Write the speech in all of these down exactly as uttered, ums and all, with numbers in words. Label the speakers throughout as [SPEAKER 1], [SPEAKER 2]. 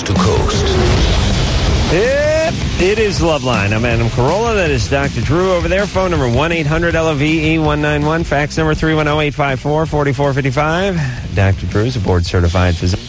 [SPEAKER 1] coast to coast.
[SPEAKER 2] Yep, it is Loveline. I'm Adam Carolla. That is Doctor Drew over there. Phone number one eight hundred L O V E one nine one. Fax number three one zero, eight five four, four four five five. Doctor Drew is a board-certified physician.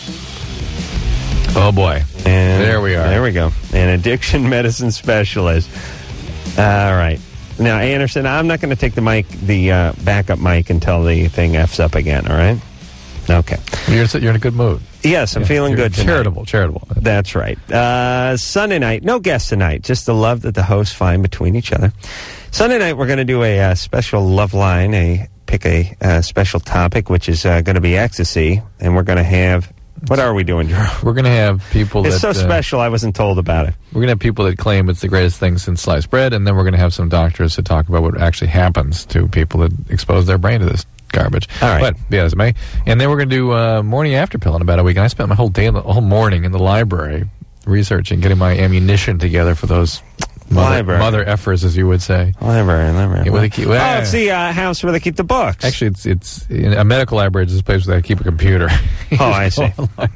[SPEAKER 3] Oh, boy.
[SPEAKER 2] And
[SPEAKER 3] there we are.
[SPEAKER 2] There we go. An addiction medicine specialist. All right. Now, Anderson, I'm not going to take the mic, the uh, backup mic, until the thing F's up again, all right? Okay.
[SPEAKER 3] You're, you're in a good mood.
[SPEAKER 2] Yes, I'm
[SPEAKER 3] yeah,
[SPEAKER 2] feeling good tonight.
[SPEAKER 3] Charitable, charitable.
[SPEAKER 2] That's right. Uh, Sunday night, no guests tonight, just the love that the hosts find between each other. Sunday night, we're going to do a uh, special love line, a pick a uh, special topic, which is uh, going to be ecstasy, and we're going to have... What are we doing, Drew?
[SPEAKER 3] We're going to have people
[SPEAKER 2] it's
[SPEAKER 3] that...
[SPEAKER 2] It's so uh, special, I wasn't told about it.
[SPEAKER 3] We're going to have people that claim it's the greatest thing since sliced bread, and then we're going to have some doctors to talk about what actually happens to people that expose their brain to this garbage.
[SPEAKER 2] All right.
[SPEAKER 3] But, yeah, as it may. And then we're going to do uh, morning after pill in about a week. And I spent my whole day, the whole morning in the library researching, getting my ammunition together for those mother, mother effers, as you would say.
[SPEAKER 2] Library, library.
[SPEAKER 3] Yeah, where they keep, well,
[SPEAKER 2] oh, it's the uh, house where they keep the books.
[SPEAKER 3] Actually, it's it's in a medical library. It's a place where they keep a computer.
[SPEAKER 2] Oh, I see.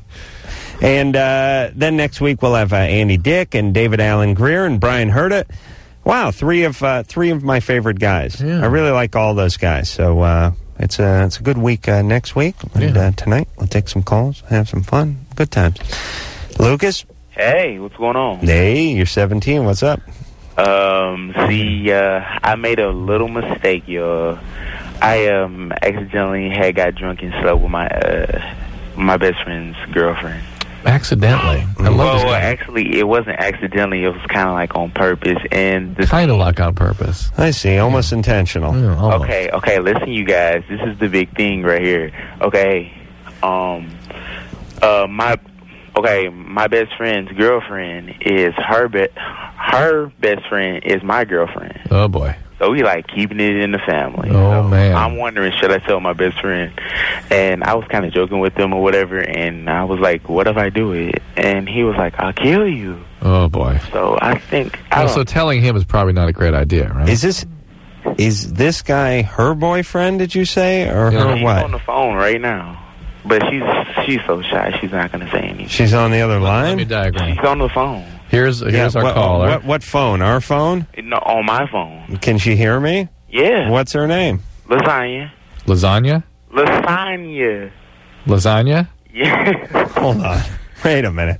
[SPEAKER 2] And uh, then next week we'll have uh, Andy Dick and David Allen Greer and Brian Herta. Wow, three of uh, three of my favorite guys. Yeah. I really like all those guys. So uh, it's a it's a good week uh, next week. And
[SPEAKER 3] yeah.
[SPEAKER 2] uh, tonight we'll take some calls, have some fun, good times. Lucas.
[SPEAKER 4] Hey, what's going on?
[SPEAKER 2] Hey, you're seventeen. What's up?
[SPEAKER 4] Um, see, uh, I made a little mistake, y'all. I um accidentally had got drunk and slept with my uh my best friend's girlfriend.
[SPEAKER 3] Accidentally. I love
[SPEAKER 4] well,
[SPEAKER 3] this guy.
[SPEAKER 4] actually, it wasn't accidentally. It was kind of like on purpose. And
[SPEAKER 3] kind of like on purpose.
[SPEAKER 2] I see. Almost yeah. intentional.
[SPEAKER 3] Yeah, almost.
[SPEAKER 4] Okay, okay. Listen, you guys. This is the big thing right here. Okay, um, uh, my okay, my best friend's girlfriend is her be- her best friend is my girlfriend.
[SPEAKER 3] Oh boy.
[SPEAKER 4] So we like keeping it in the family.
[SPEAKER 3] Oh,
[SPEAKER 4] so
[SPEAKER 3] man.
[SPEAKER 4] I'm wondering, should I tell my best friend? And I was kind of joking with him or whatever, and I was like, what if I do it? And he was like, I'll kill you.
[SPEAKER 3] Oh, boy.
[SPEAKER 4] So I think... I
[SPEAKER 3] well, so telling him is probably not a great idea, right?
[SPEAKER 2] Is this is this guy her boyfriend, did you say, or
[SPEAKER 4] yeah,
[SPEAKER 2] her
[SPEAKER 4] she's
[SPEAKER 2] what?
[SPEAKER 4] on the phone right now. But she's she's so shy, she's not going to say anything.
[SPEAKER 2] She's on the other line?
[SPEAKER 3] Let me diagram.
[SPEAKER 4] She's on the phone.
[SPEAKER 3] Here's here's
[SPEAKER 2] yeah,
[SPEAKER 3] our
[SPEAKER 2] what,
[SPEAKER 3] caller.
[SPEAKER 2] What, what phone? Our phone?
[SPEAKER 4] No, on my phone.
[SPEAKER 2] Can she hear me?
[SPEAKER 4] Yeah.
[SPEAKER 2] What's her name?
[SPEAKER 4] Lasagna.
[SPEAKER 3] Lasagna?
[SPEAKER 4] Lasagna.
[SPEAKER 3] Lasagna?
[SPEAKER 4] Yeah.
[SPEAKER 2] Hold on. Wait a minute.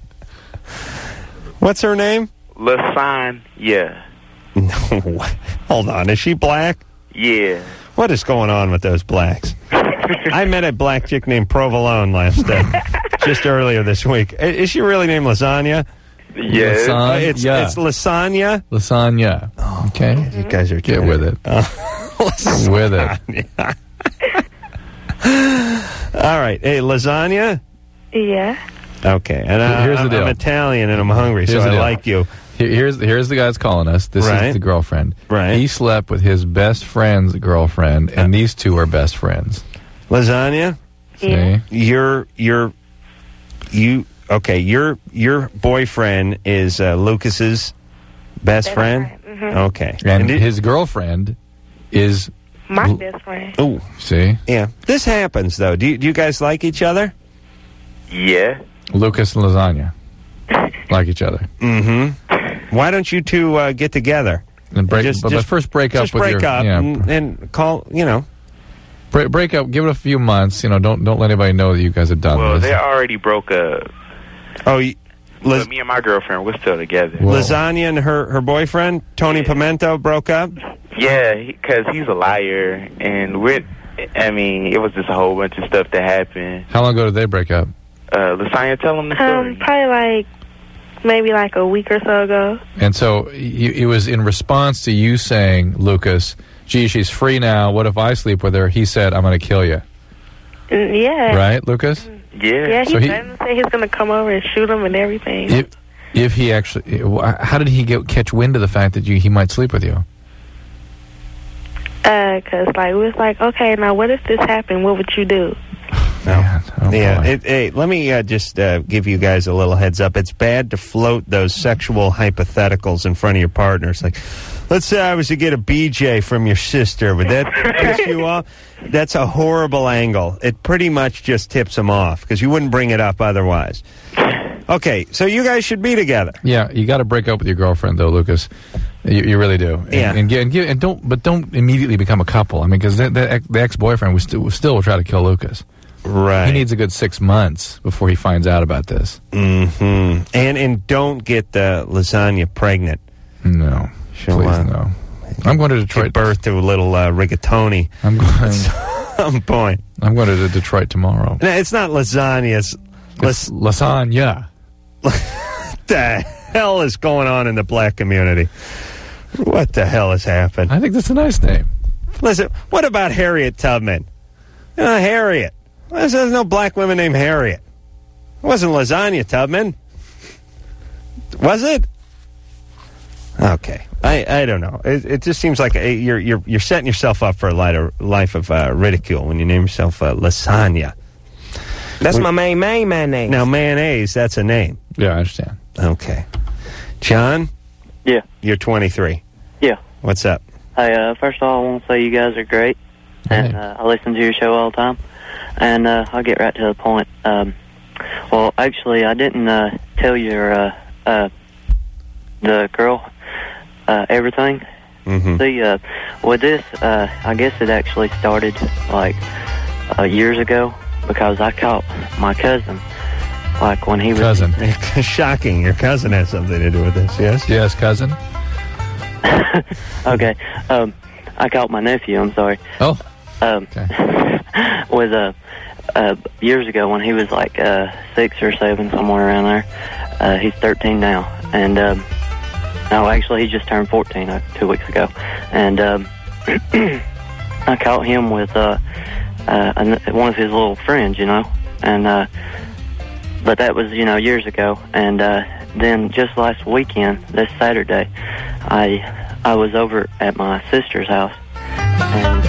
[SPEAKER 2] What's her name?
[SPEAKER 4] Lasagna.
[SPEAKER 2] No. Hold on. Is she black?
[SPEAKER 4] Yeah.
[SPEAKER 2] What is going on with those blacks? I met a black chick named Provolone last day, just earlier this week. Is she really named Lasagna?
[SPEAKER 4] Yes.
[SPEAKER 2] Uh, it's,
[SPEAKER 3] yeah.
[SPEAKER 2] it's lasagna?
[SPEAKER 3] Lasagna.
[SPEAKER 2] Oh,
[SPEAKER 3] okay.
[SPEAKER 2] You guys are
[SPEAKER 3] Get with it.
[SPEAKER 2] Uh,
[SPEAKER 3] with it.
[SPEAKER 2] All right. Hey, lasagna?
[SPEAKER 5] Yeah.
[SPEAKER 2] Okay. And I,
[SPEAKER 3] Here's the
[SPEAKER 2] I'm,
[SPEAKER 3] deal.
[SPEAKER 2] I'm Italian and I'm hungry,
[SPEAKER 3] Here's
[SPEAKER 2] so
[SPEAKER 3] the
[SPEAKER 2] I
[SPEAKER 3] deal.
[SPEAKER 2] like you.
[SPEAKER 3] Here- Here's here's the guy that's calling us. This
[SPEAKER 2] Right.
[SPEAKER 3] is the girlfriend.
[SPEAKER 2] Right.
[SPEAKER 3] He slept with his best friend's girlfriend, and these two are best friends.
[SPEAKER 2] Lasagna?
[SPEAKER 3] See?
[SPEAKER 5] Yeah.
[SPEAKER 2] You're, you're, you, okay, your your boyfriend is uh, Lucas's best
[SPEAKER 5] Best
[SPEAKER 2] friend?
[SPEAKER 5] friend, mhm.
[SPEAKER 2] Okay.
[SPEAKER 3] And
[SPEAKER 2] did-
[SPEAKER 3] his girlfriend is...
[SPEAKER 5] My
[SPEAKER 3] L-
[SPEAKER 5] best friend.
[SPEAKER 2] Ooh,
[SPEAKER 3] See?
[SPEAKER 2] yeah. This happens, though. Do you, do you guys like each other?
[SPEAKER 4] Yeah.
[SPEAKER 3] Lucas and Lasagna like each other.
[SPEAKER 2] Mm-hmm. Why don't you two uh, get together?
[SPEAKER 3] And break,
[SPEAKER 2] Just-
[SPEAKER 3] but,
[SPEAKER 2] just-
[SPEAKER 3] but first break up
[SPEAKER 2] Just
[SPEAKER 3] with
[SPEAKER 2] break
[SPEAKER 3] your...
[SPEAKER 2] up
[SPEAKER 3] yeah,
[SPEAKER 2] and, and call, you know.
[SPEAKER 3] break, break up, give it a few months. You know, don't don't let anybody know that you guys have done
[SPEAKER 4] Well,
[SPEAKER 3] this.
[SPEAKER 4] they already broke up.
[SPEAKER 2] Oh, you, Las-
[SPEAKER 4] But me and my girlfriend, we're still together.
[SPEAKER 3] Whoa.
[SPEAKER 2] Lasagna and her, her boyfriend, Tony Pimento, broke up?
[SPEAKER 4] Yeah, because he, he's a liar, and we're, I mean, it was just a whole bunch of stuff that happened.
[SPEAKER 3] How long ago did they break up?
[SPEAKER 4] Uh, Lasagna, tell him the story.
[SPEAKER 5] Um, probably like maybe like a week or so ago.
[SPEAKER 3] And so you, it was in response to you saying, Lucas, gee, she's free now. What if I sleep with her? He said, I'm going to kill you.
[SPEAKER 5] Mm, yeah.
[SPEAKER 3] Right, Lucas?
[SPEAKER 4] Yeah.
[SPEAKER 5] Yeah, he
[SPEAKER 3] So he-
[SPEAKER 5] threatened to say he's going to come over and shoot him and everything.
[SPEAKER 3] If, if he actually... How did he get, catch wind of the fact that you, he might sleep with you?
[SPEAKER 5] Uh, cause like we was like, okay, now what if this happened? What would you do?
[SPEAKER 2] No.
[SPEAKER 3] Man, oh
[SPEAKER 2] yeah.
[SPEAKER 3] boy.
[SPEAKER 2] It, hey, let me uh, just uh, give you guys a little heads up. It's bad to float those sexual hypotheticals in front of your partners. Like, let's say I was to get a B J from your sister. Would that piss you off? That's a horrible angle. It pretty much just tips them off because you wouldn't bring it up otherwise. Okay, so you guys should be together.
[SPEAKER 3] Yeah, you got to break up with your girlfriend, though, Lucas. You, you really do. And,
[SPEAKER 2] yeah.
[SPEAKER 3] And, and, and, and don't, but don't immediately become a couple. I mean, because the, the, the ex-boyfriend will still, will still will try to kill Lucas.
[SPEAKER 2] Right.
[SPEAKER 3] He needs a good six months before he finds out about this.
[SPEAKER 2] Mm-hmm. And and don't get the lasagna pregnant.
[SPEAKER 3] No.
[SPEAKER 2] She'll,
[SPEAKER 3] Please,
[SPEAKER 2] uh,
[SPEAKER 3] no. I'm going to Detroit.
[SPEAKER 2] Give birth to a little uh, rigatoni.
[SPEAKER 3] I'm going.
[SPEAKER 2] At some point.
[SPEAKER 3] I'm going to Detroit tomorrow.
[SPEAKER 2] No, it's not lasagna. It's,
[SPEAKER 3] it's las- lasagna.
[SPEAKER 2] What the hell is going on in the black community? What the hell has happened?
[SPEAKER 3] I think that's a nice name.
[SPEAKER 2] Listen, what about Harriet Tubman? Uh, Harriet. Well, there's no black women named Harriet. It wasn't Lasagna Tubman. Was it? Okay. I, I don't know. It, it just seems like a, you're you're you're setting yourself up for a lighter life of uh, ridicule when you name yourself uh, Lasagna.
[SPEAKER 1] That's we, my main main mayonnaise.
[SPEAKER 2] Now mayonnaise, that's a name.
[SPEAKER 3] Yeah, I understand.
[SPEAKER 2] Okay. John?
[SPEAKER 6] Yeah.
[SPEAKER 2] You're twenty-three.
[SPEAKER 6] Yeah.
[SPEAKER 2] What's up?
[SPEAKER 6] Hey, uh, first of all, I want to say you guys are great. And uh, I listen to your show all the time. And uh, I'll get right to the point. Um, well, actually, I didn't uh, tell your, uh, uh, the girl uh, everything.
[SPEAKER 2] Mm-hmm.
[SPEAKER 6] See, uh, with this, uh, I guess it actually started, like, uh, years ago. Because I caught my cousin, like, when he was...
[SPEAKER 3] Cousin.
[SPEAKER 2] Shocking. Your cousin has something to do with this, yes?
[SPEAKER 3] Yes, cousin.
[SPEAKER 6] Okay. Um, I caught my nephew, I'm sorry.
[SPEAKER 3] Oh.
[SPEAKER 6] Um,
[SPEAKER 3] okay.
[SPEAKER 6] was, uh, uh, years ago when he was, like, uh, six or seven, somewhere around there. Uh, he's thirteen now. And, um, no, actually, he just turned fourteen uh, two weeks ago. And, um, I caught him with, uh... Uh, one of his little friends, you know, and uh, but that was, you know, years ago. And uh, then just last weekend, this Saturday, I I was over at my sister's house, and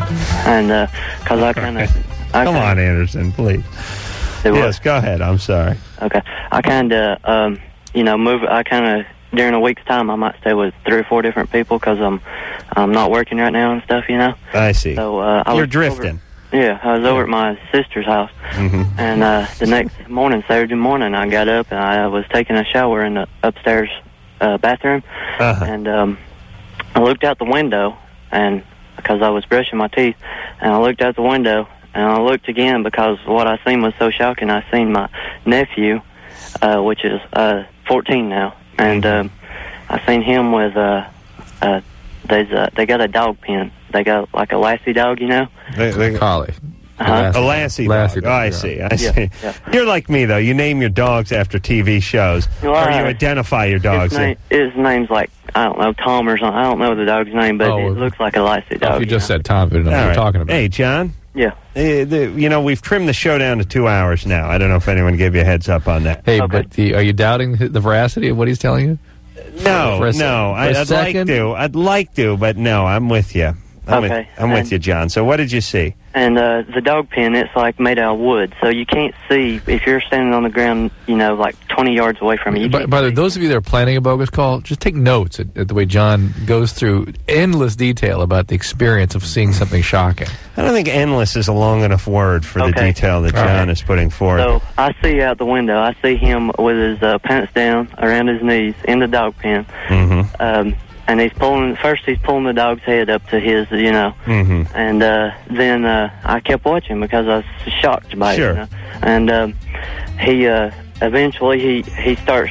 [SPEAKER 6] and because uh, I kind of
[SPEAKER 2] come on, Anderson, please. Yes, go ahead. I'm sorry.
[SPEAKER 6] Okay, I kind of um, you know move. I kind of during a week's time, I might stay with three or four different people because I'm I'm not working right now and stuff, you know.
[SPEAKER 2] I see.
[SPEAKER 6] So uh, I
[SPEAKER 2] you're
[SPEAKER 6] was
[SPEAKER 2] drifting.
[SPEAKER 6] Over, Yeah, I was over at my sister's house,
[SPEAKER 2] mm-hmm.
[SPEAKER 6] and uh, the next morning, Saturday morning, I got up and I was taking a shower in the upstairs uh, bathroom,
[SPEAKER 2] uh-huh.
[SPEAKER 6] and um, I looked out the window, and because I was brushing my teeth, and I looked out the window, and I looked again because what I seen was so shocking. I seen my nephew, uh, which is uh, fourteen now, and
[SPEAKER 2] mm-hmm.
[SPEAKER 6] um, I seen him with uh, uh, there's a, they got a dog pen. They got like a Lassie dog, you know?
[SPEAKER 3] They, they, Collie.
[SPEAKER 6] Uh-huh.
[SPEAKER 2] A Lassie,
[SPEAKER 3] Lassie
[SPEAKER 2] dog.
[SPEAKER 3] dog.
[SPEAKER 2] Oh, I
[SPEAKER 3] yeah.
[SPEAKER 2] see. I
[SPEAKER 6] yeah,
[SPEAKER 2] see.
[SPEAKER 6] Yeah.
[SPEAKER 2] You're like me, though. You name your dogs after T V shows,
[SPEAKER 6] well,
[SPEAKER 2] or you identify your dogs.
[SPEAKER 6] His, name, his name's like, I don't know, Tom or something. I don't know the dog's name, but
[SPEAKER 3] oh,
[SPEAKER 6] it looks like a Lassie dog.
[SPEAKER 3] Oh, if you just
[SPEAKER 6] know?
[SPEAKER 3] said Tom, but know what
[SPEAKER 2] right.
[SPEAKER 3] you're talking about.
[SPEAKER 2] Hey, John?
[SPEAKER 6] Yeah.
[SPEAKER 2] Uh, the, you know, we've trimmed the show down to two hours now. I don't know if anyone gave you a heads up on that.
[SPEAKER 3] Hey,
[SPEAKER 6] okay.
[SPEAKER 3] but the, are you doubting the veracity of what he's telling you?
[SPEAKER 2] No,
[SPEAKER 3] for a,
[SPEAKER 2] no.
[SPEAKER 3] for
[SPEAKER 2] I,
[SPEAKER 3] a
[SPEAKER 2] I'd
[SPEAKER 3] second?
[SPEAKER 2] like to. I'd like to, but no, I'm with you. I'm
[SPEAKER 6] okay.
[SPEAKER 2] With, I'm
[SPEAKER 6] and,
[SPEAKER 2] with you, John. So what did you see?
[SPEAKER 6] And uh, the dog pen, it's like made out of wood, so you can't see if you're standing on the ground, you know, like twenty yards away from you.
[SPEAKER 3] By, by the way, those of you that are planning a bogus call, just take notes at, at the way John goes through endless detail about the experience of seeing something shocking.
[SPEAKER 2] I don't think endless is a long enough word for
[SPEAKER 6] okay.
[SPEAKER 2] the detail that John
[SPEAKER 3] right.
[SPEAKER 2] is putting forth.
[SPEAKER 6] So I see out the window, I see him with his uh, pants down around his knees in the dog pen.
[SPEAKER 2] Mm-hmm.
[SPEAKER 6] Um, and he's pulling, first he's pulling the dog's head up to his, you know.
[SPEAKER 2] Mm-hmm.
[SPEAKER 6] And uh, then uh, I kept watching because I was shocked by
[SPEAKER 2] sure.
[SPEAKER 6] it. You know? And um, he uh, eventually he, he starts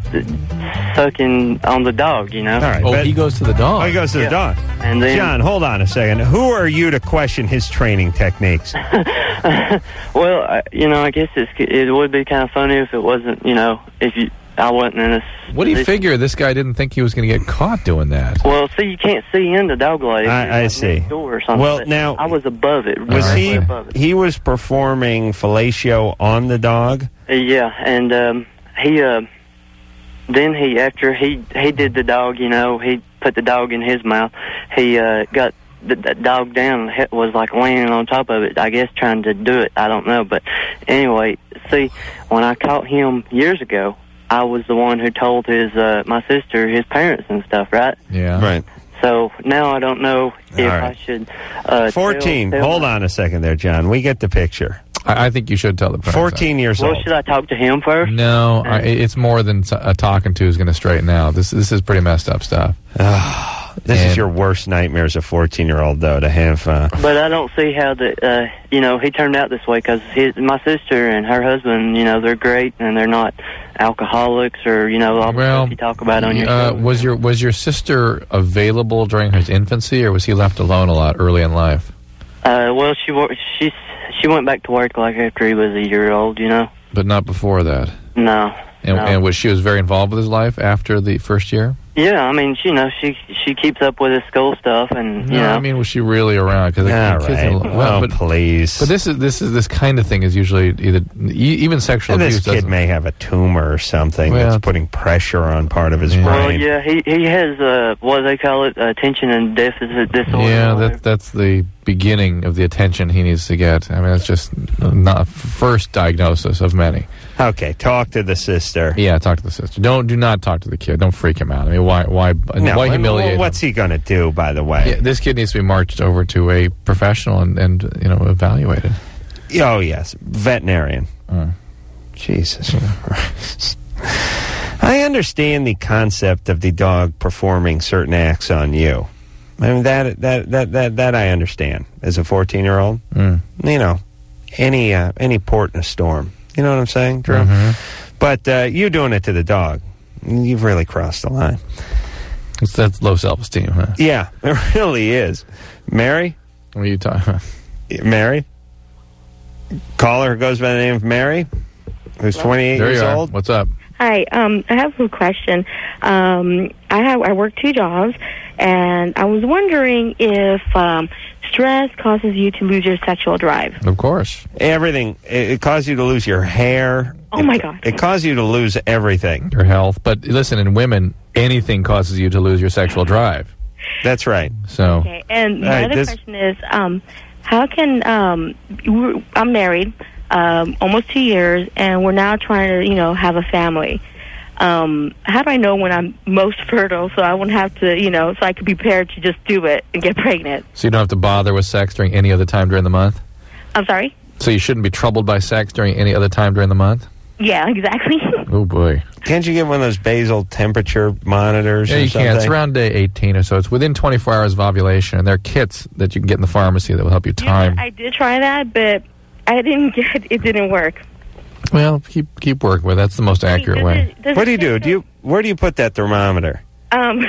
[SPEAKER 6] sucking on the dog, you know.
[SPEAKER 2] All right,
[SPEAKER 3] oh,
[SPEAKER 2] but,
[SPEAKER 3] he goes to the dog.
[SPEAKER 2] Oh, he goes to
[SPEAKER 6] yeah.
[SPEAKER 2] the dog.
[SPEAKER 6] And then,
[SPEAKER 2] John, hold on a second. Who are you to question his training techniques?
[SPEAKER 6] well, I, you know, I guess it's, it would be kind of funny if it wasn't, you know, if you I wasn't in a...
[SPEAKER 3] What do you figure? This guy didn't think he was going to get caught doing that.
[SPEAKER 6] Well, see, you can't see in the dog leg.
[SPEAKER 2] I, I
[SPEAKER 6] like
[SPEAKER 2] see.
[SPEAKER 6] Next door or something.
[SPEAKER 2] Well,
[SPEAKER 6] but
[SPEAKER 2] now...
[SPEAKER 6] I was above it.
[SPEAKER 2] Was
[SPEAKER 6] right.
[SPEAKER 2] he...
[SPEAKER 6] above it.
[SPEAKER 2] He was performing fellatio on the dog?
[SPEAKER 6] Yeah, and um, he... Uh, then he, after he, he did the dog, you know, he put the dog in his mouth. He uh, got the, the dog down, was like laying on top of it, I guess trying to do it. I don't know. But anyway, see, when I caught him years ago, I was the one who told his uh, my sister, his parents and stuff, right?
[SPEAKER 3] Yeah.
[SPEAKER 2] Right.
[SPEAKER 6] So now I don't know if
[SPEAKER 2] right.
[SPEAKER 6] I should... Uh,
[SPEAKER 2] fourteen.
[SPEAKER 6] tell, tell
[SPEAKER 2] Hold
[SPEAKER 6] my...
[SPEAKER 2] on a second there, John. We get the picture.
[SPEAKER 3] I, I think you should tell the parents.
[SPEAKER 2] fourteen
[SPEAKER 3] that.
[SPEAKER 2] years
[SPEAKER 6] well,
[SPEAKER 2] old.
[SPEAKER 6] Well, should I talk to him first?
[SPEAKER 3] No, I, it's more than t- a talking to is going to straighten out. This this is pretty messed up stuff.
[SPEAKER 2] This
[SPEAKER 3] And-
[SPEAKER 2] is your worst nightmare as a fourteen-year-old, though, to have... Uh,
[SPEAKER 6] But I don't see how the, uh, you know, he turned out this way because my sister and her husband, you know, they're great and they're not alcoholics or, you know, all the
[SPEAKER 3] Well,
[SPEAKER 6] stuff you talk about on your
[SPEAKER 3] uh,
[SPEAKER 6] show.
[SPEAKER 3] was your was your sister available during his infancy, or was he left alone a lot early in life?
[SPEAKER 6] Uh, well, she wor- she she went back to work like after he was a year old, you know.
[SPEAKER 3] But not before that.
[SPEAKER 6] No.
[SPEAKER 3] And,
[SPEAKER 6] no.
[SPEAKER 3] and was she was very involved with his life after the first year?
[SPEAKER 6] Yeah, I mean, she, you know, she she keeps up with his school stuff, and you
[SPEAKER 3] No,
[SPEAKER 6] know.
[SPEAKER 3] I mean, was she really around? Cause
[SPEAKER 2] all
[SPEAKER 3] kids
[SPEAKER 2] right.
[SPEAKER 3] are-
[SPEAKER 2] Well,
[SPEAKER 3] but,
[SPEAKER 2] please.
[SPEAKER 3] but this is this is this kind of thing is usually either e- even sexual
[SPEAKER 2] And
[SPEAKER 3] abuse.
[SPEAKER 2] this kid
[SPEAKER 3] doesn't-
[SPEAKER 2] may have a tumor or something
[SPEAKER 3] Well,
[SPEAKER 2] that's putting pressure on part of his
[SPEAKER 3] Yeah.
[SPEAKER 6] well,
[SPEAKER 2] brain.
[SPEAKER 6] yeah, he he has uh, what do they call it, attention and deficit disorder.
[SPEAKER 3] Yeah,
[SPEAKER 6] or whatever.
[SPEAKER 3] that that's the beginning of the attention he needs to get. I mean, it's just not first diagnosis of many.
[SPEAKER 2] Okay, talk to the sister.
[SPEAKER 3] Yeah, talk to the sister. Don't do not talk to the kid. Don't freak him out. I mean, why why
[SPEAKER 2] No,
[SPEAKER 3] why
[SPEAKER 2] well,
[SPEAKER 3] humiliate him?
[SPEAKER 2] what's he going to do, by the way?
[SPEAKER 3] Yeah, this kid needs to be marched over to a professional and, and you know evaluated.
[SPEAKER 2] Oh, yes, veterinarian.
[SPEAKER 3] Uh.
[SPEAKER 2] Jesus Christ. I understand the concept of the dog performing certain acts on you. I mean, that that that that, that I understand as a fourteen-year-old.
[SPEAKER 3] Mm.
[SPEAKER 2] You know, any uh, any port in a storm. You know what I'm saying, Drew?
[SPEAKER 3] Mm-hmm.
[SPEAKER 2] But uh, you doing it to the dog, you've really crossed the line.
[SPEAKER 3] It's, that's low self-esteem, huh?
[SPEAKER 2] Yeah, it really is. Mary?
[SPEAKER 3] What are you talking?
[SPEAKER 2] Mary? Caller who goes by the name of Mary, who's twenty-eight
[SPEAKER 3] There
[SPEAKER 2] years
[SPEAKER 3] you are.
[SPEAKER 2] old.
[SPEAKER 3] What's up?
[SPEAKER 5] Hi, um, I have a question. Um, I have I work two jobs, and I was wondering if um, stress causes you to lose your sexual drive.
[SPEAKER 3] Of course.
[SPEAKER 2] Everything. It, it caused you to lose your hair.
[SPEAKER 5] Oh,
[SPEAKER 2] It-
[SPEAKER 5] my God.
[SPEAKER 2] It caused you to lose everything.
[SPEAKER 3] Your health. But listen, in women, anything causes you to lose your sexual drive.
[SPEAKER 2] That's right.
[SPEAKER 3] So,
[SPEAKER 5] Okay, and my
[SPEAKER 2] All right,
[SPEAKER 5] other
[SPEAKER 2] this-
[SPEAKER 5] question is, um, how can um, we're- I'm married, um, almost two years, and we're now trying to, you know, have a family. Um, how do I know when I'm most fertile, so I won't have to, you know, so I could be prepared to just do it and get pregnant?
[SPEAKER 3] so you don't have to bother with sex during any other time during the month?
[SPEAKER 5] I'm sorry.
[SPEAKER 3] So you shouldn't be troubled by sex during any other time during the month?
[SPEAKER 5] Yeah, exactly.
[SPEAKER 3] Oh, boy.
[SPEAKER 2] Can't you get one of those basal temperature monitors
[SPEAKER 3] Yeah,
[SPEAKER 2] or
[SPEAKER 3] you
[SPEAKER 2] something?
[SPEAKER 3] can. It's around day eighteen or so. It's within twenty-four hours of ovulation, and there are kits that you can get in the pharmacy that will help you
[SPEAKER 5] You know,
[SPEAKER 3] time.
[SPEAKER 5] I did try that, but I didn't get it. Didn't work.
[SPEAKER 3] Well, keep keep working with it. That's the most accurate
[SPEAKER 5] Does
[SPEAKER 3] way.
[SPEAKER 5] it- does
[SPEAKER 2] What
[SPEAKER 5] it
[SPEAKER 2] do you do?
[SPEAKER 5] take
[SPEAKER 2] Do you where do you put that thermometer?
[SPEAKER 5] Um,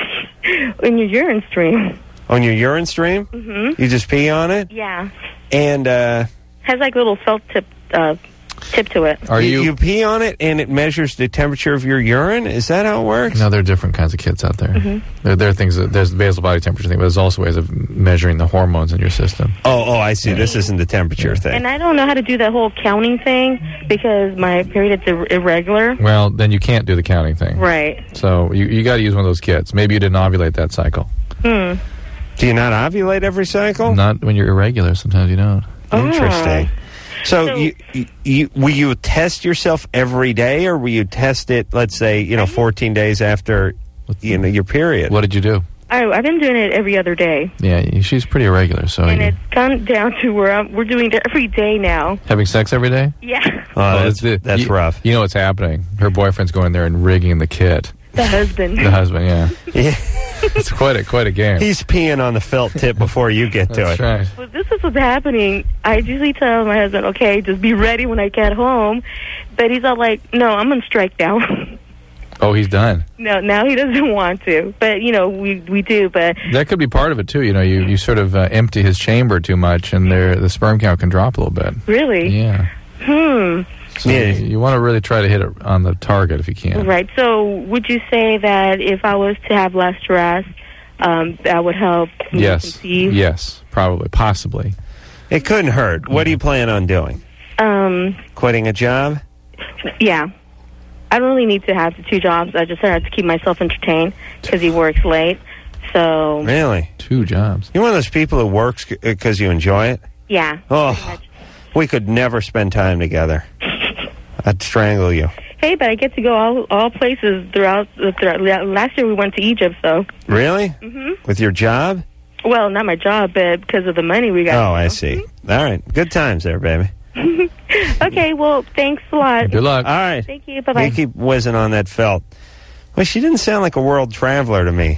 [SPEAKER 5] in your urine stream.
[SPEAKER 2] On your urine stream?
[SPEAKER 5] Mm-hmm.
[SPEAKER 2] You just pee on it?
[SPEAKER 5] Yeah,
[SPEAKER 2] And uh,
[SPEAKER 5] has like little felt tip uh, tip to it.
[SPEAKER 3] Are
[SPEAKER 2] you,
[SPEAKER 3] you?
[SPEAKER 2] you pee on it and it measures the temperature of your urine? Is that how it works?
[SPEAKER 3] No, there are different kinds of kits out there.
[SPEAKER 5] Mm-hmm.
[SPEAKER 3] There, there are things. That, there's the basal body temperature thing, but there's also ways of measuring the hormones in your system.
[SPEAKER 2] Oh, oh, I see. This isn't the temperature thing.
[SPEAKER 5] And I don't know how to do that whole counting thing because my period is ir- irregular.
[SPEAKER 3] Well, then you can't do the counting thing.
[SPEAKER 5] Right.
[SPEAKER 3] So you you got to use one of those kits. Maybe you didn't ovulate that cycle.
[SPEAKER 5] Hmm.
[SPEAKER 2] Do you not ovulate every cycle?
[SPEAKER 3] Not when you're irregular. Sometimes you don't.
[SPEAKER 2] Interesting. So,
[SPEAKER 5] So-
[SPEAKER 2] you, you, you will you test yourself every day, or will you test it? Let's say you know fourteen days after you know your period.
[SPEAKER 3] What did you do?
[SPEAKER 5] I, I've been doing it every other day,
[SPEAKER 3] Yeah, you- she's pretty irregular. So
[SPEAKER 5] and
[SPEAKER 3] you,
[SPEAKER 5] it's gone down to where I'm, we're doing it every day now.
[SPEAKER 3] having sex every day.
[SPEAKER 5] Yeah,
[SPEAKER 2] Oh,
[SPEAKER 3] Well,
[SPEAKER 2] that's
[SPEAKER 3] the-
[SPEAKER 2] that's
[SPEAKER 3] you,
[SPEAKER 2] rough.
[SPEAKER 3] You know what's happening? Her boyfriend's going there and rigging the kit.
[SPEAKER 5] the husband.
[SPEAKER 3] The husband, yeah.
[SPEAKER 2] Yeah.
[SPEAKER 3] It's quite a quite a game.
[SPEAKER 2] He's peeing on the felt tip before you get to
[SPEAKER 3] That's
[SPEAKER 2] it.
[SPEAKER 3] right.
[SPEAKER 5] Well, this is what's happening. I usually tell my husband, okay, just be ready when I get home. But he's all like, no, I'm on strike now.
[SPEAKER 3] Oh, he's done.
[SPEAKER 5] No, now he doesn't want to. But, you know, we we do. But
[SPEAKER 3] That could be part of it too. You know, you, you sort of uh, empty his chamber too much, and there the sperm count can drop a little bit.
[SPEAKER 5] really,
[SPEAKER 3] Yeah.
[SPEAKER 5] hmm.
[SPEAKER 3] So
[SPEAKER 2] Yeah.
[SPEAKER 3] you, you want to really try to hit it on the target if you can.
[SPEAKER 5] Right. So would you say that if I was to have less stress, um, that would help me
[SPEAKER 3] Yes.
[SPEAKER 5] conceive?
[SPEAKER 3] Yes. Probably. Possibly.
[SPEAKER 2] It couldn't hurt. What do you plan on doing?
[SPEAKER 5] Um,
[SPEAKER 2] Quitting a job?
[SPEAKER 5] yeah. I don't really need to have the two jobs. I just have to keep myself entertained because he works late. So,
[SPEAKER 2] Really?
[SPEAKER 3] Two jobs.
[SPEAKER 2] You're one of those people who works because you enjoy it?
[SPEAKER 5] yeah.
[SPEAKER 2] Oh,
[SPEAKER 5] pretty much.
[SPEAKER 2] we could never spend time together. I'd strangle you.
[SPEAKER 5] Hey, but I get to go all all places throughout. throughout last year we went to Egypt, so.
[SPEAKER 2] Really?
[SPEAKER 5] Mm-hmm.
[SPEAKER 2] With your job?
[SPEAKER 5] Well, not my job, but because of the money we got.
[SPEAKER 2] Oh, I see. All right. Good times there, baby.
[SPEAKER 5] Okay, well, thanks a lot.
[SPEAKER 3] Good luck.
[SPEAKER 2] All right.
[SPEAKER 5] Thank you. Bye-bye.
[SPEAKER 2] You keep whizzing on that felt. Well, she didn't sound like a world traveler to me.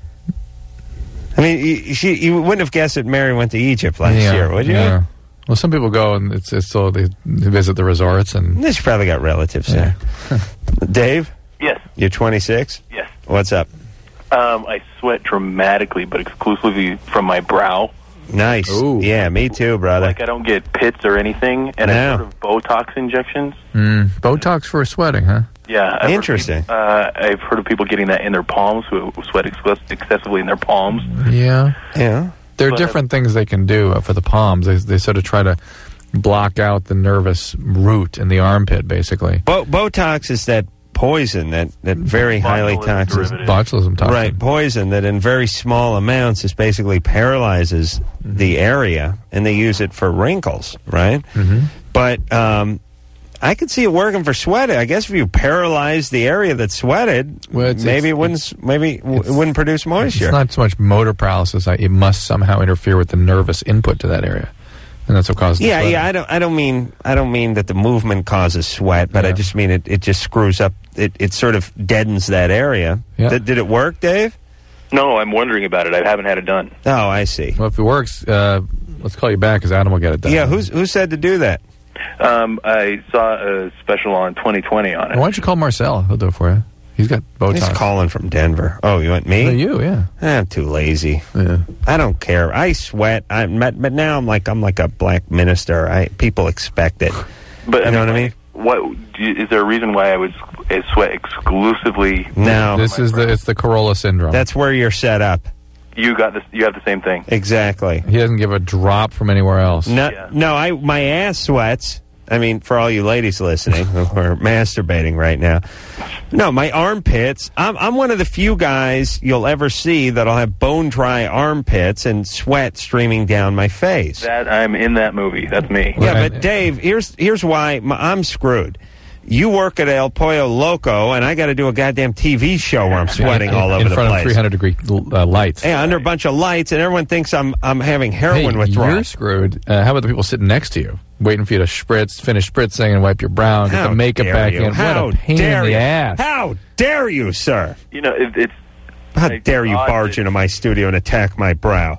[SPEAKER 2] I mean, you, she, you wouldn't have guessed that Mary went to Egypt last
[SPEAKER 3] yeah,
[SPEAKER 2] year, would you?
[SPEAKER 3] Yeah. Well, some people go and it's, it's so they visit the resorts and.
[SPEAKER 2] She probably got relatives
[SPEAKER 3] Yeah.
[SPEAKER 2] there. Dave?
[SPEAKER 7] Yes.
[SPEAKER 2] You're twenty-six?
[SPEAKER 7] Yes.
[SPEAKER 2] What's up?
[SPEAKER 7] Um, I sweat dramatically, but exclusively from my brow.
[SPEAKER 2] Nice.
[SPEAKER 3] Ooh.
[SPEAKER 2] Yeah, me too, brother.
[SPEAKER 7] Like I don't get pits or anything, and
[SPEAKER 2] No.
[SPEAKER 7] I sort of Botox injections.
[SPEAKER 3] Mm, Botox for sweating, huh?
[SPEAKER 7] Yeah. I've
[SPEAKER 2] Interesting.
[SPEAKER 7] Heard, uh, I've heard of people getting that in their palms, who sweat ex- excessively in their palms.
[SPEAKER 3] Yeah.
[SPEAKER 2] Yeah.
[SPEAKER 3] There are
[SPEAKER 7] But-
[SPEAKER 3] different things they can do uh, for the palms. They, they sort of try to block out the nervous root in the armpit, basically.
[SPEAKER 2] Bo- Botox is that poison, that, that very highly
[SPEAKER 7] Botulism
[SPEAKER 2] toxic.
[SPEAKER 7] derivative.
[SPEAKER 3] Botulism toxin.
[SPEAKER 2] Right, poison that in very small amounts just basically paralyzes
[SPEAKER 3] Mm-hmm.
[SPEAKER 2] the area, and they use it for wrinkles, right?
[SPEAKER 3] Mm-hmm.
[SPEAKER 2] But um, I could see it working for sweating. I guess if you paralyze the area that sweated,
[SPEAKER 3] Well, it's-
[SPEAKER 2] maybe
[SPEAKER 3] it's-
[SPEAKER 2] it wouldn't. Maybe w- it wouldn't produce moisture.
[SPEAKER 3] It's not so much motor paralysis. I- It must somehow interfere with the nervous input to that area, and that's what causes. the
[SPEAKER 2] yeah,
[SPEAKER 3] sweating.
[SPEAKER 2] yeah. I don't. I don't mean. I don't mean that the movement causes sweat, but I
[SPEAKER 3] Yeah.
[SPEAKER 2] just mean it. It just screws up. It. It sort of deadens that area.
[SPEAKER 3] Yeah.
[SPEAKER 2] Did, did it work, Dave?
[SPEAKER 7] No, I'm wondering about it. I haven't had it done.
[SPEAKER 2] Oh, I see.
[SPEAKER 3] Well, if it works, uh, let's call you back because Adam will get it done.
[SPEAKER 2] Yeah. Who's who said to do that?
[SPEAKER 7] Um, I saw a special on twenty twenty on it.
[SPEAKER 3] Why don't you call Marcel? He'll do it for you. He's got Botox.
[SPEAKER 2] He's calling from Denver. Oh, you want me?
[SPEAKER 3] No, you, yeah.
[SPEAKER 2] I'm too lazy.
[SPEAKER 3] Yeah.
[SPEAKER 2] I don't care. I sweat. I but, but now I'm like I'm like a black minister. I people expect it.
[SPEAKER 7] But
[SPEAKER 2] You know what I mean?
[SPEAKER 7] What do you- is there a reason why I was I sweat exclusively?
[SPEAKER 2] No,
[SPEAKER 3] This is the it's the Corolla syndrome.
[SPEAKER 2] that's where you're set up.
[SPEAKER 7] You got this. You have the same thing.
[SPEAKER 2] Exactly.
[SPEAKER 3] He doesn't give a drop from anywhere else.
[SPEAKER 2] No,
[SPEAKER 7] Yeah.
[SPEAKER 2] no. I my ass sweats. I mean, for all you ladies listening who are masturbating right now, no, my armpits. I'm I'm one of the few guys you'll ever see that'll have bone dry armpits and sweat streaming down my face.
[SPEAKER 7] That I'm in that movie. That's me.
[SPEAKER 2] Yeah,
[SPEAKER 3] Right.
[SPEAKER 2] but Dave, here's here's why m- I'm screwed. You work at El Pollo Loco, and I got to do a goddamn T V show where I'm sweating
[SPEAKER 3] in,
[SPEAKER 2] all over
[SPEAKER 3] in
[SPEAKER 2] the
[SPEAKER 3] front
[SPEAKER 2] place.
[SPEAKER 3] of three hundred degree uh, lights.
[SPEAKER 2] Yeah, under a bunch of lights, and everyone thinks I'm I'm having
[SPEAKER 3] Hey,
[SPEAKER 2] heroin withdrawal.
[SPEAKER 3] you're screwed. Uh, how about the people sitting next to you, waiting for you to spritz, finish spritzing, and wipe your brow, and get
[SPEAKER 2] How
[SPEAKER 3] the makeup
[SPEAKER 2] dare
[SPEAKER 3] back
[SPEAKER 2] you?
[SPEAKER 3] in?
[SPEAKER 2] How
[SPEAKER 3] What a pain
[SPEAKER 2] dare
[SPEAKER 3] in the
[SPEAKER 2] you?
[SPEAKER 3] ass!
[SPEAKER 2] How dare you, sir?
[SPEAKER 7] You know, it, it's
[SPEAKER 2] How
[SPEAKER 7] It's
[SPEAKER 2] dare you
[SPEAKER 7] odd
[SPEAKER 2] barge
[SPEAKER 7] that-
[SPEAKER 2] into my studio and attack my brow?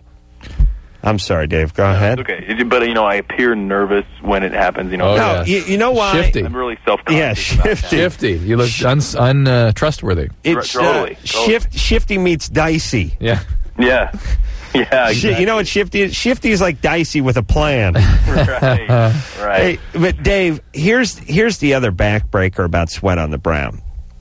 [SPEAKER 2] I'm sorry, Dave. Go ahead.
[SPEAKER 7] okay. It- But you know, I appear nervous when it happens. You know,
[SPEAKER 3] Oh,
[SPEAKER 2] No,
[SPEAKER 3] yes.
[SPEAKER 2] you, you know why?
[SPEAKER 3] Shifty.
[SPEAKER 7] I'm really self-conscious.
[SPEAKER 2] Yeah,
[SPEAKER 7] about that.
[SPEAKER 2] shifty.
[SPEAKER 3] Shifty. You look untrustworthy. Un, uh, trustworthy.
[SPEAKER 2] It's
[SPEAKER 7] Totally,
[SPEAKER 2] uh,
[SPEAKER 7] totally.
[SPEAKER 2] shift. Shifty meets dicey.
[SPEAKER 3] Yeah.
[SPEAKER 7] Yeah, yeah.
[SPEAKER 2] Shi-
[SPEAKER 7] Exactly.
[SPEAKER 2] You know what shifty is? Shifty is like dicey with a plan.
[SPEAKER 7] right, right.
[SPEAKER 2] Hey, but Dave, here's here's the other backbreaker about sweat on the brow.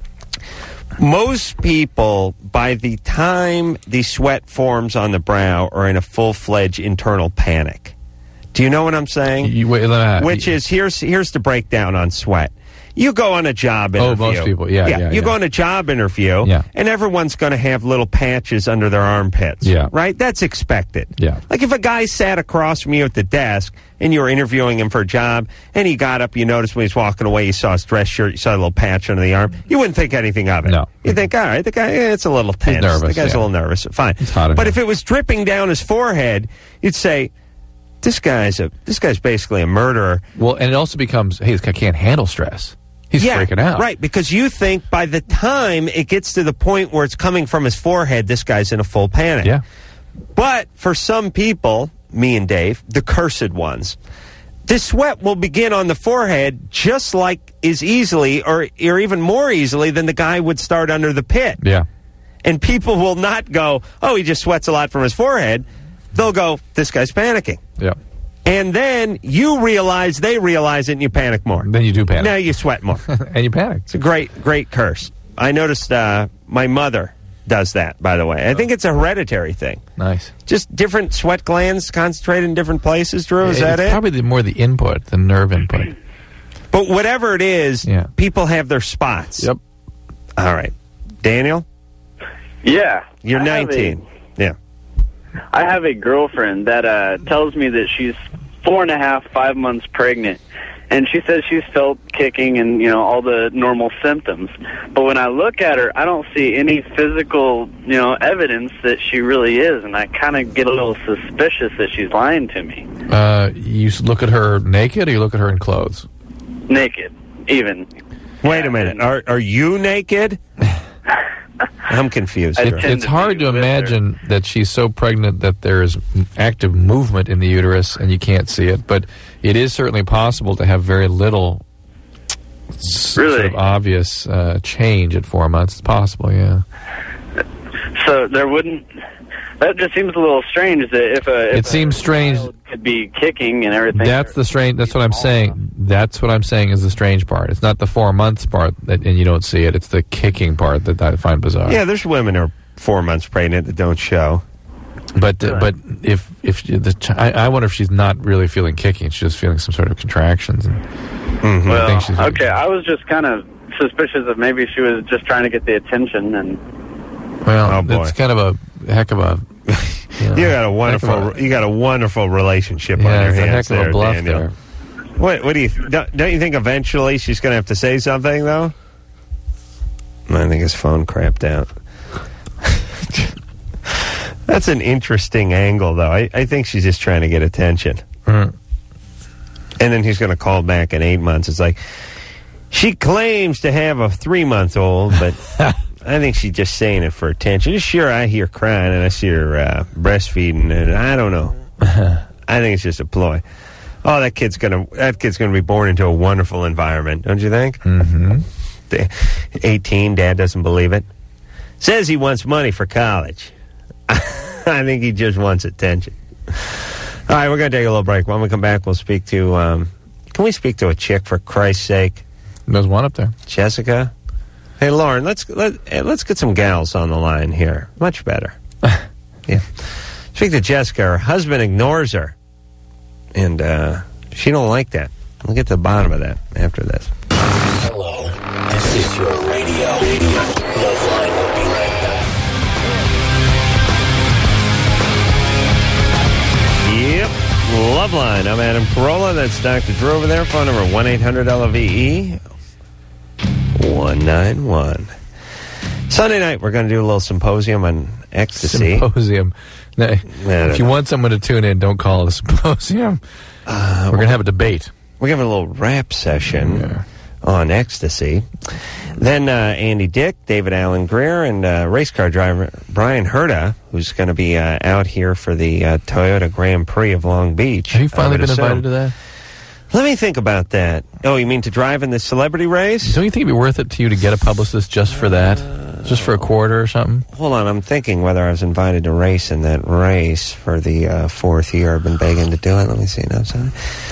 [SPEAKER 2] Most people, by the time the sweat forms on the brow, are in a full-fledged internal panic. Do you know what I'm saying?
[SPEAKER 3] You, wait, uh,
[SPEAKER 2] Which is here's here's the breakdown on sweat. You go on a job
[SPEAKER 3] Oh,
[SPEAKER 2] interview.
[SPEAKER 3] most people, yeah, yeah,
[SPEAKER 2] You
[SPEAKER 3] yeah.
[SPEAKER 2] go on a job interview,
[SPEAKER 3] Yeah.
[SPEAKER 2] and everyone's going to have little patches under their armpits.
[SPEAKER 3] Yeah.
[SPEAKER 2] Right? That's expected.
[SPEAKER 3] Yeah.
[SPEAKER 2] Like if a guy sat across from you at the desk and you were interviewing him for a job, and he got up, you noticed when he's walking away, you saw his dress shirt, you saw a little patch under the arm, you wouldn't think anything of it.
[SPEAKER 3] No.
[SPEAKER 2] You think, all right, the guy, eh, it's a little tense.
[SPEAKER 3] nervous,
[SPEAKER 2] the guy's
[SPEAKER 3] yeah.
[SPEAKER 2] a little nervous. Fine.
[SPEAKER 3] It's hot in
[SPEAKER 2] But
[SPEAKER 3] here.
[SPEAKER 2] if it was dripping down his forehead, you'd say, this guy's a this guy's basically a murderer.
[SPEAKER 3] Well, and it also becomes, hey, this guy can't handle stress. He's
[SPEAKER 2] yeah,
[SPEAKER 3] freaking out.
[SPEAKER 2] right? Because you think by the time it gets to the point where it's coming from his forehead, this guy's in a full panic.
[SPEAKER 3] Yeah.
[SPEAKER 2] But for some people, me and Dave, the cursed ones, the sweat will begin on the forehead just like as easily, or or even more easily than the guy would start under the pit.
[SPEAKER 3] Yeah.
[SPEAKER 2] And people will not go, oh, he just sweats a lot from his forehead. They'll go, this guy's panicking.
[SPEAKER 3] Yeah.
[SPEAKER 2] And then you realize they realize it and you panic more.
[SPEAKER 3] Then you do panic.
[SPEAKER 2] Now you sweat more.
[SPEAKER 3] and you panic.
[SPEAKER 2] It's a great, great curse. I noticed uh, my mother does that, by the way. I think it's a hereditary thing.
[SPEAKER 3] Nice.
[SPEAKER 2] Just different sweat glands concentrated in different places, Drew. Is that
[SPEAKER 3] it's
[SPEAKER 2] it?
[SPEAKER 3] probably the, more the input, the nerve input.
[SPEAKER 2] But whatever it is,
[SPEAKER 3] Yeah.
[SPEAKER 2] people have their spots.
[SPEAKER 3] Yep.
[SPEAKER 2] All right. Daniel,
[SPEAKER 8] Yeah.
[SPEAKER 2] you're
[SPEAKER 8] I have
[SPEAKER 2] nineteen. Yeah.
[SPEAKER 8] a- I have a girlfriend that uh, tells me that she's four and a half, five months pregnant. And she says she's felt kicking and, you know, all the normal symptoms. But when I look at her, I don't see any physical, you know, evidence that she really is. And I kind of get a little suspicious that she's lying to me.
[SPEAKER 3] Uh, you s- look at her naked or you look at her in clothes?
[SPEAKER 8] naked, even.
[SPEAKER 2] Wait a minute. Are are you naked? I'm confused.
[SPEAKER 3] It, it's hard to imagine her. that she's so pregnant that there is active movement in the uterus and you can't see it. But it is certainly possible to have very little
[SPEAKER 8] really?
[SPEAKER 3] sort of obvious uh, change at four months. It's possible, yeah.
[SPEAKER 8] So there wouldn't... That just seems a little strange that if a... If
[SPEAKER 3] it seems
[SPEAKER 8] a
[SPEAKER 3] strange...
[SPEAKER 8] could be kicking and everything.
[SPEAKER 3] That's the strange... That's what I'm saying. That's what I'm saying is the strange part. It's not the four months part that, and you don't see it. It's the kicking part that I find bizarre.
[SPEAKER 2] Yeah, there's women who are four months pregnant that don't show.
[SPEAKER 3] But uh, but if if the ch- I, I wonder if she's not really feeling kicking. She's just feeling some sort of contractions. And
[SPEAKER 2] mm-hmm.
[SPEAKER 8] Well,
[SPEAKER 3] I think she's
[SPEAKER 8] okay. I was just kind of suspicious of maybe she was just trying to get the attention and.
[SPEAKER 3] Well,
[SPEAKER 2] oh boy.
[SPEAKER 3] It's kind of a heck of a. You, know,
[SPEAKER 2] you got a wonderful.
[SPEAKER 3] A,
[SPEAKER 2] you got a wonderful relationship
[SPEAKER 3] yeah,
[SPEAKER 2] on your
[SPEAKER 3] it's
[SPEAKER 2] hands
[SPEAKER 3] a heck
[SPEAKER 2] there,
[SPEAKER 3] of a bluff
[SPEAKER 2] Daniel.
[SPEAKER 3] there.
[SPEAKER 2] What? What do you? Don't, don't you think eventually she's going to have to say something though? I think his phone crapped out. That's an interesting angle, though. I, I think she's just trying to get attention.
[SPEAKER 3] Mm.
[SPEAKER 2] And then he's going to call back in eight months. It's like, she claims to have a three-month-old, but I think she's just saying it for attention. Sure, I hear crying and I see her uh, breastfeeding, and I don't know. I think it's just a ploy. Oh, that kid's gonna that kid's gonna be born into a wonderful environment, don't you think?
[SPEAKER 3] Mm-hmm.
[SPEAKER 2] eighteen, dad doesn't believe it. Says he wants money for college. I think he just wants attention. All right, we're going to take a little break. When we come back, we'll speak to... Um, can we speak to a chick, for Christ's sake?
[SPEAKER 3] There's one up there.
[SPEAKER 2] Jessica? Hey, Lauren, let's let, let's get some gals on the line here. Much better. Yeah. Speak to Jessica. Her husband ignores her. And uh, she don't like that. We'll get to the bottom of that after this.
[SPEAKER 9] Hello. This is your radio. radio. Loveline will be right back.
[SPEAKER 2] Yep. Loveline. I'm Adam Carolla. That's Doctor Drew over there. Phone number one eight hundred L O V E one nine one. Sunday night, we're going to do a little symposium on ecstasy.
[SPEAKER 3] Symposium. Now, if you want someone to tune in, don't call it a symposium. Uh, we're going to have a debate.
[SPEAKER 2] We're going to have a little rap session yeah. on ecstasy. Then uh, Andy Dick, David Alan Greer, and uh, race car driver Brian Herta, who's going to be uh, out here for the uh, Toyota Grand Prix of Long Beach.
[SPEAKER 3] Have you finally been
[SPEAKER 2] assume.
[SPEAKER 3] invited to that?
[SPEAKER 2] Let me think about that. Oh, you mean to drive in the celebrity race?
[SPEAKER 3] Don't you think it'd be worth it to you to get a publicist just for that? Uh, just for a quarter or something?
[SPEAKER 2] Hold on, I'm thinking whether I was invited to race in that race for the uh, fourth year. I've been begging to do it. Let me see. No, sorry.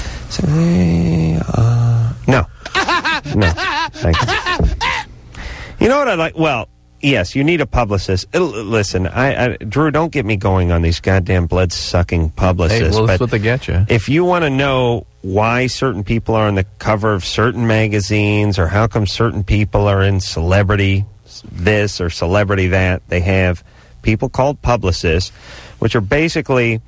[SPEAKER 2] sorry uh, no. No. Thank you. You know what I like? Well, yes, you need a publicist. It'll, listen, I, I, Drew, don't get me going on these goddamn blood-sucking publicists.
[SPEAKER 3] Hey, well, that's
[SPEAKER 2] but
[SPEAKER 3] what they get you.
[SPEAKER 2] If you want to know why certain people are on the cover of certain magazines or how come certain people are in celebrity this or celebrity that, they have people called publicists, which are basically...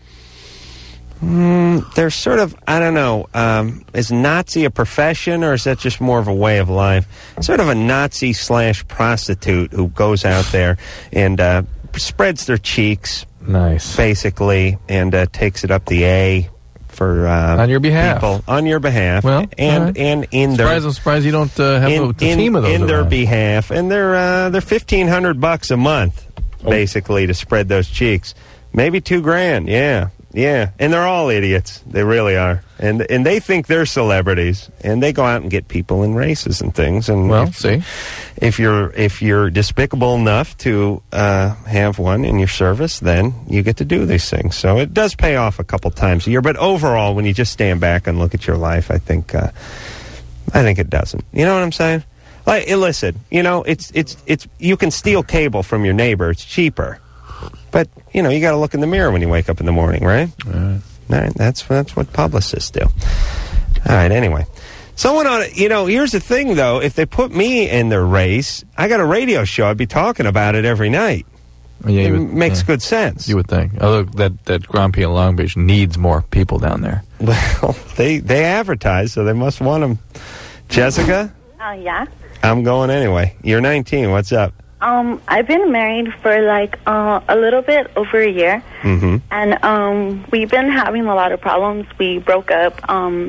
[SPEAKER 2] Mm, they're sort of, I don't know, um, is Nazi a profession or is that just more of a way of life? Sort of a Nazi slash prostitute who goes out there and uh, spreads their cheeks.
[SPEAKER 3] Nice.
[SPEAKER 2] Basically, and uh, takes it up the A for uh,
[SPEAKER 3] on your behalf.
[SPEAKER 2] People, on your behalf.
[SPEAKER 3] Well,
[SPEAKER 2] and,
[SPEAKER 3] right.
[SPEAKER 2] and in
[SPEAKER 3] surprise,
[SPEAKER 2] their...
[SPEAKER 3] I'm surprised you don't uh, have
[SPEAKER 2] in,
[SPEAKER 3] a, a
[SPEAKER 2] in,
[SPEAKER 3] team of those
[SPEAKER 2] in their
[SPEAKER 3] around.
[SPEAKER 2] behalf. And they're, uh, they're fifteen hundred bucks a month, oh. basically, to spread those cheeks. Maybe two grand, yeah. Yeah, and they're all idiots. They really are. And and they think they're celebrities, and they go out and get people in races and things. And
[SPEAKER 3] well,
[SPEAKER 2] if,
[SPEAKER 3] see,
[SPEAKER 2] if you're if you're despicable enough to uh, have one in your service, then you get to do these things. So it does pay off a couple times a year. But overall, when you just stand back and look at your life, I think uh, I think it doesn't. You know what I'm saying? Like, listen, you know, it's it's it's you can steal cable from your neighbor. It's cheaper. But, you know, you got to look in the mirror when you wake up in the morning, right?
[SPEAKER 3] Right.
[SPEAKER 2] Right. That's, that's what publicists do. All right, anyway. Someone on it, you know, here's the thing, though. If they put me in their race, I got a radio show. I'd be talking about it every night.
[SPEAKER 3] Yeah,
[SPEAKER 2] it
[SPEAKER 3] would,
[SPEAKER 2] makes
[SPEAKER 3] yeah.
[SPEAKER 2] good sense.
[SPEAKER 3] You would think. Although that, that Grand Prix in Long Beach needs more people down there.
[SPEAKER 2] Well, they, they advertise, so they must want them. Jessica?
[SPEAKER 10] Uh, yeah?
[SPEAKER 2] I'm going anyway. You're nineteen. What's up?
[SPEAKER 10] Um, I've been married for like uh, a little bit over a year,
[SPEAKER 2] mm-hmm.
[SPEAKER 10] and um, we've been having a lot of problems. We broke up. Um, I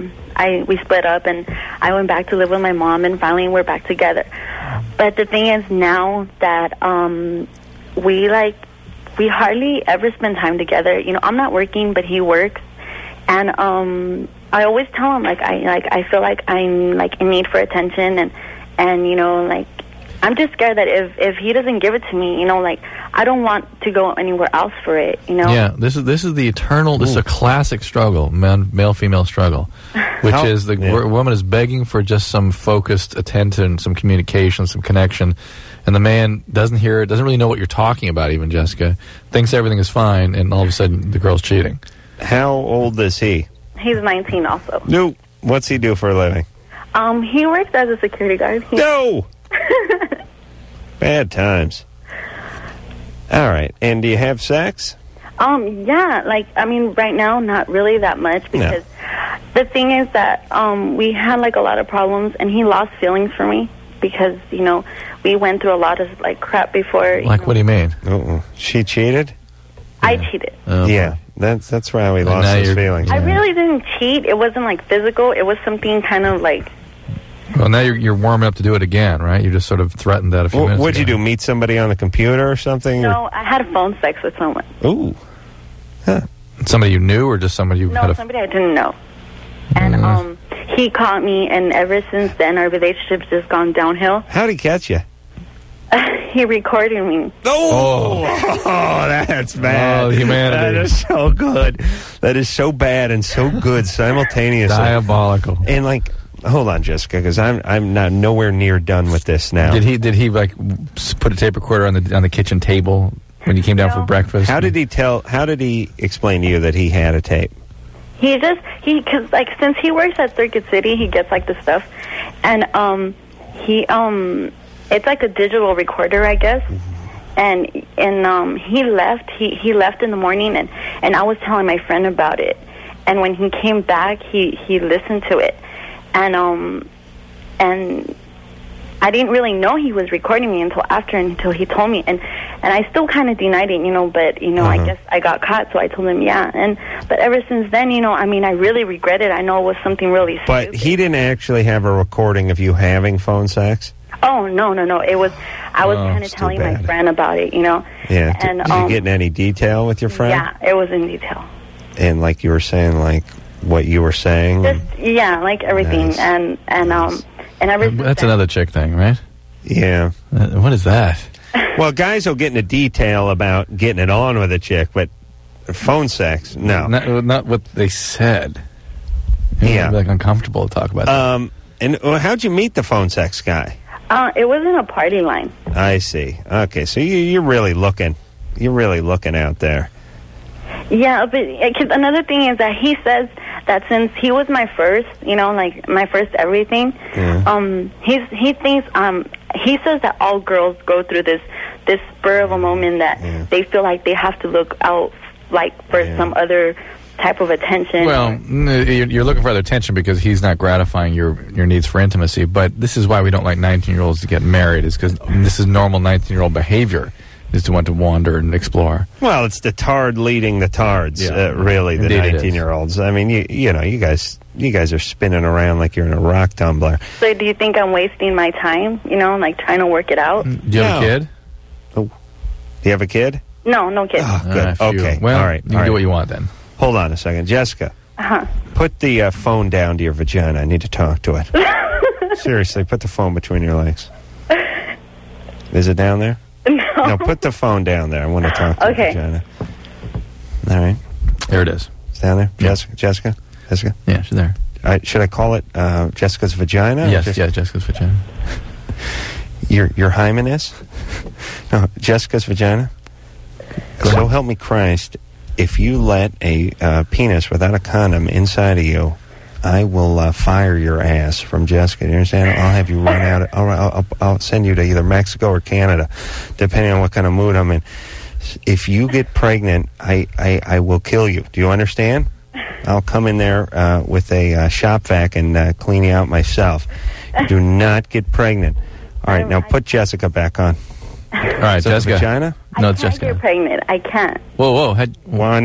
[SPEAKER 10] I we split up, and I went back to live with my mom, and finally we're back together. But the thing is now that um, we like we hardly ever spend time together. You know, I'm not working, but he works, and um, I always tell him like I like I feel like I'm like in need for attention, and and you know like. I'm just scared that if, if he doesn't give it to me, you know, like, I don't want to go anywhere else for it, you know?
[SPEAKER 3] Yeah, this is this is the eternal, this is a classic struggle, man, male-female struggle, which
[SPEAKER 2] How,
[SPEAKER 3] is the
[SPEAKER 2] yeah.
[SPEAKER 3] w- woman is begging for just some focused attention, some communication, some connection, and the man doesn't hear it, doesn't really know what you're talking about even, Jessica, thinks everything is fine, and all of a sudden the girl's cheating.
[SPEAKER 2] How old is he?
[SPEAKER 10] He's nineteen also.
[SPEAKER 2] No. What's he do for a living?
[SPEAKER 10] Um, he works as a security guard. He-
[SPEAKER 2] No! Bad times. All right. And do you have sex?
[SPEAKER 10] Um, yeah, like, I mean, right now, not really that much, because
[SPEAKER 2] No.
[SPEAKER 10] the thing is that um, we had, like, a lot of problems, and he lost feelings for me, because, you know, we went through a lot of, like, crap before.
[SPEAKER 3] Like,
[SPEAKER 10] know.
[SPEAKER 3] what do you mean?
[SPEAKER 2] Uh-uh. She cheated?
[SPEAKER 10] I cheated.
[SPEAKER 3] Oh,
[SPEAKER 2] yeah. That's that's how he
[SPEAKER 3] And
[SPEAKER 2] lost
[SPEAKER 3] now
[SPEAKER 2] his
[SPEAKER 3] you're-
[SPEAKER 2] feelings.
[SPEAKER 10] I really didn't cheat. It wasn't, like, physical. It was something kind of, like...
[SPEAKER 3] Well, now you're, you're warming up to do it again, right? You just sort of threatened that a few
[SPEAKER 2] Wh-
[SPEAKER 3] minutes
[SPEAKER 2] What'd you
[SPEAKER 3] ago.
[SPEAKER 2] do, meet somebody on the computer or something?
[SPEAKER 10] No, I had a phone sex with someone.
[SPEAKER 2] Ooh. Huh.
[SPEAKER 3] Somebody you knew, or just somebody you
[SPEAKER 10] No,
[SPEAKER 3] had a...
[SPEAKER 10] somebody I didn't know. And
[SPEAKER 3] Mhm.
[SPEAKER 10] um, he caught me, and ever since then, our relationship's just gone downhill.
[SPEAKER 2] How'd he catch you?
[SPEAKER 10] He recorded me.
[SPEAKER 2] Oh, oh, that's bad.
[SPEAKER 3] Oh, humanity.
[SPEAKER 2] That is so good. That is so bad and so good simultaneously.
[SPEAKER 3] Diabolical.
[SPEAKER 2] And like, hold on, Jessica, because I'm I'm not nowhere near done with this now.
[SPEAKER 3] Did he did he like s- put a tape recorder on the on the kitchen table when you came down
[SPEAKER 10] No.
[SPEAKER 3] for breakfast?
[SPEAKER 2] How did he tell? How did he explain to you that he had a tape?
[SPEAKER 10] He just he because like since he works at Circuit City, he gets like the stuff, and um he um it's like a digital recorder, I guess. And and um he left he he left in the morning, and and I was telling my friend about it, and when he came back, he he listened to it, and um and I didn't really know he was recording me until after, until he told me, and and I still kind of denied it, you know, but you know,
[SPEAKER 2] Uh-huh.
[SPEAKER 10] I guess I got caught, so I told him, yeah, and but ever since then, you know, I mean, I really regret it. I know it was something really stupid.
[SPEAKER 2] But he didn't actually have a recording of you having phone sex.
[SPEAKER 10] Oh no, no, no! It was I was
[SPEAKER 2] Oh,
[SPEAKER 10] kind of
[SPEAKER 2] it's too
[SPEAKER 10] telling my
[SPEAKER 2] bad.
[SPEAKER 10] friend about it, you know.
[SPEAKER 2] Yeah. Did,
[SPEAKER 10] And,
[SPEAKER 2] did
[SPEAKER 10] um,
[SPEAKER 2] you get in any detail with your friend?
[SPEAKER 10] Yeah, it was in detail.
[SPEAKER 2] And like you were saying, like what you were saying.
[SPEAKER 10] Just yeah, like everything,
[SPEAKER 2] Nice.
[SPEAKER 10] and and um and ever since
[SPEAKER 3] That's
[SPEAKER 10] then-
[SPEAKER 3] another chick thing, right?
[SPEAKER 2] Yeah.
[SPEAKER 3] Uh, what is that?
[SPEAKER 2] Well, guys will get into detail about getting it on with a chick, but phone sex, no.
[SPEAKER 3] Not, not what they said.
[SPEAKER 2] Yeah.
[SPEAKER 3] It'd be, like uncomfortable to talk about. that.
[SPEAKER 2] Um, and uh, how'd you meet the phone sex guy?
[SPEAKER 10] Uh, it wasn't a party line.
[SPEAKER 2] I see. Okay, so you, you're really looking. You're really looking out there.
[SPEAKER 10] Yeah, but uh, 'cause another thing is that he says that since he was my first, you know, like my first everything,
[SPEAKER 2] Yeah.
[SPEAKER 10] um, he's he thinks um he says that all girls go through this this spur of a moment that
[SPEAKER 2] Yeah.
[SPEAKER 10] they feel like they have to look out like for
[SPEAKER 2] Yeah.
[SPEAKER 10] some other type of attention.
[SPEAKER 3] Well, n- you're you're looking for other attention because he's not gratifying your, your needs for intimacy. But this is why we don't like nineteen-year-olds to get married, is because this is normal nineteen-year-old behavior, is to want to wander and explore.
[SPEAKER 2] Well, it's the tard leading the tards,
[SPEAKER 3] Yeah.
[SPEAKER 2] uh, really, the
[SPEAKER 3] Indeed it is.
[SPEAKER 2] nineteen-year-olds. I mean, you you know, you guys you guys are spinning around like you're in a rock tumbler.
[SPEAKER 10] So do you think I'm wasting my time, you know, like trying to work it out?
[SPEAKER 3] Do you have
[SPEAKER 2] No.
[SPEAKER 3] a kid?
[SPEAKER 2] Do you have a kid?
[SPEAKER 10] No, no kidding.
[SPEAKER 2] Oh, good.
[SPEAKER 3] Ah, phew.
[SPEAKER 2] Okay.
[SPEAKER 3] Well,
[SPEAKER 2] all right.
[SPEAKER 3] you can
[SPEAKER 2] all
[SPEAKER 3] do
[SPEAKER 2] right.
[SPEAKER 3] what you want then.
[SPEAKER 2] Hold on a second. Jessica,
[SPEAKER 10] Uh-huh.
[SPEAKER 2] put the uh, phone down to your vagina. I need to talk to it. Seriously, put the phone between your legs. Is it down there?
[SPEAKER 10] No.
[SPEAKER 2] No, put the phone down there. I want to talk to
[SPEAKER 10] Okay.
[SPEAKER 2] the vagina. All right.
[SPEAKER 3] There it is.
[SPEAKER 2] It's down there?
[SPEAKER 3] Yeah.
[SPEAKER 2] Jessica? Jessica? Jessica?
[SPEAKER 3] Yeah, she's there.
[SPEAKER 2] I, should I call it uh, Jessica's vagina? or
[SPEAKER 3] Yes,
[SPEAKER 2] just-
[SPEAKER 3] yeah, Jessica's vagina.
[SPEAKER 2] Your, your hymen is? No, Jessica's vagina? So help me Christ, if you let a uh, penis without a condom inside of you, I will uh, fire your ass from Jessica. You understand? I'll have you run out. I'll, I'll, I'll send you to either Mexico or Canada, depending on what kind of mood I'm in. If you get pregnant, I, I, I will kill you. Do you understand? I'll come in there uh, with a uh, shop vac and uh, clean you out myself. Do not get pregnant. All right, now put Jessica back on.
[SPEAKER 3] All right,
[SPEAKER 2] Is that the
[SPEAKER 3] Jessica.
[SPEAKER 2] vagina?
[SPEAKER 3] No,
[SPEAKER 10] I
[SPEAKER 3] it's
[SPEAKER 10] can't
[SPEAKER 3] Jessica.
[SPEAKER 10] get pregnant. I can't.
[SPEAKER 3] Whoa, whoa. Had,
[SPEAKER 2] Why not?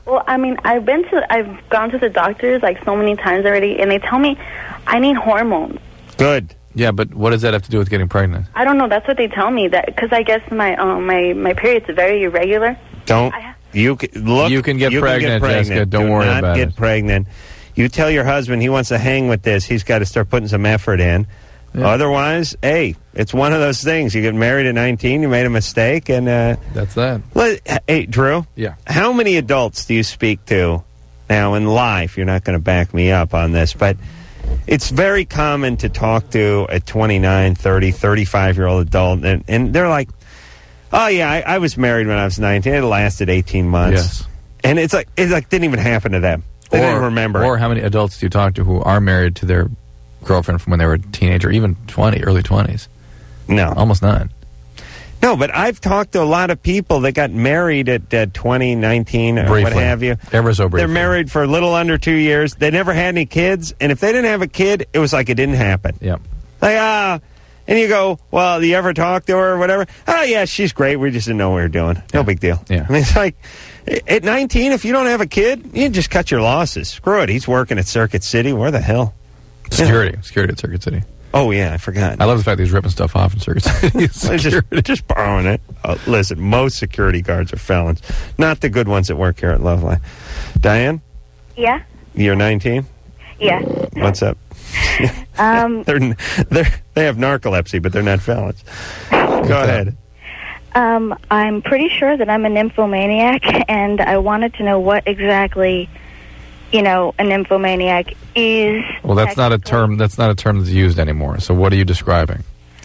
[SPEAKER 10] Well, I mean, I've been to, I've gone to the doctors like so many times already, and they tell me I need hormones.
[SPEAKER 2] Good.
[SPEAKER 3] Yeah, but what does that have to do with getting pregnant?
[SPEAKER 10] I don't know. That's what they tell me. That because I guess my um my my period's very irregular.
[SPEAKER 2] Don't you can, look?
[SPEAKER 3] You can get
[SPEAKER 2] you
[SPEAKER 3] pregnant,
[SPEAKER 2] can get pregnant.
[SPEAKER 3] Jessica. Don't
[SPEAKER 2] Do
[SPEAKER 3] worry
[SPEAKER 2] not
[SPEAKER 3] about
[SPEAKER 2] get
[SPEAKER 3] it.
[SPEAKER 2] pregnant. You tell your husband he wants to hang with this. He's got to start putting some effort in.
[SPEAKER 3] Yeah.
[SPEAKER 2] Otherwise, hey, it's one of those things. You get married at nineteen, you made a mistake, and uh,
[SPEAKER 3] that's that.
[SPEAKER 2] Let, hey, Drew.
[SPEAKER 3] Yeah.
[SPEAKER 2] How many adults do you speak to now in life? You're not going to back me up on this, but it's very common to talk to a twenty-nine, thirty, thirty-five-year-old adult, and, and they're like, oh, yeah, I, I was married when I was nineteen. It lasted eighteen months.
[SPEAKER 3] Yes.
[SPEAKER 2] And it's like, it like didn't even happen to them. They
[SPEAKER 3] or,
[SPEAKER 2] didn't remember.
[SPEAKER 3] Or how many adults do you talk to who are married to their girlfriend from when they were a teenager, even twenty, early twenties?
[SPEAKER 2] No.
[SPEAKER 3] Almost none.
[SPEAKER 2] No, but I've talked to a lot of people that got married at uh, twenty, nineteen, or
[SPEAKER 3] Briefly.
[SPEAKER 2] what have you.
[SPEAKER 3] Ever so briefly.
[SPEAKER 2] They're married for a little under two years. They never had any kids, and if they didn't have a kid, it was like it didn't happen.
[SPEAKER 3] Yep.
[SPEAKER 2] Like, ah, uh, and you go, well, do you ever talk to her or whatever? Oh, yeah, she's great. We just didn't know what we were doing. No
[SPEAKER 3] Yeah.
[SPEAKER 2] big deal.
[SPEAKER 3] Yeah.
[SPEAKER 2] I mean, it's like, at nineteen, if you don't have a kid, you just cut your losses. Screw it. He's working at Circuit City. Where the hell?
[SPEAKER 3] Security. Yeah. Security at Circuit City.
[SPEAKER 2] Oh, yeah, I forgot.
[SPEAKER 3] I love the fact that he's ripping stuff off in Circuit City.
[SPEAKER 2] just, just borrowing it. Uh, listen, most security guards are felons. Not the good ones that work here at Loveline. Diane?
[SPEAKER 10] Yeah.
[SPEAKER 2] You're nineteen?
[SPEAKER 10] Yeah.
[SPEAKER 2] What's up?
[SPEAKER 10] Um.
[SPEAKER 2] they're, they're, they have narcolepsy, but they're not felons. Go ahead.
[SPEAKER 10] Um, I'm pretty sure that I'm a nymphomaniac, and I wanted to know what exactly, you know, a nymphomaniac is.
[SPEAKER 3] Well, that's not a term. That's not a term that's used anymore. So, what are you describing?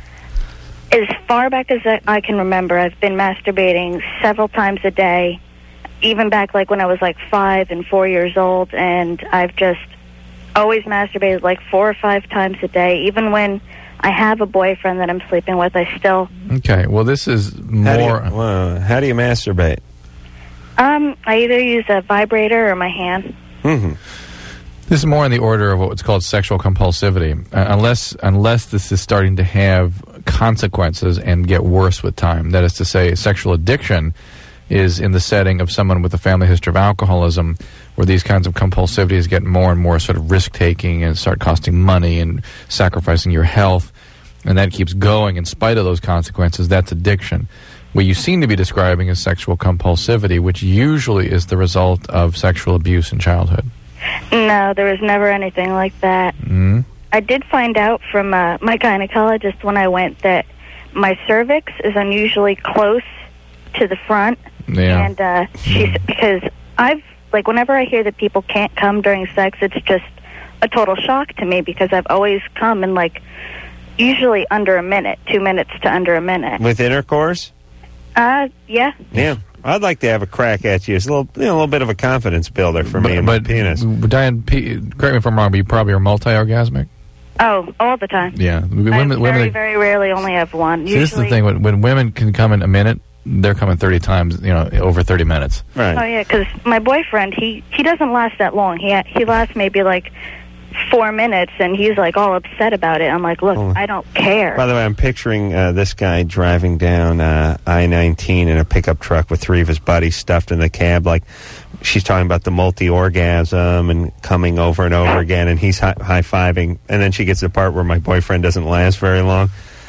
[SPEAKER 10] As far back as I can remember, I've been masturbating several times a day, even back like when I was like five and four years old, and I've just always masturbated like four or five times a day. Even when I have a boyfriend that I'm sleeping with, I still.
[SPEAKER 3] Okay. Well, this is more.
[SPEAKER 2] How do you, well, how do you masturbate?
[SPEAKER 10] Um, I either use a vibrator or my hand.
[SPEAKER 2] Mm-hmm.
[SPEAKER 3] This is more in the order of what's called sexual compulsivity. Uh, unless unless this is starting to have consequences and get worse with time. That is to say, sexual addiction is in the setting of someone with a family history of alcoholism, where these kinds of compulsivities get more and more sort of risk-taking and start costing money and sacrificing your health, and that keeps going in spite of those consequences. That's addiction. What you seem to be describing is sexual compulsivity, which usually is the result of sexual abuse in childhood.
[SPEAKER 10] No, there was never anything like that.
[SPEAKER 3] Mm-hmm.
[SPEAKER 10] I did find out from uh, my gynecologist when I went that my cervix is unusually close to the front.
[SPEAKER 3] Yeah.
[SPEAKER 10] And uh, she's because I've like whenever I hear that people can't come during sex, it's just a total shock to me because I've always come in like usually under a minute, two minutes to under a minute.
[SPEAKER 2] With intercourse?
[SPEAKER 10] Uh, yeah.
[SPEAKER 2] Yeah. I'd like to have a crack at you. It's a little, you know, a little bit of a confidence builder for me and my penis.
[SPEAKER 3] Diane, P, correct me if I'm wrong, but you probably are multi-orgasmic?
[SPEAKER 10] Oh, all the time.
[SPEAKER 3] Yeah. Women,
[SPEAKER 10] I
[SPEAKER 3] women,
[SPEAKER 10] very,
[SPEAKER 3] that,
[SPEAKER 10] very rarely only have one.
[SPEAKER 3] See, this is the thing. When, when women can come in a minute, they're coming thirty times, you know, over thirty minutes.
[SPEAKER 2] Right.
[SPEAKER 10] Oh, yeah, because my boyfriend, he, he doesn't last that long. He he lasts maybe like four minutes, and he's like all upset about it. I'm like, look,
[SPEAKER 2] Oh.
[SPEAKER 10] I don't care.
[SPEAKER 2] By the way, I'm picturing uh, this guy driving down uh, I nineteen in a pickup truck with three of his buddies stuffed in the cab. Like, she's talking about the multi-orgasm and coming over and over again, and he's hi- high-fiving. And then she gets to the part where my boyfriend doesn't last very long.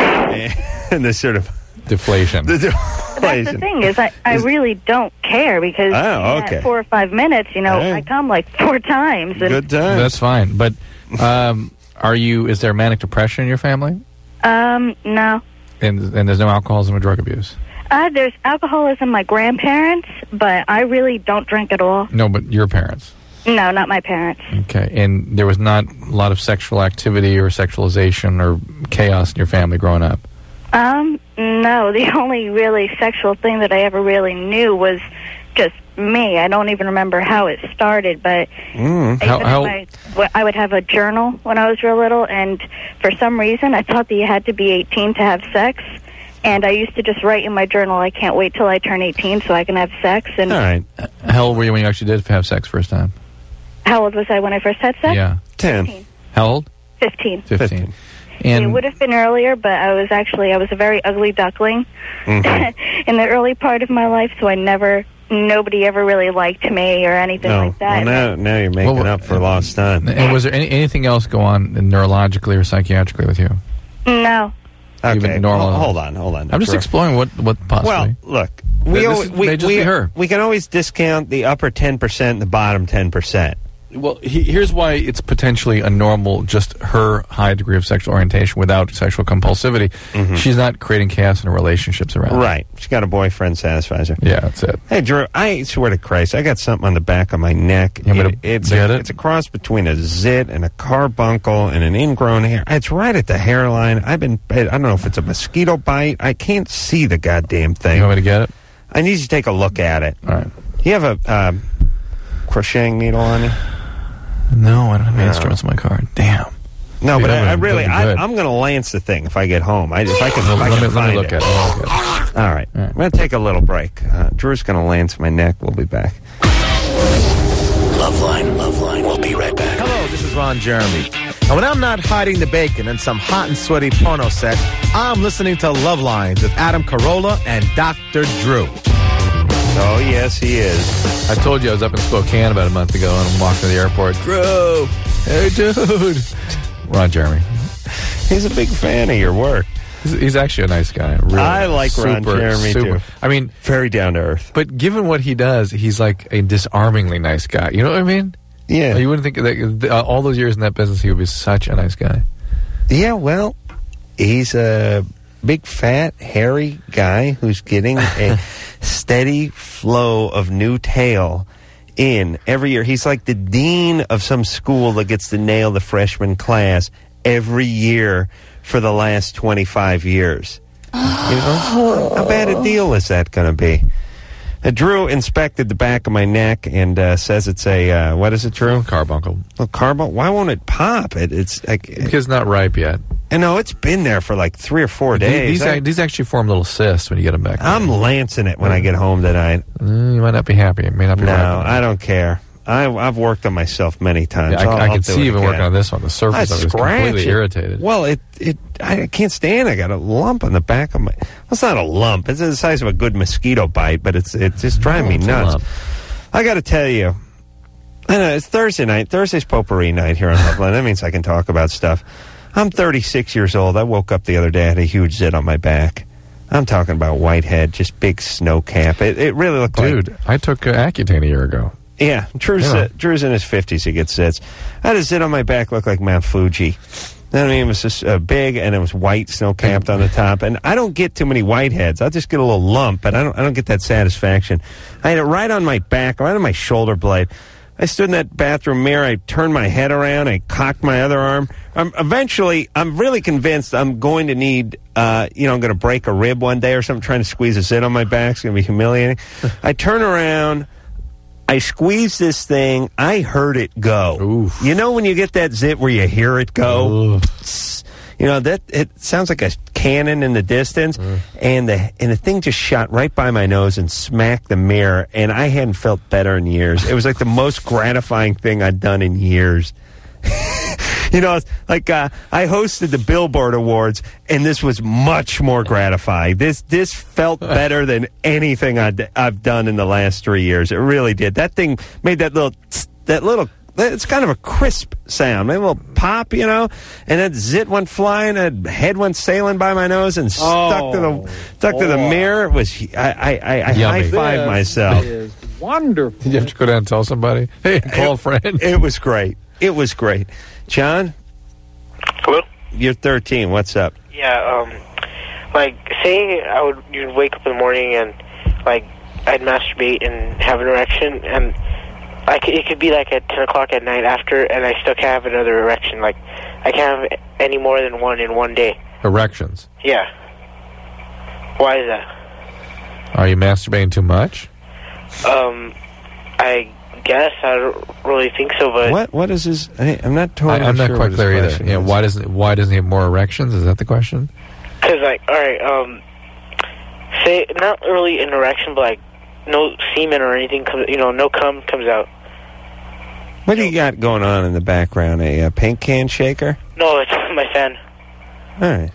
[SPEAKER 2] And this sort of...
[SPEAKER 3] Deflation.
[SPEAKER 2] The
[SPEAKER 10] That's the thing is, I, I really don't care because
[SPEAKER 2] Oh,
[SPEAKER 10] in
[SPEAKER 2] okay.
[SPEAKER 10] that four or five minutes, you know,
[SPEAKER 3] Hey.
[SPEAKER 10] I come like four times. And,
[SPEAKER 2] Good time.
[SPEAKER 3] That's fine. But um, are you? Is there manic depression in your family?
[SPEAKER 10] Um, no.
[SPEAKER 3] And, and there's no alcoholism or drug abuse?
[SPEAKER 10] Uh, there's alcoholism, my grandparents, but I really don't drink at all.
[SPEAKER 3] No, but your parents.
[SPEAKER 10] No, not my parents.
[SPEAKER 3] Okay. And there was not a lot of sexual activity or sexualization or chaos in your family growing up?
[SPEAKER 10] Um, no, the only really sexual thing that I ever really knew was just me. I don't even remember how it started, but
[SPEAKER 3] Mm,
[SPEAKER 10] I,
[SPEAKER 3] how,
[SPEAKER 10] used to
[SPEAKER 3] how,
[SPEAKER 10] have my- I would have a journal when I was real little, and for some reason I thought that you had to be eighteen to have sex, and I used to just write in my journal, I can't wait till I turn eighteen so I can have sex. And
[SPEAKER 3] All right. How old were you when you actually did have sex first time?
[SPEAKER 10] how old was I when I first had sex?
[SPEAKER 3] Yeah.
[SPEAKER 2] Ten.
[SPEAKER 3] How old?
[SPEAKER 10] Fifteen.
[SPEAKER 3] Fifteen.
[SPEAKER 10] it
[SPEAKER 3] And
[SPEAKER 10] would have been earlier, but I was actually, I was a very ugly duckling
[SPEAKER 3] Mhm.
[SPEAKER 10] in the early part of my life, so I never, nobody ever really liked me or anything
[SPEAKER 2] No,
[SPEAKER 10] like that.
[SPEAKER 2] well, now, now you're making
[SPEAKER 3] Well,
[SPEAKER 2] up for lost time.
[SPEAKER 3] And was there any, anything else go on neurologically or psychiatrically with you?
[SPEAKER 10] No.
[SPEAKER 2] Okay,
[SPEAKER 3] Even normal.
[SPEAKER 2] well, hold on, hold on.
[SPEAKER 3] I'm just
[SPEAKER 2] Drew.
[SPEAKER 3] exploring what what possibly.
[SPEAKER 2] Well, look, we,
[SPEAKER 3] This
[SPEAKER 2] always,
[SPEAKER 3] is-
[SPEAKER 2] we,
[SPEAKER 3] may just
[SPEAKER 2] we,
[SPEAKER 3] be her.
[SPEAKER 2] we can always discount the upper ten percent and the bottom ten percent.
[SPEAKER 3] Well, he, here's why it's potentially a normal, just her high degree of sexual orientation without sexual compulsivity.
[SPEAKER 2] Mhm.
[SPEAKER 3] She's not creating chaos in her relationships around.
[SPEAKER 2] Right. She's got a boyfriend, satisfies her.
[SPEAKER 3] Yeah, that's it.
[SPEAKER 2] Hey, Drew, I swear to Christ, I got something on the back of my neck.
[SPEAKER 3] You want me
[SPEAKER 2] It-
[SPEAKER 3] to
[SPEAKER 2] it's,
[SPEAKER 3] get
[SPEAKER 2] a,
[SPEAKER 3] it?
[SPEAKER 2] it's a cross between a zit and a carbuncle and an ingrown hair. It's right at the hairline. I've been, I don't know if it's a mosquito bite. I can't see the goddamn thing.
[SPEAKER 3] You want me to get it?
[SPEAKER 2] I need you to take a look at it.
[SPEAKER 3] All right.
[SPEAKER 2] You have a um, crocheting needle on you?
[SPEAKER 3] No, I don't have any
[SPEAKER 2] No.
[SPEAKER 3] instruments in my car. Damn.
[SPEAKER 2] No,
[SPEAKER 3] Yeah,
[SPEAKER 2] but I, I
[SPEAKER 3] that'd be
[SPEAKER 2] really, I,
[SPEAKER 3] good.
[SPEAKER 2] I'm going to lance the thing if I get home. I, if I can, if I
[SPEAKER 3] Let
[SPEAKER 2] can
[SPEAKER 3] me, let
[SPEAKER 2] find
[SPEAKER 3] me look
[SPEAKER 2] it.
[SPEAKER 3] at it. Let me look at it.
[SPEAKER 2] All right. I'm going to take a little break. Uh, Drew's going to lance my neck. We'll be back.
[SPEAKER 9] Loveline, Loveline. We'll be right back.
[SPEAKER 11] Hello, this is Ron Jeremy. And when I'm not hiding the bacon in some hot and sweaty porno set, I'm listening to Love Lines with Adam Carolla and Doctor Drew.
[SPEAKER 2] Oh, yes, he is.
[SPEAKER 3] I told you I was up in Spokane about a month ago, and I'm walking to the airport. Drew, hey, dude. Ron Jeremy.
[SPEAKER 2] He's a big fan of your work.
[SPEAKER 3] He's, he's actually a nice guy. Really.
[SPEAKER 2] I like Ron
[SPEAKER 3] Super,
[SPEAKER 2] Jeremy,
[SPEAKER 3] super.
[SPEAKER 2] too.
[SPEAKER 3] I mean,
[SPEAKER 2] very down to earth.
[SPEAKER 3] But given what he does, he's like a disarmingly nice guy. You know what I mean?
[SPEAKER 2] Yeah.
[SPEAKER 3] You wouldn't think that uh, all those years in that business, he would be such a nice guy.
[SPEAKER 2] Yeah, well, he's a big, fat, hairy guy who's getting a steady flow of new tail in every year. He's like the dean of some school that gets to nail the freshman class every year for the last twenty-five years. You know? How bad a deal is that going to be? Uh, Drew inspected the back of my neck and uh, says it's a, uh, what is it, Drew?
[SPEAKER 3] Carbuncle.
[SPEAKER 2] Well, carbuncle? Why won't it pop? It, it's like,
[SPEAKER 3] Because it's not ripe yet.
[SPEAKER 2] I know, it's been there for like three or four
[SPEAKER 3] These,
[SPEAKER 2] days.
[SPEAKER 3] these,
[SPEAKER 2] I,
[SPEAKER 3] ac- these actually form little cysts when you get them back.
[SPEAKER 2] I'm lancing it when I get home tonight.
[SPEAKER 3] Mm, you might not be happy. It may not be
[SPEAKER 2] No,
[SPEAKER 3] ripe.
[SPEAKER 2] I don't care. I, I've worked on myself many times.
[SPEAKER 3] Yeah, I,
[SPEAKER 2] I'll-
[SPEAKER 3] I
[SPEAKER 2] I'll
[SPEAKER 3] can
[SPEAKER 2] do
[SPEAKER 3] see
[SPEAKER 2] it
[SPEAKER 3] you've been
[SPEAKER 2] again.
[SPEAKER 3] working on this one. The surface
[SPEAKER 2] I
[SPEAKER 3] of it is
[SPEAKER 2] scratch
[SPEAKER 3] completely
[SPEAKER 2] it.
[SPEAKER 3] irritated.
[SPEAKER 2] Well, it it I can't stand. I got a lump on the back of my. Well, it's not a lump. It's the size of a good mosquito bite, but it's it's just driving me
[SPEAKER 3] it's a
[SPEAKER 2] nuts.
[SPEAKER 3] lump.
[SPEAKER 2] I got to tell you, I know it's Thursday night. Thursday's potpourri night here on Loveline. That means I can talk about stuff. I'm thirty-six years old. I woke up the other day. I had a huge zit on my back. I'm talking about whitehead, just big snow cap. It, it really looked like.
[SPEAKER 3] Dude, I took uh, Accutane a year ago.
[SPEAKER 2] Yeah, Drew's,
[SPEAKER 3] Yeah.
[SPEAKER 2] uh, Drew's in his fifties. He gets zits. I had a zit on my back, looked like Mount Fuji. I mean, it was just uh, big, and it was white, snow-capped on the top. And I don't get too many whiteheads. I'll just get a little lump, but I don't. I don't get that satisfaction. I had it right on my back, right on my shoulder blade. I stood in that bathroom mirror. I turned my head around. I cocked my other arm. Um, eventually, I'm really convinced I'm going to need, uh, you know, I'm going to break a rib one day or something, trying to squeeze a zit on my back. It's going to be humiliating. I turn around. I squeezed this thing. I heard it go.
[SPEAKER 3] Oof.
[SPEAKER 2] You know when you get that zit where you hear it go? Tss. You know, that it sounds like a cannon in the distance.
[SPEAKER 3] Mm.
[SPEAKER 2] And the and the thing just shot right by my nose and smacked the mirror. And I hadn't felt better in years. It was like the most gratifying thing I'd done in years. You know, it's like uh, I hosted the Billboard Awards, and this was much more gratifying. This this felt better than anything I'd, I've done in the last three years. It really did. That thing made that little tss, that little. It's kind of a crisp sound, maybe a little pop, you know. And that zit went flying, a head went sailing by my nose and stuck
[SPEAKER 12] Oh,
[SPEAKER 2] to the stuck to the
[SPEAKER 12] boy.
[SPEAKER 2] mirror. It was I I, I, I
[SPEAKER 3] Yummy.
[SPEAKER 2] high fived
[SPEAKER 12] This
[SPEAKER 2] myself.
[SPEAKER 12] is wonderful.
[SPEAKER 3] Did you have to go down and tell somebody? Hey, call a friend.
[SPEAKER 2] It was great. It was great. John,
[SPEAKER 13] Hello?
[SPEAKER 2] you're thirteen. What's up?
[SPEAKER 13] Yeah, um, like, say I would, you'd wake up in the morning and, like, I'd masturbate and have an erection, and I could, it could be, like, at ten o'clock at night after, and I still can't have another erection. Like, I can't have any more than one in one day.
[SPEAKER 3] Erections.
[SPEAKER 13] Yeah. Why is that?
[SPEAKER 3] Are you masturbating too much?
[SPEAKER 13] Um, I guess. I don't really think so, but...
[SPEAKER 2] What what is his? I, I'm not totally.
[SPEAKER 3] I, I'm not
[SPEAKER 2] sure
[SPEAKER 3] quite
[SPEAKER 2] what his
[SPEAKER 3] clear either.
[SPEAKER 2] question
[SPEAKER 3] Yeah,
[SPEAKER 2] is.
[SPEAKER 3] why doesn't why doesn't he have more erections? Is that the question?
[SPEAKER 13] Because, like, all right, um, say, not really an erection, but, like, no semen or anything comes, you know, no cum comes out.
[SPEAKER 2] What do you got going on in the background? A, uh paint can shaker?
[SPEAKER 13] No, it's my fan.
[SPEAKER 2] All right.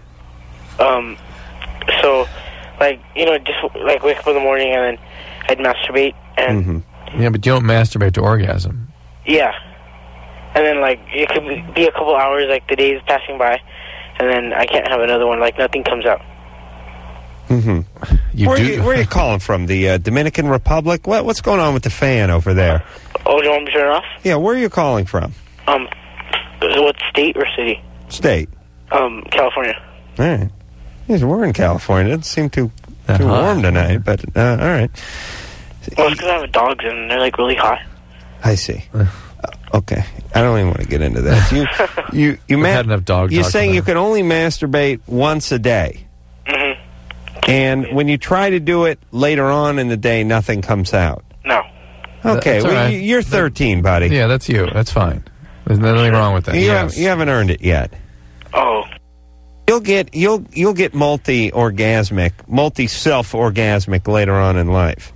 [SPEAKER 13] Um, so, like, you know, just, like, wake up in the morning and then I'd masturbate And
[SPEAKER 3] Mm-hmm. Yeah, but you don't masturbate to orgasm.
[SPEAKER 13] yeah. And then, like, it could be- be a couple hours, like, the days passing by, and then I can't have another one. Like, nothing comes out.
[SPEAKER 2] Mm-hmm.
[SPEAKER 3] You
[SPEAKER 2] where,
[SPEAKER 3] do-
[SPEAKER 2] Are you, where are you calling from? The uh, Dominican Republic? What, what's going on with the fan over there?
[SPEAKER 13] Oh, do you want me to turn it off?
[SPEAKER 2] Yeah, where are you calling from?
[SPEAKER 13] Um, what state or city?
[SPEAKER 2] State.
[SPEAKER 13] Um, California.
[SPEAKER 2] All right. Yes, we're in California. It doesn't seem too,
[SPEAKER 3] That
[SPEAKER 2] too
[SPEAKER 3] hot.
[SPEAKER 2] warm tonight, but uh, all right.
[SPEAKER 13] Well, it's because I have dogs, and they're, like, really hot.
[SPEAKER 2] I see. Uh, okay. I don't even want to get into that. You, you, you
[SPEAKER 3] We've
[SPEAKER 2] ma-
[SPEAKER 3] had enough dog
[SPEAKER 2] You're
[SPEAKER 3] talk
[SPEAKER 2] saying
[SPEAKER 3] tonight.
[SPEAKER 2] you can only masturbate once a day.
[SPEAKER 13] Mm-hmm.
[SPEAKER 2] And when you try to do it later on in the day, nothing comes out.
[SPEAKER 13] No.
[SPEAKER 2] Okay,
[SPEAKER 3] That's all
[SPEAKER 2] well,
[SPEAKER 3] right.
[SPEAKER 2] you- you're thirteen, buddy.
[SPEAKER 3] Yeah, that's you. That's fine. There's nothing wrong with that.
[SPEAKER 2] You,
[SPEAKER 3] Yes.
[SPEAKER 2] haven't, you haven't earned it yet.
[SPEAKER 13] Oh.
[SPEAKER 2] You'll get you'll you'll get multi orgasmic, multi self orgasmic later on in life.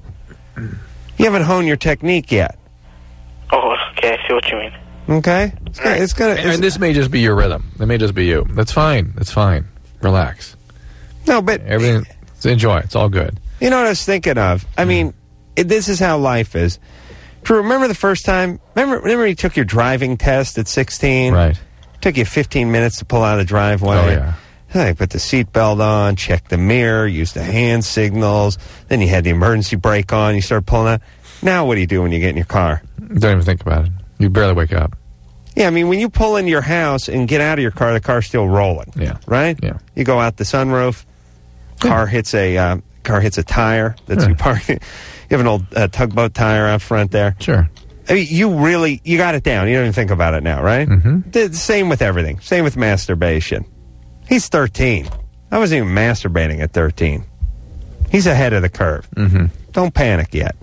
[SPEAKER 2] You haven't honed your technique yet.
[SPEAKER 13] Oh, okay. I see what you mean.
[SPEAKER 2] Okay, it's gonna. It's gonna
[SPEAKER 3] And,
[SPEAKER 2] it's,
[SPEAKER 3] this may just be your rhythm. It may just be you. That's fine. That's fine. Relax.
[SPEAKER 2] no, but
[SPEAKER 3] Everything. Enjoy. It's all good.
[SPEAKER 2] you know what I was thinking of? I mean, it, this is how life is. Drew, remember the first time? Remember, remember you took your driving test at sixteen?
[SPEAKER 3] Right.
[SPEAKER 2] Took you fifteen minutes to pull out of the driveway.
[SPEAKER 3] Oh, yeah.
[SPEAKER 2] Hey, put the seatbelt on, check the mirror, use the hand signals. Then you had the emergency brake on. You start pulling out. Now, what do you do when you get in your car?
[SPEAKER 3] Don't even think about it. You barely wake up.
[SPEAKER 2] Yeah, I mean, when you pull into your house and get out of your car, the car's still rolling.
[SPEAKER 3] Yeah.
[SPEAKER 2] Right?
[SPEAKER 3] Yeah.
[SPEAKER 2] You go out the sunroof, car hits a uh, car hits a tire that's
[SPEAKER 3] Yeah.
[SPEAKER 2] you park. You have an old uh, tugboat tire out front there.
[SPEAKER 3] Sure.
[SPEAKER 2] I mean, you really you got it down. You don't even think about it now, right?
[SPEAKER 3] Mm-hmm.
[SPEAKER 2] The same with everything. Same with masturbation. He's thirteen. I wasn't even masturbating at thirteen. He's ahead of the curve.
[SPEAKER 3] Mm-hmm.
[SPEAKER 2] Don't panic yet.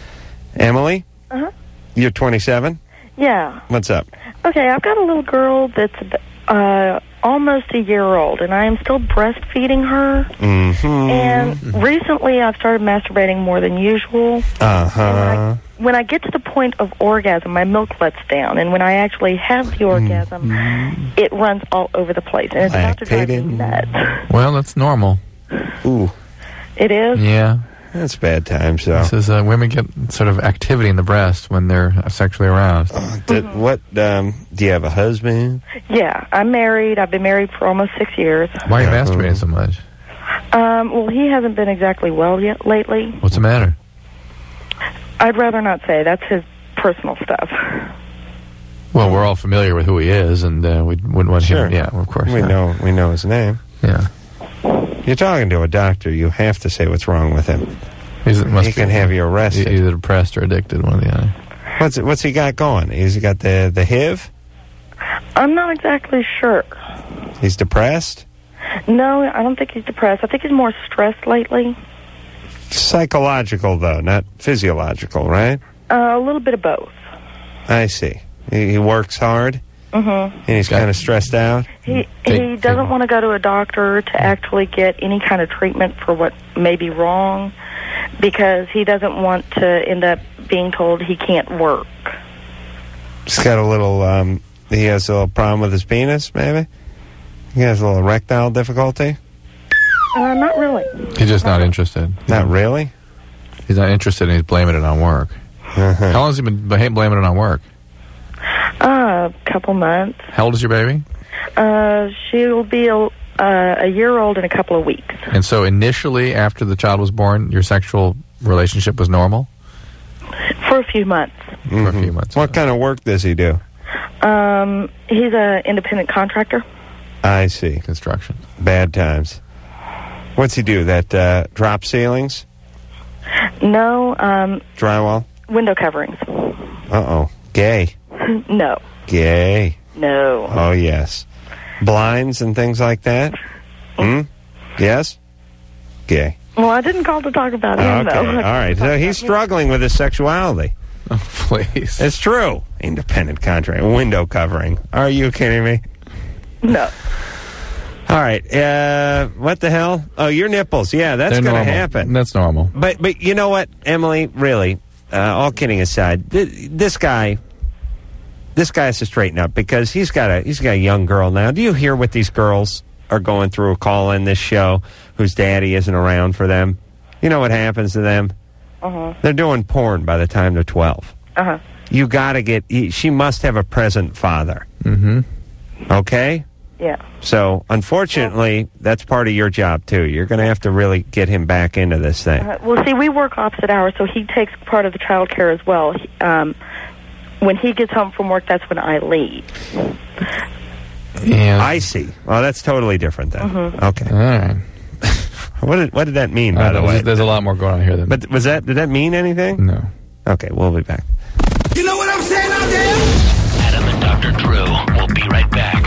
[SPEAKER 2] Emily,
[SPEAKER 12] Uh-huh.
[SPEAKER 2] you're twenty-seven.
[SPEAKER 12] Yeah.
[SPEAKER 2] What's up?
[SPEAKER 12] Okay, I've got a little girl that's uh, almost a year old, and I am still breastfeeding her.
[SPEAKER 2] Mm-hmm.
[SPEAKER 12] And recently I've started masturbating more than usual.
[SPEAKER 2] Uh-huh.
[SPEAKER 12] When I get to the point of orgasm, my milk lets down, and when I actually have the orgasm, it runs all over the place, and it's about to drive me
[SPEAKER 2] Lactating.
[SPEAKER 12] nuts.
[SPEAKER 3] Well, that's normal.
[SPEAKER 2] Ooh,
[SPEAKER 12] It is?
[SPEAKER 3] Yeah.
[SPEAKER 2] that's bad times, though.
[SPEAKER 3] This is uh, women get sort of activity in the breast when they're sexually aroused.
[SPEAKER 2] Did, what, um, do you have a husband?
[SPEAKER 12] Yeah, I'm married. I've been married for almost six years.
[SPEAKER 3] Why are you
[SPEAKER 2] Yeah.
[SPEAKER 3] masturbating so much?
[SPEAKER 12] Um, well, he hasn't been exactly well yet lately.
[SPEAKER 3] What's the matter?
[SPEAKER 12] I'd rather not say. That's his personal stuff.
[SPEAKER 3] Well, we're all familiar with who he is, and uh, we wouldn't want
[SPEAKER 2] Sure.
[SPEAKER 3] him. Yeah, of course.
[SPEAKER 2] We
[SPEAKER 3] yeah.
[SPEAKER 2] know we know his name.
[SPEAKER 3] Yeah.
[SPEAKER 2] You're talking to a doctor. You have to say what's wrong with him.
[SPEAKER 3] He's, must
[SPEAKER 2] He
[SPEAKER 3] be-
[SPEAKER 2] can have you arrested.
[SPEAKER 3] Either depressed or addicted, one or the other.
[SPEAKER 2] What's what's he got going? He's got the the H I V.
[SPEAKER 12] I'm not exactly sure.
[SPEAKER 2] He's depressed.
[SPEAKER 12] No, I don't think he's depressed. I think he's more stressed lately.
[SPEAKER 2] Psychological though, not physiological, right?
[SPEAKER 12] Uh, a little bit of both.
[SPEAKER 2] I see. He, he works hard
[SPEAKER 12] Mm-hmm.
[SPEAKER 2] and he's kind of stressed out.
[SPEAKER 12] He
[SPEAKER 3] Take-
[SPEAKER 12] he doesn't want to go to a doctor to actually get any kind of treatment for what may be wrong, because he doesn't want to end up being told he can't work.
[SPEAKER 2] He's got a little. Um, he has a little problem with his penis, maybe. He has a little erectile difficulty.
[SPEAKER 12] Uh, not really.
[SPEAKER 3] He's just not interested.
[SPEAKER 2] Not really.
[SPEAKER 3] He's not interested, and he's blaming it on work.
[SPEAKER 2] Uh-huh.
[SPEAKER 3] How long has he been blah- blaming it on work?
[SPEAKER 12] Uh, a couple months.
[SPEAKER 3] How old is your baby?
[SPEAKER 12] Uh, she'll be a, uh, a year old in a couple of weeks.
[SPEAKER 3] And so initially, after the child was born, your sexual relationship was normal?
[SPEAKER 12] For a few months.
[SPEAKER 3] For a few months.
[SPEAKER 2] What kind of work does he do?
[SPEAKER 12] Um, he's an independent contractor.
[SPEAKER 2] I see.
[SPEAKER 3] Construction.
[SPEAKER 2] Bad times. What's he do? That uh, drop ceilings,
[SPEAKER 12] No, um,
[SPEAKER 2] drywall.
[SPEAKER 12] window coverings.
[SPEAKER 2] Uh oh, gay,
[SPEAKER 12] No,
[SPEAKER 2] gay.
[SPEAKER 12] no.
[SPEAKER 2] Oh yes, blinds and things like that. Hmm. Yes. Gay.
[SPEAKER 12] Well, I didn't call to talk about him,
[SPEAKER 2] Okay.
[SPEAKER 12] though.
[SPEAKER 2] All right. So he's struggling with his sexuality.
[SPEAKER 3] Oh, please.
[SPEAKER 2] It's true. Independent contract, window covering. Are you kidding me?
[SPEAKER 12] No.
[SPEAKER 2] All right. Uh, what the hell? Oh, your nipples. Yeah, that's
[SPEAKER 3] They're
[SPEAKER 2] going to
[SPEAKER 3] normal.
[SPEAKER 2] happen.
[SPEAKER 3] That's normal.
[SPEAKER 2] But but you know what, Emily? Really, uh, all kidding aside, th- this guy, this guy has to straighten up because he's got a he's got a young girl now. Do you hear what these girls are going through? Call in this show, whose daddy isn't around for them. You know what happens to them?
[SPEAKER 12] Uh-huh.
[SPEAKER 2] They're doing porn by the time they're twelve.
[SPEAKER 12] Uh-huh.
[SPEAKER 2] You got to get... She must have a present father.
[SPEAKER 3] Mm-hmm.
[SPEAKER 2] Okay?
[SPEAKER 12] Yeah.
[SPEAKER 2] So, unfortunately, that's part of your job, too. You're going to have to really get him back into this thing.
[SPEAKER 12] Uh, well, see, we work opposite hours, so he takes part of the child care as well. He, um, when he gets home from work, that's when I leave.
[SPEAKER 3] Yeah.
[SPEAKER 2] I see. Well, that's totally different then.
[SPEAKER 12] Mhm.
[SPEAKER 2] Okay.
[SPEAKER 3] All right.
[SPEAKER 2] What did, what did that mean,
[SPEAKER 3] I
[SPEAKER 2] by the
[SPEAKER 3] know,
[SPEAKER 2] way?
[SPEAKER 3] There's, there's a lot more going on here than...
[SPEAKER 2] But was that did that mean anything?
[SPEAKER 3] No.
[SPEAKER 2] Okay, we'll be back.
[SPEAKER 9] You know what I'm saying out there? Adam and Doctor Drew will be right back.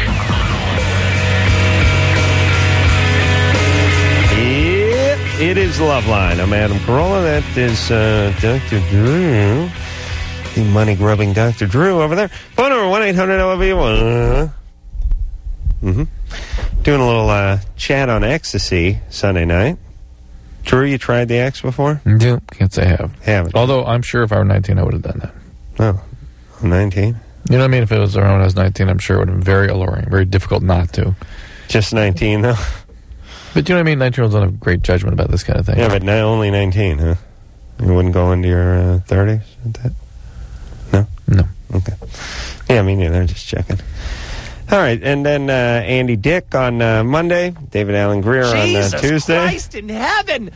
[SPEAKER 2] Yeah, it is Loveline. I'm Adam Carolla. That is uh, Doctor Drew. The money-grubbing Doctor Drew over there. Phone number one eight hundred L O V one. Mm-hmm. Doing a little uh, chat on ecstasy Sunday night. Drew, you tried the X before?
[SPEAKER 3] Yeah, can't say I have.
[SPEAKER 2] Haven't.
[SPEAKER 3] Although I'm sure if I were nineteen, I would have done that.
[SPEAKER 2] Oh, I'm nineteen?
[SPEAKER 3] You know what I mean? If it was around when I was nineteen, I'm sure it would have been very alluring, very difficult not to.
[SPEAKER 2] Just nineteen, though?
[SPEAKER 3] But you know what I mean? nineteen-year-olds don't have great judgment about this kind of thing.
[SPEAKER 2] Yeah, but now only nineteen, huh? You wouldn't go into your uh, thirties at that? No?
[SPEAKER 3] No.
[SPEAKER 2] Okay. Yeah, me neither. Just checking. All right, and then uh, Andy Dick on uh, Monday, David Allen Greer on uh,
[SPEAKER 1] Jesus
[SPEAKER 2] Tuesday.
[SPEAKER 1] Christ in heaven!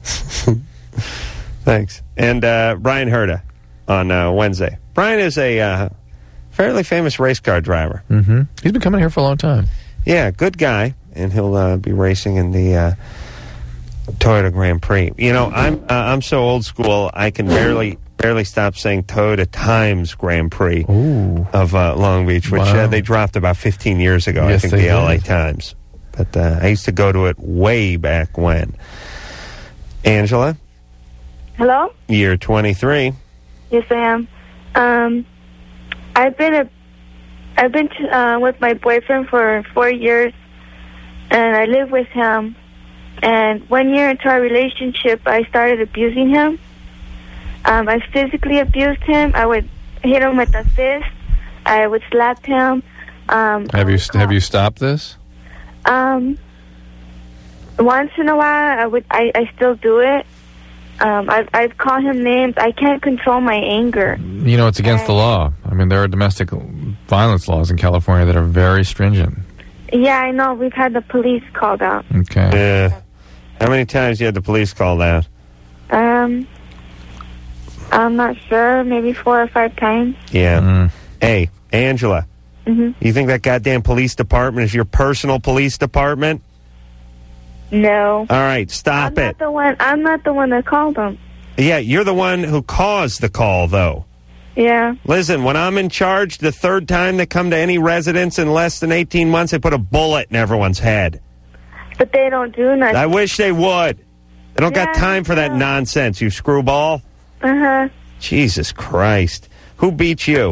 [SPEAKER 2] Thanks. And uh, Brian Herta on uh, Wednesday. Brian is a uh, fairly famous race car driver.
[SPEAKER 3] Mm-hmm. He's been coming here for a long time.
[SPEAKER 2] Yeah, good guy, and he'll uh, be racing in the uh, Toyota Grand Prix. You know, I'm uh, I'm so old school, I can barely barely stop saying Toyota Times Grand Prix
[SPEAKER 3] Ooh.
[SPEAKER 2] of uh, Long Beach, which
[SPEAKER 3] Wow.
[SPEAKER 2] uh, they dropped about fifteen years ago.
[SPEAKER 3] Yes,
[SPEAKER 2] I think
[SPEAKER 3] they
[SPEAKER 2] the L A
[SPEAKER 3] did.
[SPEAKER 2] Times. But uh, I used to go to it way back when. Angela,
[SPEAKER 14] Hello?
[SPEAKER 2] year twenty-three.
[SPEAKER 14] Yes, I am. Um, I've been a, I've been to, uh, with my boyfriend for four years, and I live with him. And one year into our relationship, I started abusing him. Um, I physically abused him. I would hit him with a fist. I would slap him. Um,
[SPEAKER 3] Have you have you stopped this?
[SPEAKER 14] um, once in a while, I would. I, I still do it. Um, I've I've called him names. I can't control my anger.
[SPEAKER 3] You know, it's against the law. I mean, there are domestic violence laws in California that are very stringent.
[SPEAKER 14] Yeah, I know. We've had the police called out.
[SPEAKER 3] Okay.
[SPEAKER 2] Yeah. How many times you had the police called out?
[SPEAKER 14] Um, I'm not sure. Maybe four or five times.
[SPEAKER 2] Yeah.
[SPEAKER 3] Mm.
[SPEAKER 2] Hey, Angela,
[SPEAKER 14] hmm
[SPEAKER 2] you think that goddamn police department is your personal police department?
[SPEAKER 14] No.
[SPEAKER 2] All right, stop
[SPEAKER 14] I'm
[SPEAKER 2] it.
[SPEAKER 14] not the one. I'm not the one that called them.
[SPEAKER 2] Yeah, you're the one who caused the call, though.
[SPEAKER 14] Yeah.
[SPEAKER 2] Listen, when I'm in charge, the third time they come to any residence in less than eighteen months, they put a bullet in everyone's head.
[SPEAKER 14] But they don't do nothing.
[SPEAKER 2] I wish they would. They don't got
[SPEAKER 14] Yeah,
[SPEAKER 2] time for that nonsense, you screwball.
[SPEAKER 14] Uh huh.
[SPEAKER 2] Jesus Christ. Who beat you?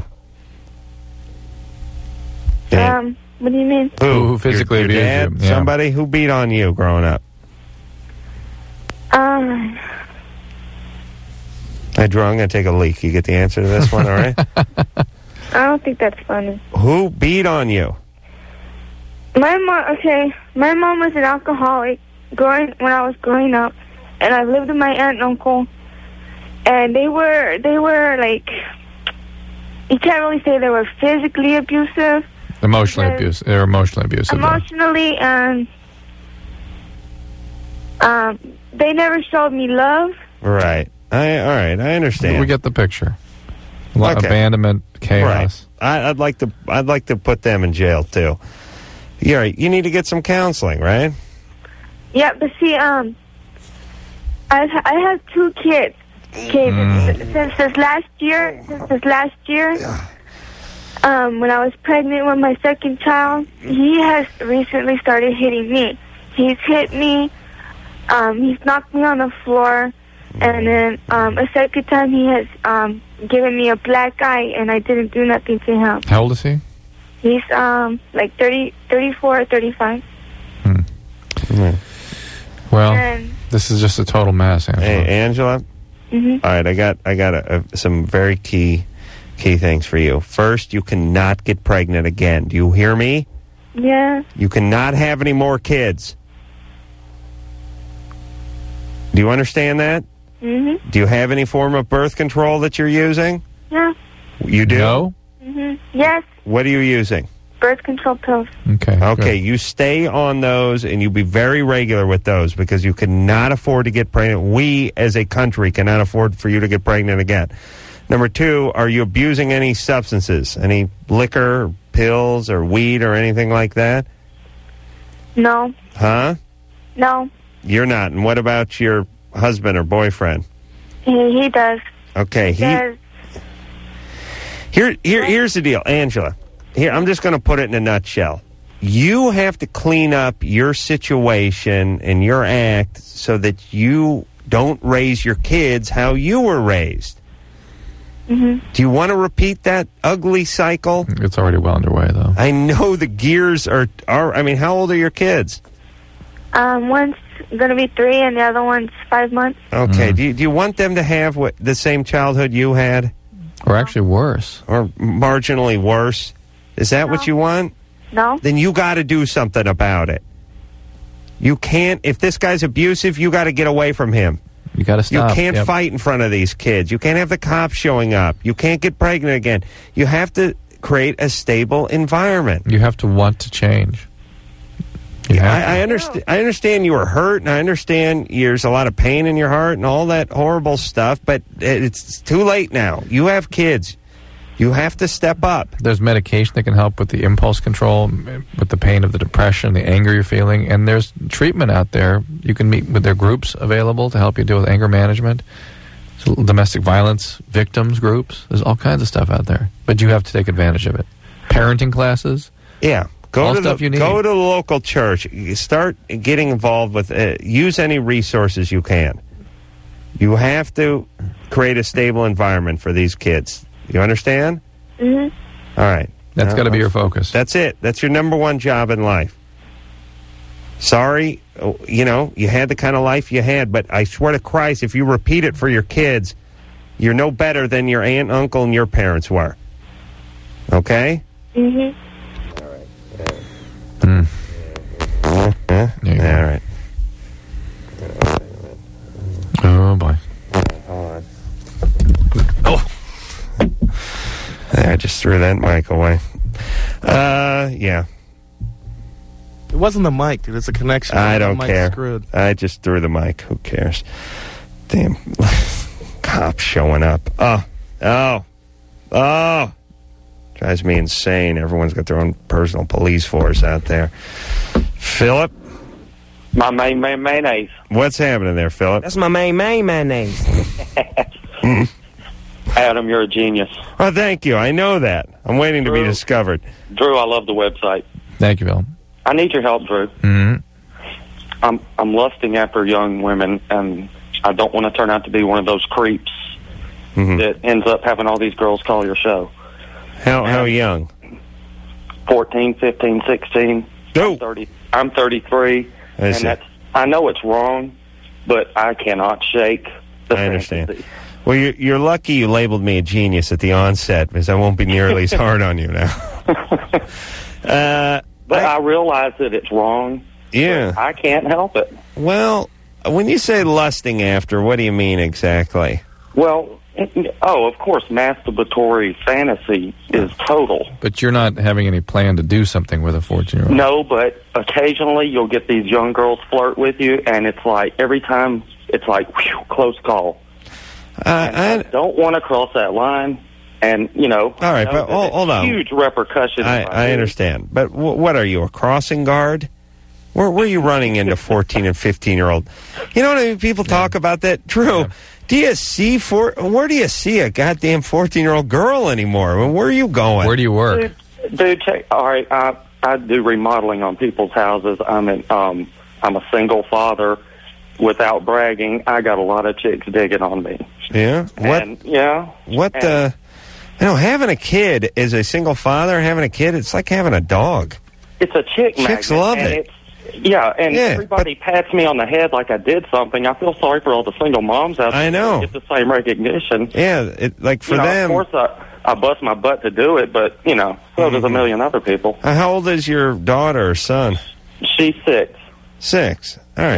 [SPEAKER 14] Um. What do you mean?
[SPEAKER 3] Who, who physically
[SPEAKER 2] your, your
[SPEAKER 3] abused
[SPEAKER 2] dad?
[SPEAKER 3] you? Yeah.
[SPEAKER 2] Somebody? Who beat on you growing up?
[SPEAKER 14] Um.
[SPEAKER 2] Hey, Drew, I'm going to take a leak. You get the answer to this one, all right?
[SPEAKER 14] I don't think that's funny.
[SPEAKER 2] Who beat on you?
[SPEAKER 14] My mom. Okay. My mom was an alcoholic growing when I was growing up, and I lived with my aunt and uncle, and they were they were like. You can't really say they were physically abusive.
[SPEAKER 3] Emotionally
[SPEAKER 14] Because-
[SPEAKER 3] abusive. They're emotionally abusive. though.
[SPEAKER 14] Emotionally, and um, they never showed me love.
[SPEAKER 2] Right. I, all right, I understand.
[SPEAKER 3] We get the picture. Lo-
[SPEAKER 2] Okay.
[SPEAKER 3] Abandonment, chaos.
[SPEAKER 2] Right. I, I'd like to. I'd like to put them in jail too. You're right. You need to get some counseling, right?
[SPEAKER 14] Yeah, but see, um, I I have two kids. Okay,
[SPEAKER 2] Mm.
[SPEAKER 14] since, since this last year, since this last year, um, when I was pregnant with my second child, he has recently started hitting me. He's hit me. Um, he's knocked me on the floor, and then um, a second time he has um given me a black eye, and I didn't do nothing to him.
[SPEAKER 3] How old is he?
[SPEAKER 14] He's um like thirty, thirty-four, thirty-five.
[SPEAKER 3] Well,
[SPEAKER 14] And-
[SPEAKER 3] this is just a total mess, Angela.
[SPEAKER 2] Hey, Angela.
[SPEAKER 14] Mm-hmm.
[SPEAKER 2] All right, I got. I got a, a, some very key, key things for you. First, you cannot get pregnant again. Do you hear me?
[SPEAKER 14] Yeah.
[SPEAKER 2] You cannot have any more kids. Do you understand that?
[SPEAKER 14] Mm-hmm.
[SPEAKER 2] Do you have any form of birth control that you're using?
[SPEAKER 14] Yeah.
[SPEAKER 2] You do?
[SPEAKER 3] No?
[SPEAKER 14] Mm-hmm. Yes.
[SPEAKER 2] What are you using?
[SPEAKER 14] Birth control pills.
[SPEAKER 3] Okay.
[SPEAKER 2] Okay, you stay on those and you be very regular with those because you cannot afford to get pregnant. We, as a country, cannot afford for you to get pregnant again. Number two, are you abusing any substances? Any liquor, pills, or weed, or anything like that?
[SPEAKER 14] No.
[SPEAKER 2] Huh?
[SPEAKER 14] No.
[SPEAKER 2] You're not. And what about your husband or boyfriend?
[SPEAKER 14] He, he does.
[SPEAKER 2] Okay.
[SPEAKER 14] He
[SPEAKER 2] He,
[SPEAKER 14] does.
[SPEAKER 2] here, here, here's the deal, Angela. Here, I'm just going to put it in a nutshell. You have to clean up your situation and your act so that you don't raise your kids how you were raised.
[SPEAKER 14] Mm-hmm.
[SPEAKER 2] Do you want to repeat that ugly cycle?
[SPEAKER 3] It's already well underway, though.
[SPEAKER 2] I know the gears are, are I mean, how old are your kids?
[SPEAKER 14] Um, one's going to be three and the other one's five months.
[SPEAKER 2] Okay. Do, you, do you want them to have what, the same childhood you had?
[SPEAKER 3] Or actually worse.
[SPEAKER 2] Or marginally worse? Is that what you want?
[SPEAKER 14] No.
[SPEAKER 2] Then you got to do something about it. You can't, if this guy's abusive, you got to get away from him.
[SPEAKER 3] You got to stop.
[SPEAKER 2] You can't
[SPEAKER 3] Yep.
[SPEAKER 2] fight in front of these kids. You can't have the cops showing up. You can't get pregnant again. You have to create a stable environment.
[SPEAKER 3] You have to want to change. You
[SPEAKER 2] I,
[SPEAKER 3] have to.
[SPEAKER 2] I understand. I understand you were hurt, and I understand there's a lot of pain in your heart and all that horrible stuff. But it's too late now. You have kids. You have to step up.
[SPEAKER 3] There's medication that can help with the impulse control, with the pain of the depression, the anger you're feeling, and there's treatment out there. You can meet with their groups available to help you deal with anger management, so domestic violence victims groups. There's all kinds of stuff out there, but you have to take advantage of it. Parenting classes.
[SPEAKER 2] Yeah. Go
[SPEAKER 3] all
[SPEAKER 2] to
[SPEAKER 3] stuff
[SPEAKER 2] the,
[SPEAKER 3] you need.
[SPEAKER 2] Go to the local church. Start getting involved with. Uh, use any resources you can. You have to create a stable environment for these kids. You understand?
[SPEAKER 14] Mm-hmm.
[SPEAKER 2] All right.
[SPEAKER 3] That's
[SPEAKER 2] Uh,
[SPEAKER 3] got to be your focus.
[SPEAKER 2] That's it. That's your number one job in life. Sorry, oh, you know, you had the kind of life you had, but I swear to Christ, if you repeat it for your kids, you're no better than your aunt, uncle, and your parents were. Okay?
[SPEAKER 14] Mm-hmm.
[SPEAKER 3] Mm.
[SPEAKER 2] Yeah. All right.
[SPEAKER 3] Oh, boy.
[SPEAKER 2] Hold on. Oh. I just threw that mic away. Uh, yeah.
[SPEAKER 15] It wasn't the mic, dude. It's a connection.
[SPEAKER 2] I
[SPEAKER 15] The
[SPEAKER 2] don't
[SPEAKER 15] mic's
[SPEAKER 2] care.
[SPEAKER 15] Screwed.
[SPEAKER 2] I just threw the mic. Who cares? Damn. Cops showing up. Oh. Oh. Oh. Drives me insane. Everyone's got their own personal police force out there. Philip?
[SPEAKER 16] My main, main mayonnaise.
[SPEAKER 2] What's happening there, Philip?
[SPEAKER 1] That's my main, main mayonnaise.
[SPEAKER 16] Adam, you're a genius.
[SPEAKER 2] Oh, thank you. I know that. I'm waiting to be
[SPEAKER 16] Drew.
[SPEAKER 2] discovered.
[SPEAKER 16] Drew, I love the website.
[SPEAKER 3] Thank you, Bill.
[SPEAKER 16] I need your help, Drew.
[SPEAKER 3] Mm-hmm.
[SPEAKER 16] I'm I'm lusting after young women, and I don't want to turn out to be one of those creeps
[SPEAKER 2] Mm-hmm.
[SPEAKER 16] that ends up having all these girls call your show.
[SPEAKER 2] How how young?
[SPEAKER 16] fourteen, fifteen, sixteen.
[SPEAKER 2] No.
[SPEAKER 16] I'm thirty. I'm thirty-three,
[SPEAKER 2] I
[SPEAKER 16] and
[SPEAKER 2] see.
[SPEAKER 16] that's I know it's wrong, but I cannot shake the
[SPEAKER 2] I understand.
[SPEAKER 16] fantasy.
[SPEAKER 2] Well, you're, you're lucky you labeled me a genius at the onset, because I won't be nearly as hard on you now. uh,
[SPEAKER 16] But I, I realize that it's wrong.
[SPEAKER 2] Yeah.
[SPEAKER 16] but I can't help it.
[SPEAKER 2] Well, when you say lusting after, what do you mean exactly?
[SPEAKER 16] Well, oh, of course, masturbatory fantasy is total.
[SPEAKER 3] But you're not having any plan to do something with a fourteen-year-old.
[SPEAKER 16] No, but occasionally you'll get these young girls flirt with you, and it's like every time it's like, whew, close call.
[SPEAKER 2] Uh, I,
[SPEAKER 16] I don't want to cross that line, and, you know,
[SPEAKER 2] all right,
[SPEAKER 16] I know
[SPEAKER 2] but
[SPEAKER 16] that
[SPEAKER 2] hold,
[SPEAKER 16] it's
[SPEAKER 2] hold on.
[SPEAKER 16] huge repercussions.
[SPEAKER 2] I,
[SPEAKER 16] if
[SPEAKER 2] I
[SPEAKER 16] do.
[SPEAKER 2] understand. But w- what are you, a crossing guard? Where, where are you running into fourteen and fifteen-year-old? You know what I mean? People talk about that. Drew, yeah. do you see, for, where do you see a goddamn fourteen-year-old girl anymore? I mean, where are you going?
[SPEAKER 3] Where do you work?
[SPEAKER 16] Dude, dude check. All right, I, I do remodeling on people's houses. I'm, an, um, I'm a single father. Without bragging, I got a lot of chicks digging on me.
[SPEAKER 2] Yeah? What?
[SPEAKER 16] And, yeah.
[SPEAKER 2] What
[SPEAKER 16] and,
[SPEAKER 2] the... You know, having a kid as a single father, having a kid, it's like having a dog.
[SPEAKER 16] It's a chick magnet.
[SPEAKER 2] Chicks love
[SPEAKER 16] and
[SPEAKER 2] it.
[SPEAKER 16] It's, yeah, and
[SPEAKER 2] Yeah,
[SPEAKER 16] everybody pats me on the head like I did something. I feel sorry for all the single moms out there.
[SPEAKER 2] I know.
[SPEAKER 16] That get the same recognition.
[SPEAKER 2] Yeah, it, like for
[SPEAKER 16] you know,
[SPEAKER 2] them...
[SPEAKER 16] Of course, I, I bust my butt to do it, but, you know, so
[SPEAKER 2] Mm-hmm.
[SPEAKER 16] does a million other people.
[SPEAKER 2] Uh, how old is your daughter or son?
[SPEAKER 16] She's six.
[SPEAKER 2] Six. All right.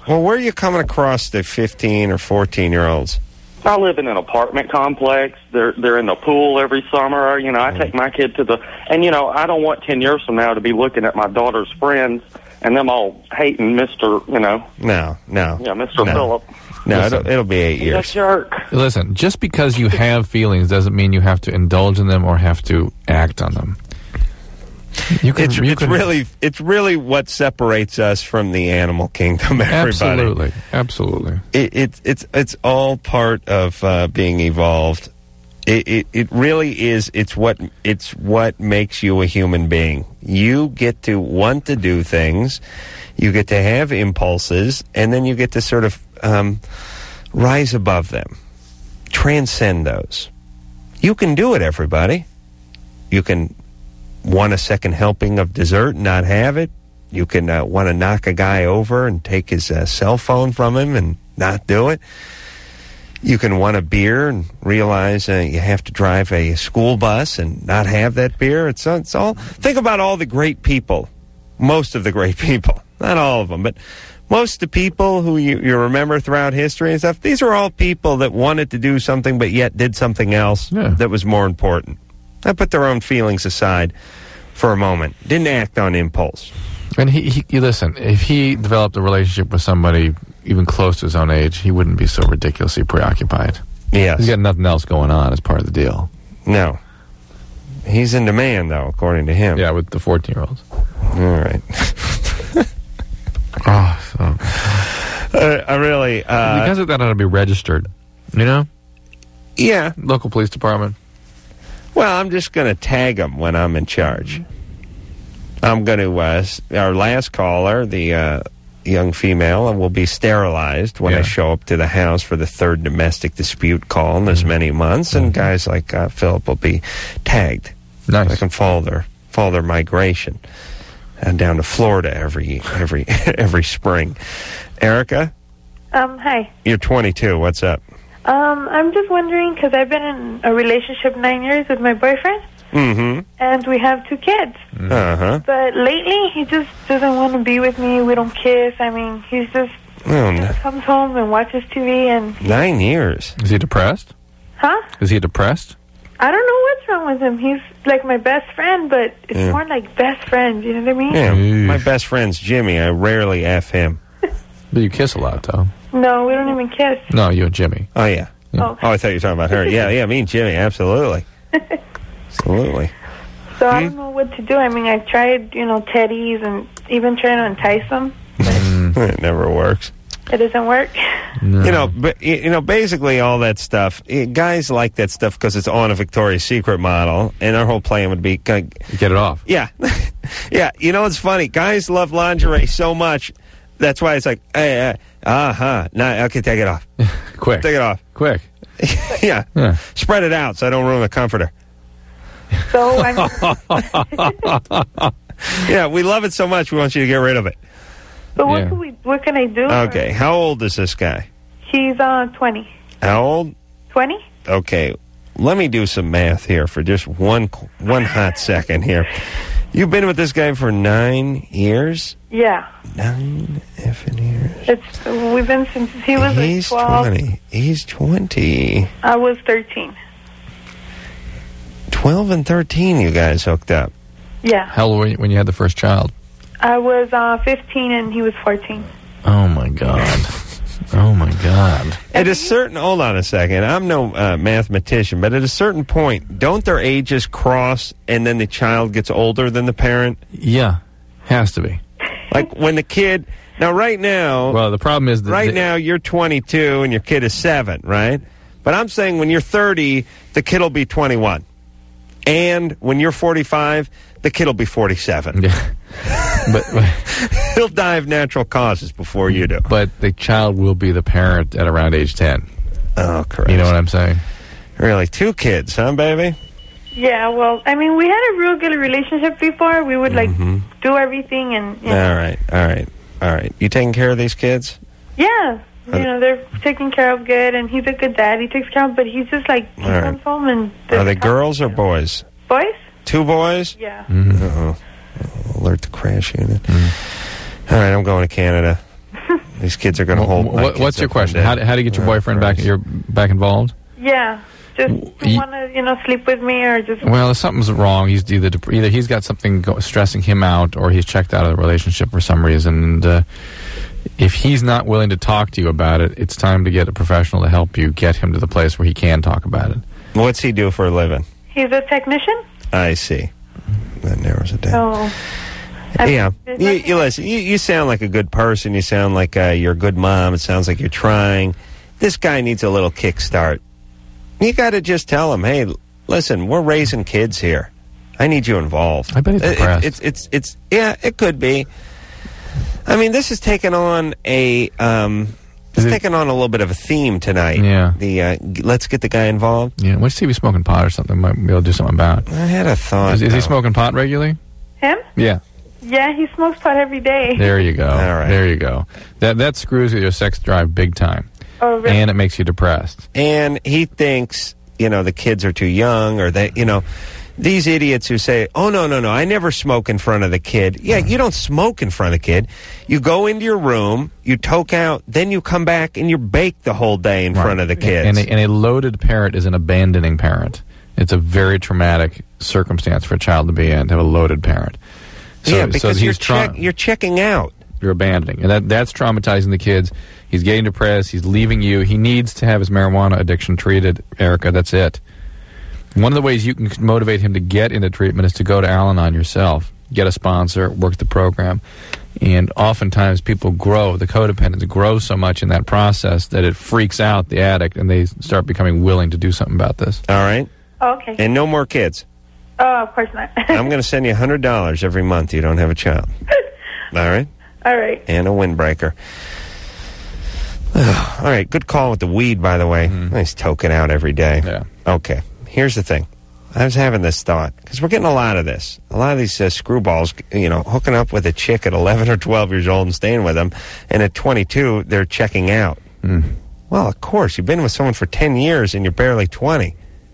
[SPEAKER 2] Well, where are you coming across the fifteen or fourteen year olds?
[SPEAKER 16] I live in an apartment complex. They're they're in the pool every summer. You know, I take my kid to the, and you know, I don't want ten years from now to be looking at my daughter's friends and them all hating Mister You know.
[SPEAKER 2] No, no.
[SPEAKER 16] Yeah, Mister
[SPEAKER 2] No.
[SPEAKER 16] Phillip.
[SPEAKER 2] No,
[SPEAKER 3] Listen.
[SPEAKER 2] it'll, it'll be eight
[SPEAKER 16] He's a
[SPEAKER 2] years.
[SPEAKER 16] jerk.
[SPEAKER 3] Listen, just because you have feelings doesn't mean you have to indulge in them or have to act on them. You can,
[SPEAKER 2] It's,
[SPEAKER 3] you
[SPEAKER 2] it's
[SPEAKER 3] can-
[SPEAKER 2] really it's really what separates us from the animal kingdom. Everybody,
[SPEAKER 3] absolutely, absolutely.
[SPEAKER 2] it, it, it's it's all part of uh, being evolved. It, it it really is. It's what it's what makes you a human being. You get to want to do things, you get to have impulses, and then you get to sort of um, rise above them, transcend those. You can do it, everybody. You can want a second helping of dessert and not have it. You can uh, want to knock a guy over and take his uh, cell phone from him and not do it. You can want a beer and realize uh, you have to drive a school bus and not have that beer. It's, it's all. Think about all the great people, most of the great people, not all of them, but most of the people who you, you remember throughout history and stuff. These are all people that wanted to do something but yet did something else
[SPEAKER 3] Yeah.
[SPEAKER 2] that was more important. They put their own feelings aside for a moment. Didn't act on impulse.
[SPEAKER 3] And he, he, he- listen, if he developed a relationship with somebody even close to his own age, he wouldn't be so ridiculously preoccupied.
[SPEAKER 2] Yes.
[SPEAKER 3] He's got nothing else going on as part of the deal.
[SPEAKER 2] No. He's in demand, though, according to him.
[SPEAKER 3] Yeah, with the fourteen-year-olds.
[SPEAKER 2] All right.
[SPEAKER 3] Oh, so.
[SPEAKER 2] Uh, I really... Uh,
[SPEAKER 3] because of that, ought to be registered. You know?
[SPEAKER 2] Yeah.
[SPEAKER 3] Local police department.
[SPEAKER 2] Well, I'm just going to tag them when I'm in charge. I'm going to... Uh, s- our last caller, the uh, young female, will be sterilized when I
[SPEAKER 3] Yeah.
[SPEAKER 2] show up to the house for the third domestic dispute call in this many months, and guys like uh, Philip will be tagged.
[SPEAKER 3] Nice.
[SPEAKER 2] I can follow their, follow their migration uh, down to Florida every every every spring. Erica,
[SPEAKER 17] Um, hi.
[SPEAKER 2] you're twenty-two. What's up?
[SPEAKER 17] Um, I'm just wondering, because I've been in a relationship nine years with my boyfriend,
[SPEAKER 2] Mm-hmm.
[SPEAKER 17] and we have two kids.
[SPEAKER 2] Uh-huh.
[SPEAKER 17] But lately, he just doesn't want to be with me. We don't kiss. I mean, he's just
[SPEAKER 2] Oh, no.
[SPEAKER 17] comes home and watches T V and...
[SPEAKER 2] Nine years.
[SPEAKER 3] Is he depressed?
[SPEAKER 17] Huh?
[SPEAKER 3] Is he depressed?
[SPEAKER 17] I don't know what's wrong with him. He's like my best friend, but it's
[SPEAKER 2] Yeah.
[SPEAKER 17] more like best friends. You know what I mean?
[SPEAKER 2] Yeah, my best friend's Jimmy. I rarely F him.
[SPEAKER 3] But you kiss a lot, though.
[SPEAKER 17] No, we don't even kiss.
[SPEAKER 3] No, you and Jimmy.
[SPEAKER 2] Oh, yeah.
[SPEAKER 17] Oh.
[SPEAKER 2] Oh, I thought you were talking about her. Yeah, yeah, me and Jimmy, absolutely. Absolutely.
[SPEAKER 17] So I don't know what to do. I mean, I tried, you know, teddies and even trying to entice him.
[SPEAKER 2] It never works.
[SPEAKER 17] It doesn't work.
[SPEAKER 2] You know, but y- you know, basically all that stuff. eh, Guys like that stuff because it's on a Victoria's Secret model, and our whole plan would be kind of,
[SPEAKER 3] get it off.
[SPEAKER 2] Yeah, yeah. You know, it's funny. Guys love lingerie so much. That's why it's like, hey, uh, uh huh. Nah, okay, take it off.
[SPEAKER 3] Quick,
[SPEAKER 2] take it off.
[SPEAKER 3] Quick.
[SPEAKER 2] yeah.
[SPEAKER 3] Yeah.
[SPEAKER 2] Spread it out so I don't ruin the comforter.
[SPEAKER 17] So I
[SPEAKER 2] Yeah, we love it so much. We want you to get rid of it.
[SPEAKER 17] But what
[SPEAKER 2] Yeah.
[SPEAKER 17] can we? What can I do?
[SPEAKER 2] Okay. How old is this guy?
[SPEAKER 17] He's uh twenty.
[SPEAKER 2] How old?
[SPEAKER 17] Twenty?
[SPEAKER 2] Okay, let me do some math here for just one qu- one hot second here. You've been with this guy for nine years?
[SPEAKER 17] Yeah.
[SPEAKER 2] Nine effing years.
[SPEAKER 17] It's we've been since he was
[SPEAKER 2] He's
[SPEAKER 17] like twelve.
[SPEAKER 2] twenty. He's twenty.
[SPEAKER 17] I was thirteen.
[SPEAKER 2] twelve and thirteen, you guys hooked up.
[SPEAKER 17] Yeah.
[SPEAKER 3] How old were you when you had the first child?
[SPEAKER 17] I was uh fifteen and he was fourteen.
[SPEAKER 3] Oh, my God. Oh, my God.
[SPEAKER 2] At a certain, hold on a second, I'm no uh, mathematician, but at a certain point, don't their ages cross and then the child gets older than the parent?
[SPEAKER 3] Yeah, has to be.
[SPEAKER 2] Like when the kid, now right now...
[SPEAKER 3] Well, the problem is... That
[SPEAKER 2] right
[SPEAKER 3] the-
[SPEAKER 2] now, you're twenty-two and your kid is seven, right? But I'm saying when you're thirty, the kid will be twenty-one. And when you're forty-five, the kid will be forty-seven.
[SPEAKER 3] Yeah. but,
[SPEAKER 2] He'll die of natural causes before you do.
[SPEAKER 3] But the child will be the parent at around age ten.
[SPEAKER 2] Oh, correct.
[SPEAKER 3] You know what I'm saying?
[SPEAKER 2] Really? Two kids, huh, baby?
[SPEAKER 17] Yeah, well, I mean, we had a real good relationship before. We would like
[SPEAKER 2] Mhm.
[SPEAKER 17] do everything and you
[SPEAKER 2] All
[SPEAKER 17] know,
[SPEAKER 2] right, all right, all right. You taking care of these kids?
[SPEAKER 17] yeah, you
[SPEAKER 2] Are-
[SPEAKER 17] know, they're taken care of good, and he's a good dad. He takes care of, but he's just like he
[SPEAKER 2] All right.
[SPEAKER 17] comes home and
[SPEAKER 2] Are they girls or boys?
[SPEAKER 17] boys.
[SPEAKER 2] Two boys?
[SPEAKER 17] Yeah.
[SPEAKER 2] Uh-oh. Alert the crash unit. All right, I'm going to Canada. These kids are going to hold.
[SPEAKER 3] Wh-
[SPEAKER 2] my
[SPEAKER 3] what,
[SPEAKER 2] kids
[SPEAKER 3] what's your
[SPEAKER 2] up one
[SPEAKER 3] question?
[SPEAKER 2] day.
[SPEAKER 3] How, how to get your
[SPEAKER 2] Oh,
[SPEAKER 3] boyfriend back?
[SPEAKER 2] Christ.
[SPEAKER 3] You're back involved?
[SPEAKER 17] Yeah, just
[SPEAKER 3] Ye-
[SPEAKER 17] want to, you know, sleep with me or just.
[SPEAKER 3] Well, something's wrong. He's either dep- either he's got something go- stressing him out, or he's checked out of the relationship for some reason. And uh, if he's not willing to talk to you about it, it's time to get a professional to help you get him to the place where he can talk about it.
[SPEAKER 2] What's he do for a living?
[SPEAKER 17] He's a technician.
[SPEAKER 2] I see. That narrows it down.
[SPEAKER 17] So.
[SPEAKER 2] Yeah, you, you listen. You, you sound like a good person. You sound like uh, you're a good mom. It sounds like you're trying. This guy needs a little kickstart. You got to just tell him, "Hey, listen, we're raising kids here. I need you involved."
[SPEAKER 3] I bet he's
[SPEAKER 2] It-
[SPEAKER 3] depressed.
[SPEAKER 2] It's it's it's yeah, it could be. I mean, this is taking on a um, it's taking on a little bit of a theme tonight.
[SPEAKER 3] Yeah.
[SPEAKER 2] The uh, g- let's get the guy involved.
[SPEAKER 3] Yeah, let's see if he's smoking pot or something. Might be able to do something about.
[SPEAKER 2] I had a thought.
[SPEAKER 3] Is, is he
[SPEAKER 2] though.
[SPEAKER 3] smoking pot regularly?
[SPEAKER 17] Him?
[SPEAKER 3] Yeah.
[SPEAKER 17] Yeah, he smokes pot every day.
[SPEAKER 3] There you go.
[SPEAKER 2] All right.
[SPEAKER 3] There you go. That that screws with your sex drive big time.
[SPEAKER 17] Oh, really?
[SPEAKER 3] And it makes you depressed.
[SPEAKER 2] And he thinks, you know, the kids are too young, or they, you know, these idiots who say, oh, no, no, no, I never smoke in front of the kid. Yeah, you don't smoke in front of the kid. You go into your room, you toke out, then you come back and you bake the whole day in
[SPEAKER 3] Right.
[SPEAKER 2] front of the kids.
[SPEAKER 3] And a, and a loaded parent is an abandoning parent. It's a very traumatic circumstance for a child to be in, to have a loaded parent. So,
[SPEAKER 2] yeah, because
[SPEAKER 3] so
[SPEAKER 2] you're,
[SPEAKER 3] he's tra-
[SPEAKER 2] check, you're checking out.
[SPEAKER 3] You're abandoning. And that that's traumatizing the kids. He's getting depressed. He's leaving you. He needs to have his marijuana addiction treated, Erica. That's it. One of the ways you can motivate him to get into treatment is to go to Al-Anon yourself. Get a sponsor, work the program. And oftentimes people grow, the codependents grow so much in that process that it freaks out the addict and they start becoming willing to do something about this.
[SPEAKER 2] All right?
[SPEAKER 17] Oh, okay.
[SPEAKER 2] And no more kids.
[SPEAKER 17] Oh, of course not.
[SPEAKER 2] I'm going to send you one hundred dollars every month you don't have a child. All right?
[SPEAKER 17] All right.
[SPEAKER 2] And a windbreaker. All right, good call with the weed, by the way.
[SPEAKER 3] Mm-hmm.
[SPEAKER 2] Nice token out every day.
[SPEAKER 3] Yeah.
[SPEAKER 2] Okay, here's the thing. I was having this thought, because we're getting a lot of this. A lot of these uh, screwballs, you know, hooking up with a chick at eleven or twelve years old and staying with them, and at twenty-two, they're checking out.
[SPEAKER 3] Mm.
[SPEAKER 2] Well, of course, you've been with someone for ten years and you're barely twenty.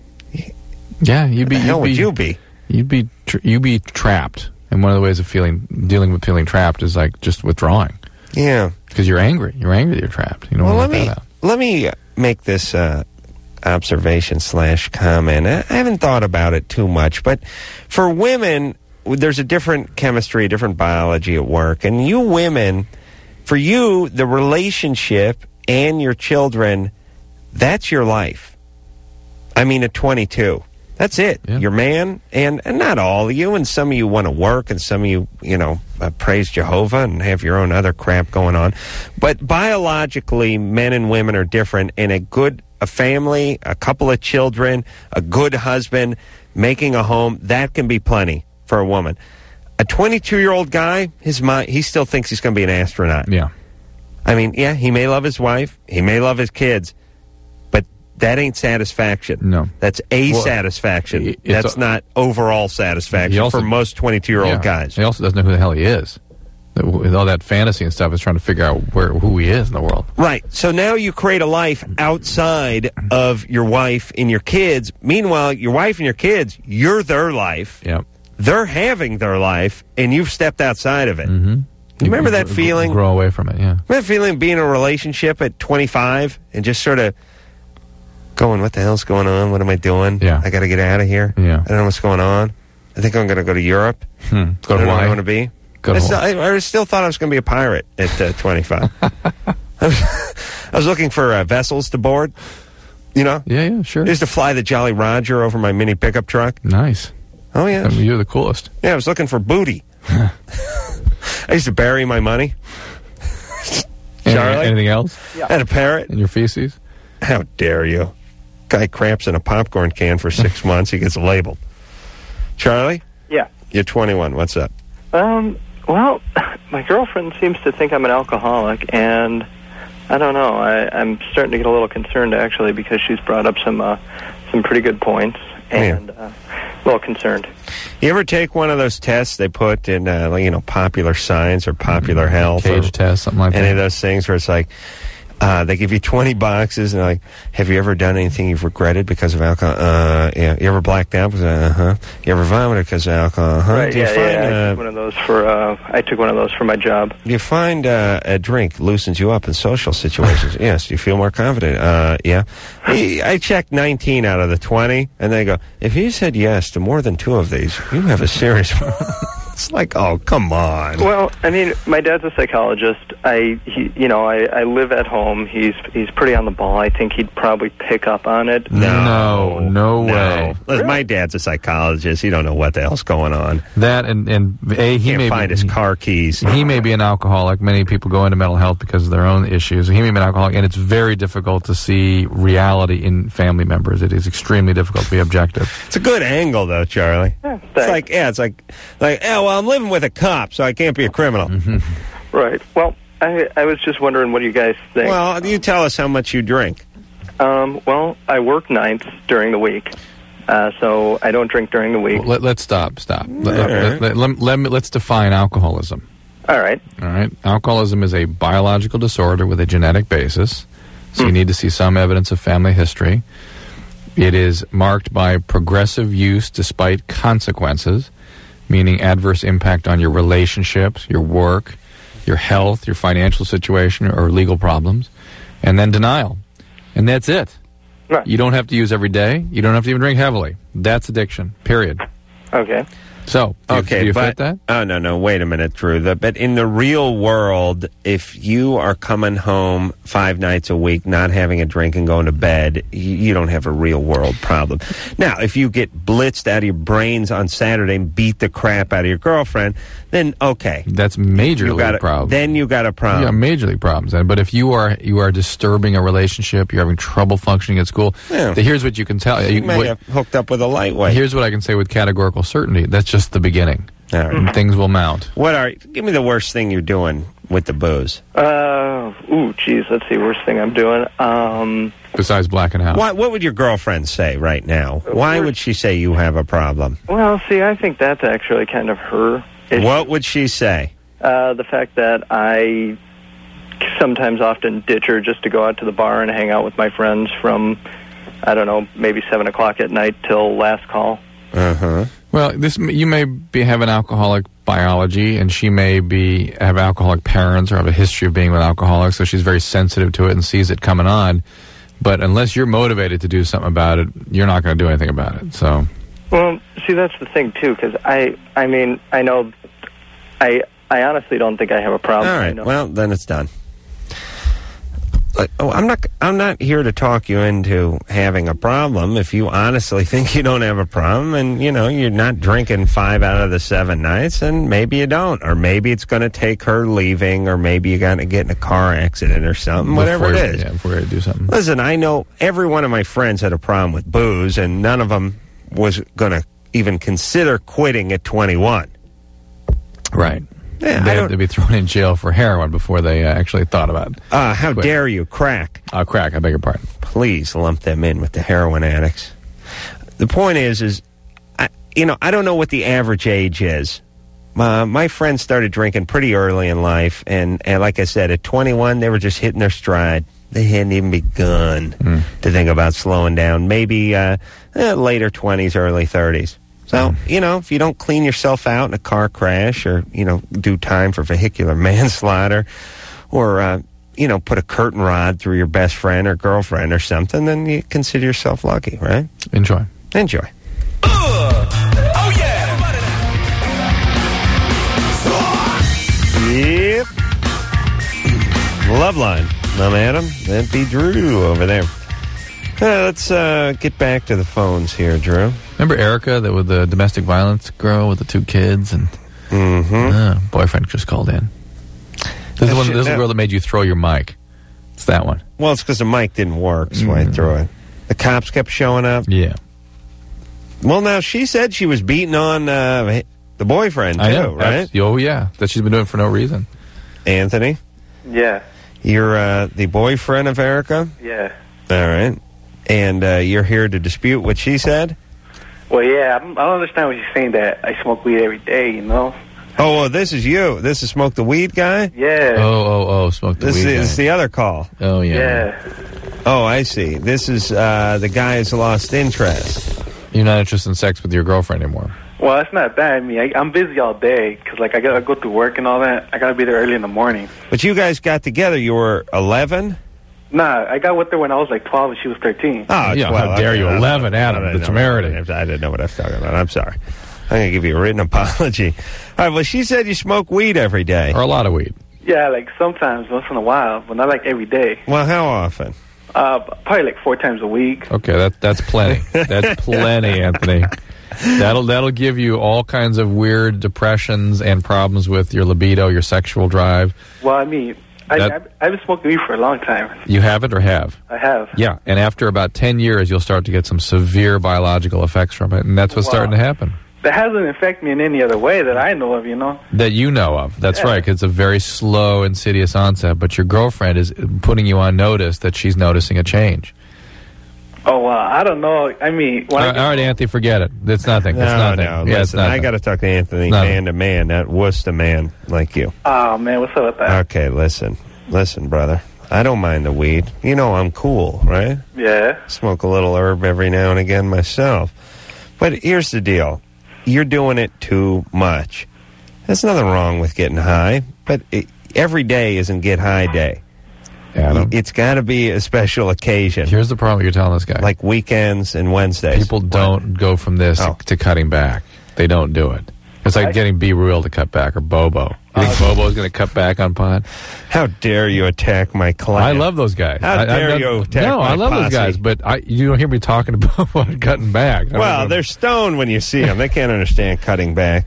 [SPEAKER 3] Yeah, you'd be.
[SPEAKER 2] The hell
[SPEAKER 3] you'd
[SPEAKER 2] would
[SPEAKER 3] be,
[SPEAKER 2] you be?
[SPEAKER 3] You'd be. Tr- you'd be trapped. And one of the ways of feeling, dealing with feeling trapped, is like just withdrawing.
[SPEAKER 2] Yeah.
[SPEAKER 3] Because you're angry. You're angry that you're trapped. You don't
[SPEAKER 2] Well,
[SPEAKER 3] want
[SPEAKER 2] let
[SPEAKER 3] to
[SPEAKER 2] me
[SPEAKER 3] let that out.
[SPEAKER 2] let me uh, make this uh, observation slash comment. I, I haven't thought about it too much, but for women, there's a different chemistry, different biology at work, and you women, for you, the relationship and your children, that's your life. I mean, at twenty-two. That's it.
[SPEAKER 3] Yeah.
[SPEAKER 2] Your man, and, and not all of you, and some of you want to work, and some of you, you know, uh, praise Jehovah and have your own other crap going on. But biologically, men and women are different, and a good a family, a couple of children, a good husband, making a home, that can be plenty for a woman. A twenty-two-year-old guy, his mind, he still thinks he's going to be an astronaut.
[SPEAKER 3] Yeah.
[SPEAKER 2] I mean, yeah, he may love his wife, he may love his kids, but that ain't satisfaction.
[SPEAKER 3] No.
[SPEAKER 2] That's a
[SPEAKER 3] Well,
[SPEAKER 2] satisfaction.
[SPEAKER 3] it's
[SPEAKER 2] That's
[SPEAKER 3] a-
[SPEAKER 2] not overall satisfaction
[SPEAKER 3] He also-
[SPEAKER 2] for most twenty-two-year-old
[SPEAKER 3] Yeah.
[SPEAKER 2] guys.
[SPEAKER 3] He also doesn't know who the hell he is. That- With all that fantasy and stuff, is trying to figure out where who he is in the world.
[SPEAKER 2] Right. So now you create a life outside of your wife and your kids. Meanwhile, your wife and your kids, you're their life.
[SPEAKER 3] Yep.
[SPEAKER 2] They're having their life, and you've stepped outside of it.
[SPEAKER 3] Mm-hmm.
[SPEAKER 2] You remember that
[SPEAKER 3] gr-
[SPEAKER 2] feeling?
[SPEAKER 3] Grow away from it, yeah.
[SPEAKER 2] Remember that feeling of being in a relationship at twenty-five and just sort of going, what the hell's going on? What am I doing?
[SPEAKER 3] Yeah.
[SPEAKER 2] I got to get out of here.
[SPEAKER 3] Yeah.
[SPEAKER 2] I don't know what's going on. I think I'm going to go to Europe.
[SPEAKER 3] Hmm. Go
[SPEAKER 2] I
[SPEAKER 3] to
[SPEAKER 2] don't know where I
[SPEAKER 3] Hawaii.
[SPEAKER 2] want to be.
[SPEAKER 3] Go to
[SPEAKER 2] I, still,
[SPEAKER 3] Hawaii.
[SPEAKER 2] I, I still thought I was going to be a pirate at uh, twenty-five. I, was, I was looking for uh, vessels to board. You know?
[SPEAKER 3] Yeah, yeah, sure.
[SPEAKER 2] I used to fly the Jolly Roger over my mini pickup truck.
[SPEAKER 3] Nice.
[SPEAKER 2] Oh, yeah.
[SPEAKER 3] I mean, you're the coolest.
[SPEAKER 2] Yeah, I was looking for booty. I used to bury my money.
[SPEAKER 3] Anything,
[SPEAKER 2] Charlie?
[SPEAKER 3] anything else?
[SPEAKER 2] I had a parrot.
[SPEAKER 3] In your feces?
[SPEAKER 2] How dare you? Guy cramps in a popcorn can for six months. He gets labeled. Charlie?
[SPEAKER 18] Yeah.
[SPEAKER 2] You're twenty-one. What's up?
[SPEAKER 18] Um, well, my girlfriend seems to think I'm an alcoholic, and I don't know. I, I'm starting to get a little concerned, actually, because she's brought up some uh, some pretty good points, and uh, a little concerned.
[SPEAKER 2] You ever take one of those tests they put in, uh, like, you know, Popular Science or Popular Health?
[SPEAKER 3] Cage
[SPEAKER 2] or
[SPEAKER 3] test, something like
[SPEAKER 2] any
[SPEAKER 3] that.
[SPEAKER 2] of those things where it's like, Uh, they give you twenty boxes, and they're like, have you ever done anything you've regretted because of alcohol? Uh, yeah. You ever blacked out? Uh huh. You ever vomited because of alcohol? Uh-huh.
[SPEAKER 18] Right,
[SPEAKER 2] Do you
[SPEAKER 18] yeah,
[SPEAKER 2] find,
[SPEAKER 18] yeah. I
[SPEAKER 2] uh,
[SPEAKER 18] took one of those for. Uh, I took one of those for my job.
[SPEAKER 2] Do you find uh, a drink loosens you up in social situations? Yes. Do you feel more confident? Uh, yeah. I checked nineteen out of the twenty, and they go, if you said yes to more than two of these, you have a serious problem. It's like, oh, come on.
[SPEAKER 18] Well, I mean, my dad's a psychologist. I, he, you know, I, I live at home. He's he's pretty on the ball. I think he'd probably pick up on it.
[SPEAKER 2] No,
[SPEAKER 3] no way.
[SPEAKER 2] Listen, my dad's a psychologist. He don't know what the hell's going on.
[SPEAKER 3] That and and a he
[SPEAKER 2] Can't
[SPEAKER 3] may
[SPEAKER 2] find
[SPEAKER 3] be,
[SPEAKER 2] his car keys.
[SPEAKER 3] He may be an alcoholic. Many people go into mental health because of their own issues. He may be an alcoholic, and it's very difficult to see reality in family members. It is extremely difficult to be objective.
[SPEAKER 2] It's a good angle, though, Charlie.
[SPEAKER 18] Yeah,
[SPEAKER 2] it's like, yeah, it's like, like, yeah, well, I'm living with a cop, so I can't be a criminal.
[SPEAKER 18] Right. Well, I I was just wondering, what do you guys think?
[SPEAKER 2] Well, you tell us how much you drink.
[SPEAKER 18] Um, well, I work nights during the week, uh, so I don't drink during the week.
[SPEAKER 3] Well, let, let's stop. Stop. Let,
[SPEAKER 18] All
[SPEAKER 3] let,
[SPEAKER 18] right.
[SPEAKER 3] let, let, let me, let's define alcoholism.
[SPEAKER 18] All right.
[SPEAKER 3] All right. Alcoholism is a biological disorder with a genetic basis, so you need to see some evidence of family history. It is marked by progressive use despite consequences, meaning adverse impact on your relationships, your work, your health, your financial situation, or legal problems, and then denial. And that's it.
[SPEAKER 18] Right.
[SPEAKER 3] You don't have to use every day. You don't have to even drink heavily. That's addiction, period.
[SPEAKER 18] Okay.
[SPEAKER 3] So, do you,
[SPEAKER 2] okay,
[SPEAKER 3] do you
[SPEAKER 2] but
[SPEAKER 3] fit that?
[SPEAKER 2] oh no, no, wait a minute, Drew. The, but in the real world, if you are coming home five nights a week, not having a drink and going to bed, you, you don't have a real world problem. Now, if you get blitzed out of your brains on Saturday and beat the crap out of your girlfriend, then okay,
[SPEAKER 3] that's major
[SPEAKER 2] you got a
[SPEAKER 3] problem.
[SPEAKER 2] Then you got a problem.
[SPEAKER 3] You got major league problems. And- But if you are you are disturbing a relationship, you're having trouble functioning at school,
[SPEAKER 2] Yeah.
[SPEAKER 3] then here's what you can tell.
[SPEAKER 2] You may
[SPEAKER 3] what-
[SPEAKER 2] have hooked up with a lightweight.
[SPEAKER 3] Here's what I can say with categorical certainty. That's just the beginning.
[SPEAKER 2] All right.
[SPEAKER 3] And things will mount.
[SPEAKER 2] What are? Give me the worst thing you're doing with the booze.
[SPEAKER 18] Uh, ooh, geez, let's see, worst thing I'm doing. Um,
[SPEAKER 3] Besides blacking out.
[SPEAKER 2] Why, what would your girlfriend say right now? Why would she say you have a problem?
[SPEAKER 18] well, see, I think that's actually kind of her issue.
[SPEAKER 2] What would she say?
[SPEAKER 18] Uh, the fact that I sometimes often ditch her just to go out to the bar and hang out with my friends from, I don't know, maybe seven o'clock at night till last call.
[SPEAKER 2] Uh huh.
[SPEAKER 3] Well, this you may be have an alcoholic biology, and she may be have alcoholic parents or have a history of being with alcoholics, so she's very sensitive to it and sees it coming on. But unless you're motivated to do something about it, you're not going to do anything about it. So,
[SPEAKER 18] Well, see, that's the thing too, because I, I mean, I know, I, I honestly don't think I have a problem.
[SPEAKER 2] All
[SPEAKER 18] I
[SPEAKER 2] right.
[SPEAKER 18] know.
[SPEAKER 2] Well, then it's done. Like, oh, I'm not. I'm not here to talk you into having a problem. If you honestly think you don't have a problem, and you know you're not drinking five out of the seven nights, and maybe you don't, or maybe it's going to take her leaving, or maybe you're going to get in a car accident or something. Whatever
[SPEAKER 3] before,
[SPEAKER 2] it is.
[SPEAKER 3] yeah, before you do something.
[SPEAKER 2] Listen, I know every one of my friends had a problem with booze, and none of them was going to even consider quitting at twenty-one.
[SPEAKER 3] Right.
[SPEAKER 2] Yeah, I
[SPEAKER 3] they'd,
[SPEAKER 2] don't-
[SPEAKER 3] they'd be thrown in jail for heroin before they uh, actually thought about it.
[SPEAKER 2] Uh, how dare you, crack.
[SPEAKER 3] Uh, crack, I beg your pardon.
[SPEAKER 2] Please lump them in with the heroin addicts. The point is, is I, you know, I don't know what the average age is. Uh, my friends started drinking pretty early in life, and, and like I said, at twenty-one, they were just hitting their stride. They hadn't even begun
[SPEAKER 3] Mm.
[SPEAKER 2] to think about slowing down. Maybe uh, eh, later twenties, early thirties. So,
[SPEAKER 3] Mm.
[SPEAKER 2] you know, if you don't clean yourself out in a car crash or, you know, do time for vehicular manslaughter or, uh, you know, put a curtain rod through your best friend or girlfriend or something, then you consider yourself lucky, right?
[SPEAKER 3] Enjoy.
[SPEAKER 2] Enjoy. Yep. Loveline. I'm Adam. That'd be Drew over there. Uh, let's uh, get back to the phones here, Drew.
[SPEAKER 3] Remember Erica, that with the domestic violence girl with the two kids, and
[SPEAKER 2] mm-hmm.
[SPEAKER 3] uh, boyfriend just called in. This is the one. This is the girl that made you throw your mic. It's that one.
[SPEAKER 2] Well, it's because the mic didn't work, so I threw it. The cops kept showing up.
[SPEAKER 3] Yeah.
[SPEAKER 2] Well, now she said she was beating on uh, the boyfriend too,
[SPEAKER 3] I know,
[SPEAKER 2] right?
[SPEAKER 3] That's- Oh yeah, that she's been doing for no reason.
[SPEAKER 2] Anthony,
[SPEAKER 18] Yeah,
[SPEAKER 2] you're uh, the boyfriend of Erica.
[SPEAKER 18] yeah.
[SPEAKER 2] All right, and uh, you're here to dispute what she said.
[SPEAKER 19] Well, yeah, I don't, I don't understand what you're saying, that I smoke weed every day, you know?
[SPEAKER 2] Oh, well, this is you. This is Smoke the Weed guy?
[SPEAKER 19] Yeah.
[SPEAKER 3] Oh, oh, oh, Smoke the
[SPEAKER 2] This
[SPEAKER 3] Weed
[SPEAKER 2] is
[SPEAKER 3] guy.
[SPEAKER 2] the other call.
[SPEAKER 3] Oh, yeah.
[SPEAKER 19] Yeah.
[SPEAKER 2] Oh, I see. This is uh, the guy who's lost interest.
[SPEAKER 3] You're not interested in sex with your girlfriend anymore.
[SPEAKER 19] Well, it's not that. I mean, I, I'm busy all day because, like, I got to go to work and all that. I got to be there early in the morning.
[SPEAKER 2] But you guys got together. You were eleven?
[SPEAKER 19] Nah, I got with her when I was like twelve and she was thirteen.
[SPEAKER 2] Oh,
[SPEAKER 3] Yeah,
[SPEAKER 2] well,
[SPEAKER 3] how dare
[SPEAKER 2] okay,
[SPEAKER 3] you.
[SPEAKER 2] I-
[SPEAKER 3] eleven,
[SPEAKER 2] I
[SPEAKER 3] Adam,
[SPEAKER 2] didn't
[SPEAKER 3] the
[SPEAKER 2] know what-
[SPEAKER 3] temerity.
[SPEAKER 2] I didn't know what I was talking about. I'm sorry. I'm going to give you a written apology. All right, well, she said you smoke weed every day.
[SPEAKER 3] Or a lot of weed.
[SPEAKER 19] Yeah, like sometimes, once in a while, but not like every day.
[SPEAKER 2] Well, how often?
[SPEAKER 19] Uh, probably like four times a week.
[SPEAKER 3] Okay, that that's plenty. That's plenty, Anthony. That'll that'll give you all kinds of weird depressions and problems with your libido, your sexual drive.
[SPEAKER 19] Well, I mean, I,
[SPEAKER 3] That-
[SPEAKER 19] I've, I've been smoking weed for a long time.
[SPEAKER 3] You have it or have?
[SPEAKER 19] I have.
[SPEAKER 3] Yeah, and after about ten years, you'll start to get some severe biological effects from it, and that's what's
[SPEAKER 19] Wow.
[SPEAKER 3] starting to happen.
[SPEAKER 19] That hasn't affected me in any other way that I know of, you know?
[SPEAKER 3] That you know of. That's
[SPEAKER 19] Yeah.
[SPEAKER 3] right, 'cause it's a very slow, insidious onset, but your girlfriend is putting you on notice that she's noticing a change.
[SPEAKER 19] Oh, well, I don't know. I mean, when
[SPEAKER 3] All
[SPEAKER 19] I
[SPEAKER 3] right, all right, Anthony, forget it. It's nothing. It's
[SPEAKER 2] No,
[SPEAKER 3] nothing.
[SPEAKER 2] no.
[SPEAKER 3] Yeah, it's
[SPEAKER 2] Listen, I
[SPEAKER 3] nothing.
[SPEAKER 2] got to talk to Anthony
[SPEAKER 3] Nothing.
[SPEAKER 2] man to man, not Worcester man like you.
[SPEAKER 19] Oh, man, what's up with that?
[SPEAKER 2] Okay, listen. Listen, brother. I don't mind the weed. You know I'm cool, right?
[SPEAKER 19] Yeah.
[SPEAKER 2] Smoke a little herb every now and again myself. But here's the deal. You're doing it too much. There's nothing wrong with getting high, but it, every day isn't get high day.
[SPEAKER 3] Adam.
[SPEAKER 2] It's got to be a special occasion.
[SPEAKER 3] Here's the problem you're telling this guy.
[SPEAKER 2] Like weekends and Wednesdays.
[SPEAKER 3] People don't go from this
[SPEAKER 2] Oh.
[SPEAKER 3] to cutting back. They don't do it. It's like getting Be Real to cut back or Bobo. You think Bobo's going to cut back on pot?
[SPEAKER 2] How dare you attack my client?
[SPEAKER 3] I love those guys.
[SPEAKER 2] How
[SPEAKER 3] I,
[SPEAKER 2] dare
[SPEAKER 3] I, I,
[SPEAKER 2] you attack
[SPEAKER 3] No,
[SPEAKER 2] my
[SPEAKER 3] I love those
[SPEAKER 2] posse.
[SPEAKER 3] guys, but I, you don't hear me talking about cutting back. I don't
[SPEAKER 2] Well,
[SPEAKER 3] know.
[SPEAKER 2] they're stoned when you see them. They can't understand cutting back.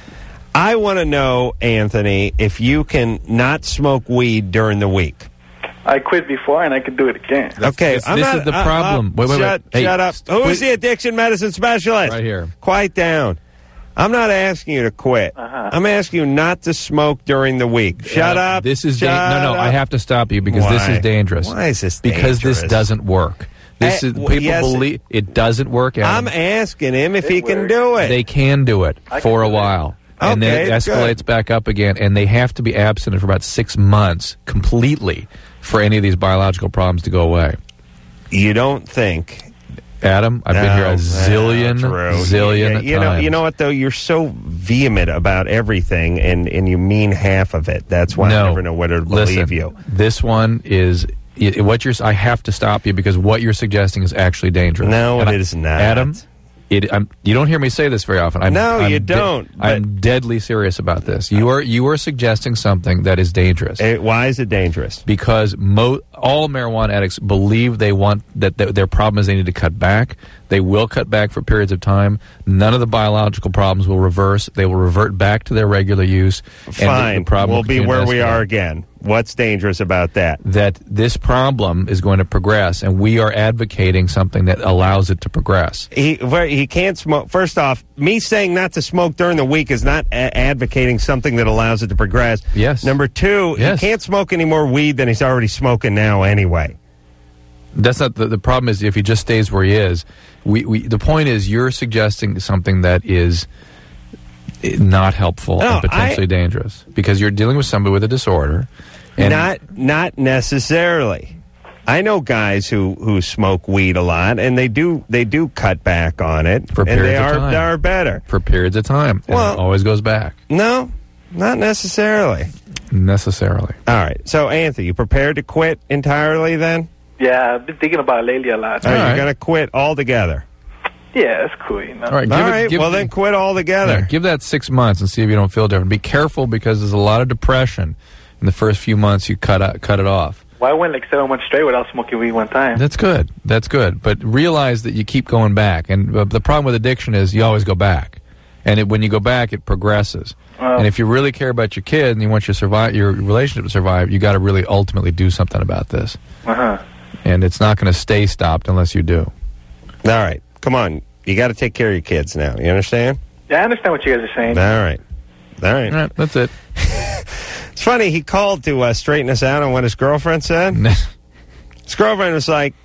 [SPEAKER 2] I want to know, Anthony, if you can not smoke weed during the week.
[SPEAKER 19] I quit before and I could do it again.
[SPEAKER 2] Okay,
[SPEAKER 3] this-
[SPEAKER 2] I'm
[SPEAKER 3] this
[SPEAKER 2] not-
[SPEAKER 3] is the
[SPEAKER 2] uh, uh,
[SPEAKER 3] problem. Wait, wait, wait.
[SPEAKER 2] Shut,
[SPEAKER 3] Hey,
[SPEAKER 2] shut up.
[SPEAKER 3] st-
[SPEAKER 2] Who's
[SPEAKER 3] wait.
[SPEAKER 2] the addiction medicine specialist?
[SPEAKER 3] Right here.
[SPEAKER 2] Quiet down. I'm not asking you to quit.
[SPEAKER 19] Uh-huh.
[SPEAKER 2] I'm asking you not to smoke during the week. Shut
[SPEAKER 3] Yeah,
[SPEAKER 2] up.
[SPEAKER 3] This is
[SPEAKER 2] Shut
[SPEAKER 3] da- no, no.
[SPEAKER 2] up.
[SPEAKER 3] I have to stop you because this
[SPEAKER 2] Why?
[SPEAKER 3] is dangerous.
[SPEAKER 2] Why is this
[SPEAKER 3] Because this
[SPEAKER 2] dangerous?
[SPEAKER 3] doesn't work. This
[SPEAKER 2] Eh,
[SPEAKER 3] is
[SPEAKER 2] well,
[SPEAKER 3] people
[SPEAKER 2] yes, it-
[SPEAKER 3] believe it doesn't work. Adam.
[SPEAKER 2] I'm asking him if
[SPEAKER 19] It
[SPEAKER 2] he can
[SPEAKER 19] works.
[SPEAKER 2] do it.
[SPEAKER 3] They can do it
[SPEAKER 19] I
[SPEAKER 3] for
[SPEAKER 19] can
[SPEAKER 3] a
[SPEAKER 19] do it.
[SPEAKER 3] while. And then
[SPEAKER 2] Okay,
[SPEAKER 3] it escalates
[SPEAKER 2] good.
[SPEAKER 3] back up again, and they have to be abstinent for about six months completely for any of these biological problems to go away.
[SPEAKER 2] You don't think
[SPEAKER 3] Adam, I've been here a
[SPEAKER 2] No,
[SPEAKER 3] zillion,
[SPEAKER 2] no, Drew.
[SPEAKER 3] zillion
[SPEAKER 2] you, you know,
[SPEAKER 3] times.
[SPEAKER 2] you know what though? You're so vehement about everything, and, and you mean half of it. That's why
[SPEAKER 3] no,
[SPEAKER 2] I never know whether to
[SPEAKER 3] listen,
[SPEAKER 2] believe you.
[SPEAKER 3] This one is i- what you're. I have to stop you because what you're suggesting is actually dangerous.
[SPEAKER 2] No,
[SPEAKER 3] And
[SPEAKER 2] it
[SPEAKER 3] I-
[SPEAKER 2] is not.
[SPEAKER 3] Adam. It, I'm, you don't hear me say this very often. I'm,
[SPEAKER 2] No,
[SPEAKER 3] I'm
[SPEAKER 2] you
[SPEAKER 3] de-
[SPEAKER 2] don't,
[SPEAKER 3] I'm deadly serious about this. You are you are suggesting something that is dangerous.
[SPEAKER 2] Eh, why is it dangerous?
[SPEAKER 3] Because mo- all marijuana addicts believe they want that th- their problem is they need to cut back. They will cut back for periods of time. None of the biological problems will reverse. They will revert back to their regular use. and the-
[SPEAKER 2] Fine.
[SPEAKER 3] the problem
[SPEAKER 2] we'll
[SPEAKER 3] will
[SPEAKER 2] be
[SPEAKER 3] continue
[SPEAKER 2] where
[SPEAKER 3] to
[SPEAKER 2] we
[SPEAKER 3] escalate.
[SPEAKER 2] are again. What's dangerous about that?
[SPEAKER 3] That this problem is going to progress, and we are advocating something that allows it to progress.
[SPEAKER 2] He where he can't smoke. First off, me saying not to smoke during the week is not a- advocating something that allows it to progress.
[SPEAKER 3] Yes.
[SPEAKER 2] Number two,
[SPEAKER 3] Yes.
[SPEAKER 2] he can't smoke any more weed than he's already smoking now anyway.
[SPEAKER 3] That's not the, the problem. Is if he just stays where he is. We, we the point is you're suggesting something that is eh, not helpful
[SPEAKER 2] No,
[SPEAKER 3] and potentially
[SPEAKER 2] I-
[SPEAKER 3] dangerous because you're dealing with somebody with a disorder. And
[SPEAKER 2] not not necessarily. I know guys who, who smoke weed a lot, and they do they do cut back on it,
[SPEAKER 3] for
[SPEAKER 2] and
[SPEAKER 3] periods
[SPEAKER 2] they
[SPEAKER 3] of
[SPEAKER 2] are
[SPEAKER 3] time.
[SPEAKER 2] they are better.
[SPEAKER 3] for periods of time. And
[SPEAKER 2] Well-
[SPEAKER 3] it always goes back
[SPEAKER 2] No, not necessarily.
[SPEAKER 3] necessarily.
[SPEAKER 2] All right. So, Anthony, you prepared to quit entirely? Then,
[SPEAKER 19] Yeah, I've been thinking about it lately a lot.
[SPEAKER 2] Or
[SPEAKER 3] All
[SPEAKER 2] you're
[SPEAKER 3] right.
[SPEAKER 2] going to quit altogether?
[SPEAKER 19] Yeah, it's cool, you know.
[SPEAKER 3] All right,
[SPEAKER 2] All
[SPEAKER 3] give it-
[SPEAKER 2] right.
[SPEAKER 3] give-
[SPEAKER 2] well, then quit altogether.
[SPEAKER 3] Yeah, give that six months and see if you don't feel different. Be careful because there's a lot of depression in the first few months. You cut out, cut it off.
[SPEAKER 19] Well, I went like seven months straight without smoking weed one time.
[SPEAKER 3] That's good. That's good. But realize that you keep going back. And uh, the problem with addiction is you always go back. And it, when you go back, it progresses.
[SPEAKER 19] Well-
[SPEAKER 3] and if you really care about your kid and you want your survive, your relationship to survive, you got to really ultimately do something about this.
[SPEAKER 19] Uh-huh.
[SPEAKER 3] And it's not going to stay stopped unless you do.
[SPEAKER 2] All right. Come on. You got to take care of your kids now. You understand?
[SPEAKER 19] Yeah, I understand what you guys are saying.
[SPEAKER 2] All right. All right.
[SPEAKER 3] All right, that's it.
[SPEAKER 2] It's funny. He called to uh, straighten us out on what his girlfriend said. His girlfriend was like,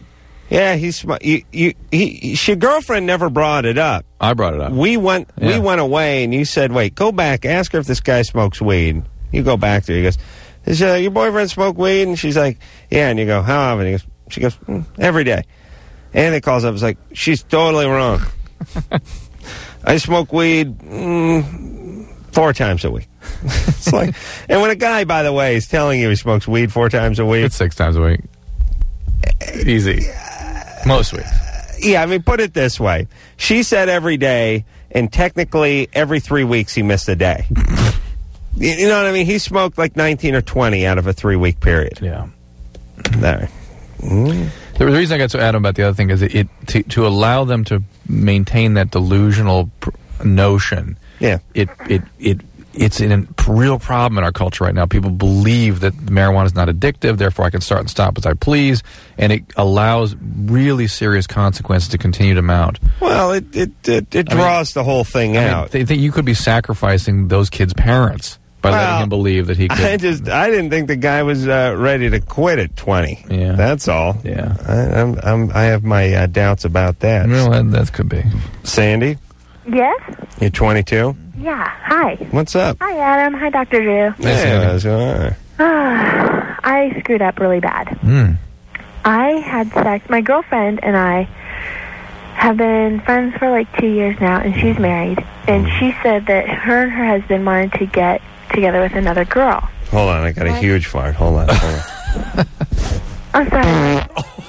[SPEAKER 2] Yeah, he's you, you, he, your girlfriend never brought it up.
[SPEAKER 3] I brought it up.
[SPEAKER 2] We went
[SPEAKER 3] Yeah.
[SPEAKER 2] we went away, and you said, "Wait, go back. Ask her if this guy smokes weed." You go back there. He goes, "Does uh, your boyfriend smoke weed?" And she's like, "Yeah." And you go, "How often?" He goes, she goes, mm, "Every day." And it calls up. It's like, she's totally wrong. I smoke weed mm, four times a week. It's like, and when a guy, by the way, is telling you he smokes weed four times a week,
[SPEAKER 3] It's six times a week. Easy. Most weeks.
[SPEAKER 2] yeah, I mean, put it this way: she said every day, and technically every three weeks he missed a day. You you know what I mean? He smoked like nineteen or twenty out of a three-week period.
[SPEAKER 3] Yeah.
[SPEAKER 2] There. Mm.
[SPEAKER 3] The reason I got so adamant about the other thing is it, it to, to allow them to maintain that delusional pr- notion.
[SPEAKER 2] Yeah.
[SPEAKER 3] It it it it's an, a real problem in our culture right now. People believe that marijuana is not addictive, therefore I can start and stop as I please, and it allows really serious consequences to continue to mount.
[SPEAKER 2] Well, it it it, it
[SPEAKER 3] I mean,
[SPEAKER 2] draws the whole thing
[SPEAKER 3] I mean,
[SPEAKER 2] out.
[SPEAKER 3] they think you could be sacrificing those kids' parents by
[SPEAKER 2] Well,
[SPEAKER 3] letting him believe that he could.
[SPEAKER 2] I just I didn't think the guy was uh, ready to quit at twenty.
[SPEAKER 3] Yeah.
[SPEAKER 2] That's all.
[SPEAKER 3] Yeah.
[SPEAKER 2] I, I'm, I'm I have my uh, doubts about that.
[SPEAKER 3] Well, that, that could be.
[SPEAKER 2] Sandy,
[SPEAKER 14] Yes?
[SPEAKER 2] you're twenty-two.
[SPEAKER 14] Yeah. Hi.
[SPEAKER 2] What's up?
[SPEAKER 14] Hi, Adam. Hi, Doctor Drew.
[SPEAKER 2] Yeah, that's all right.
[SPEAKER 14] I screwed up really bad.
[SPEAKER 3] Mm.
[SPEAKER 14] I had sex. My girlfriend and I have been friends for like two years now, and she's married. And she said that her and her husband wanted to get together with another girl.
[SPEAKER 2] Hold on, I got a huge fart. Hold on, hold on.
[SPEAKER 14] I'm sorry.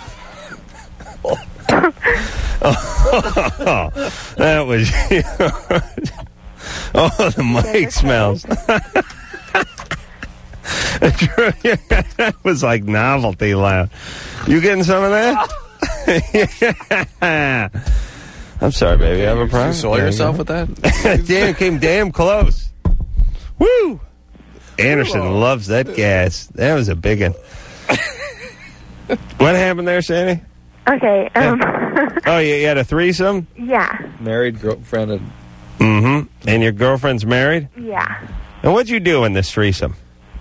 [SPEAKER 2] Oh, that was. Oh, the mic smells. That was like novelty loud. You getting some of that? I'm sorry, baby. I have a problem.
[SPEAKER 3] You soil yourself with that?
[SPEAKER 2] Damn, came damn close. Woo! Anderson loves that gas. That was a big one. What happened there, Sandy?
[SPEAKER 14] Okay. Um,
[SPEAKER 2] Oh, you, you had a threesome?
[SPEAKER 14] yeah.
[SPEAKER 3] Married girlfriend and...
[SPEAKER 2] Mm-hmm. And your girlfriend's married?
[SPEAKER 14] Yeah.
[SPEAKER 2] And what'd you do in this threesome?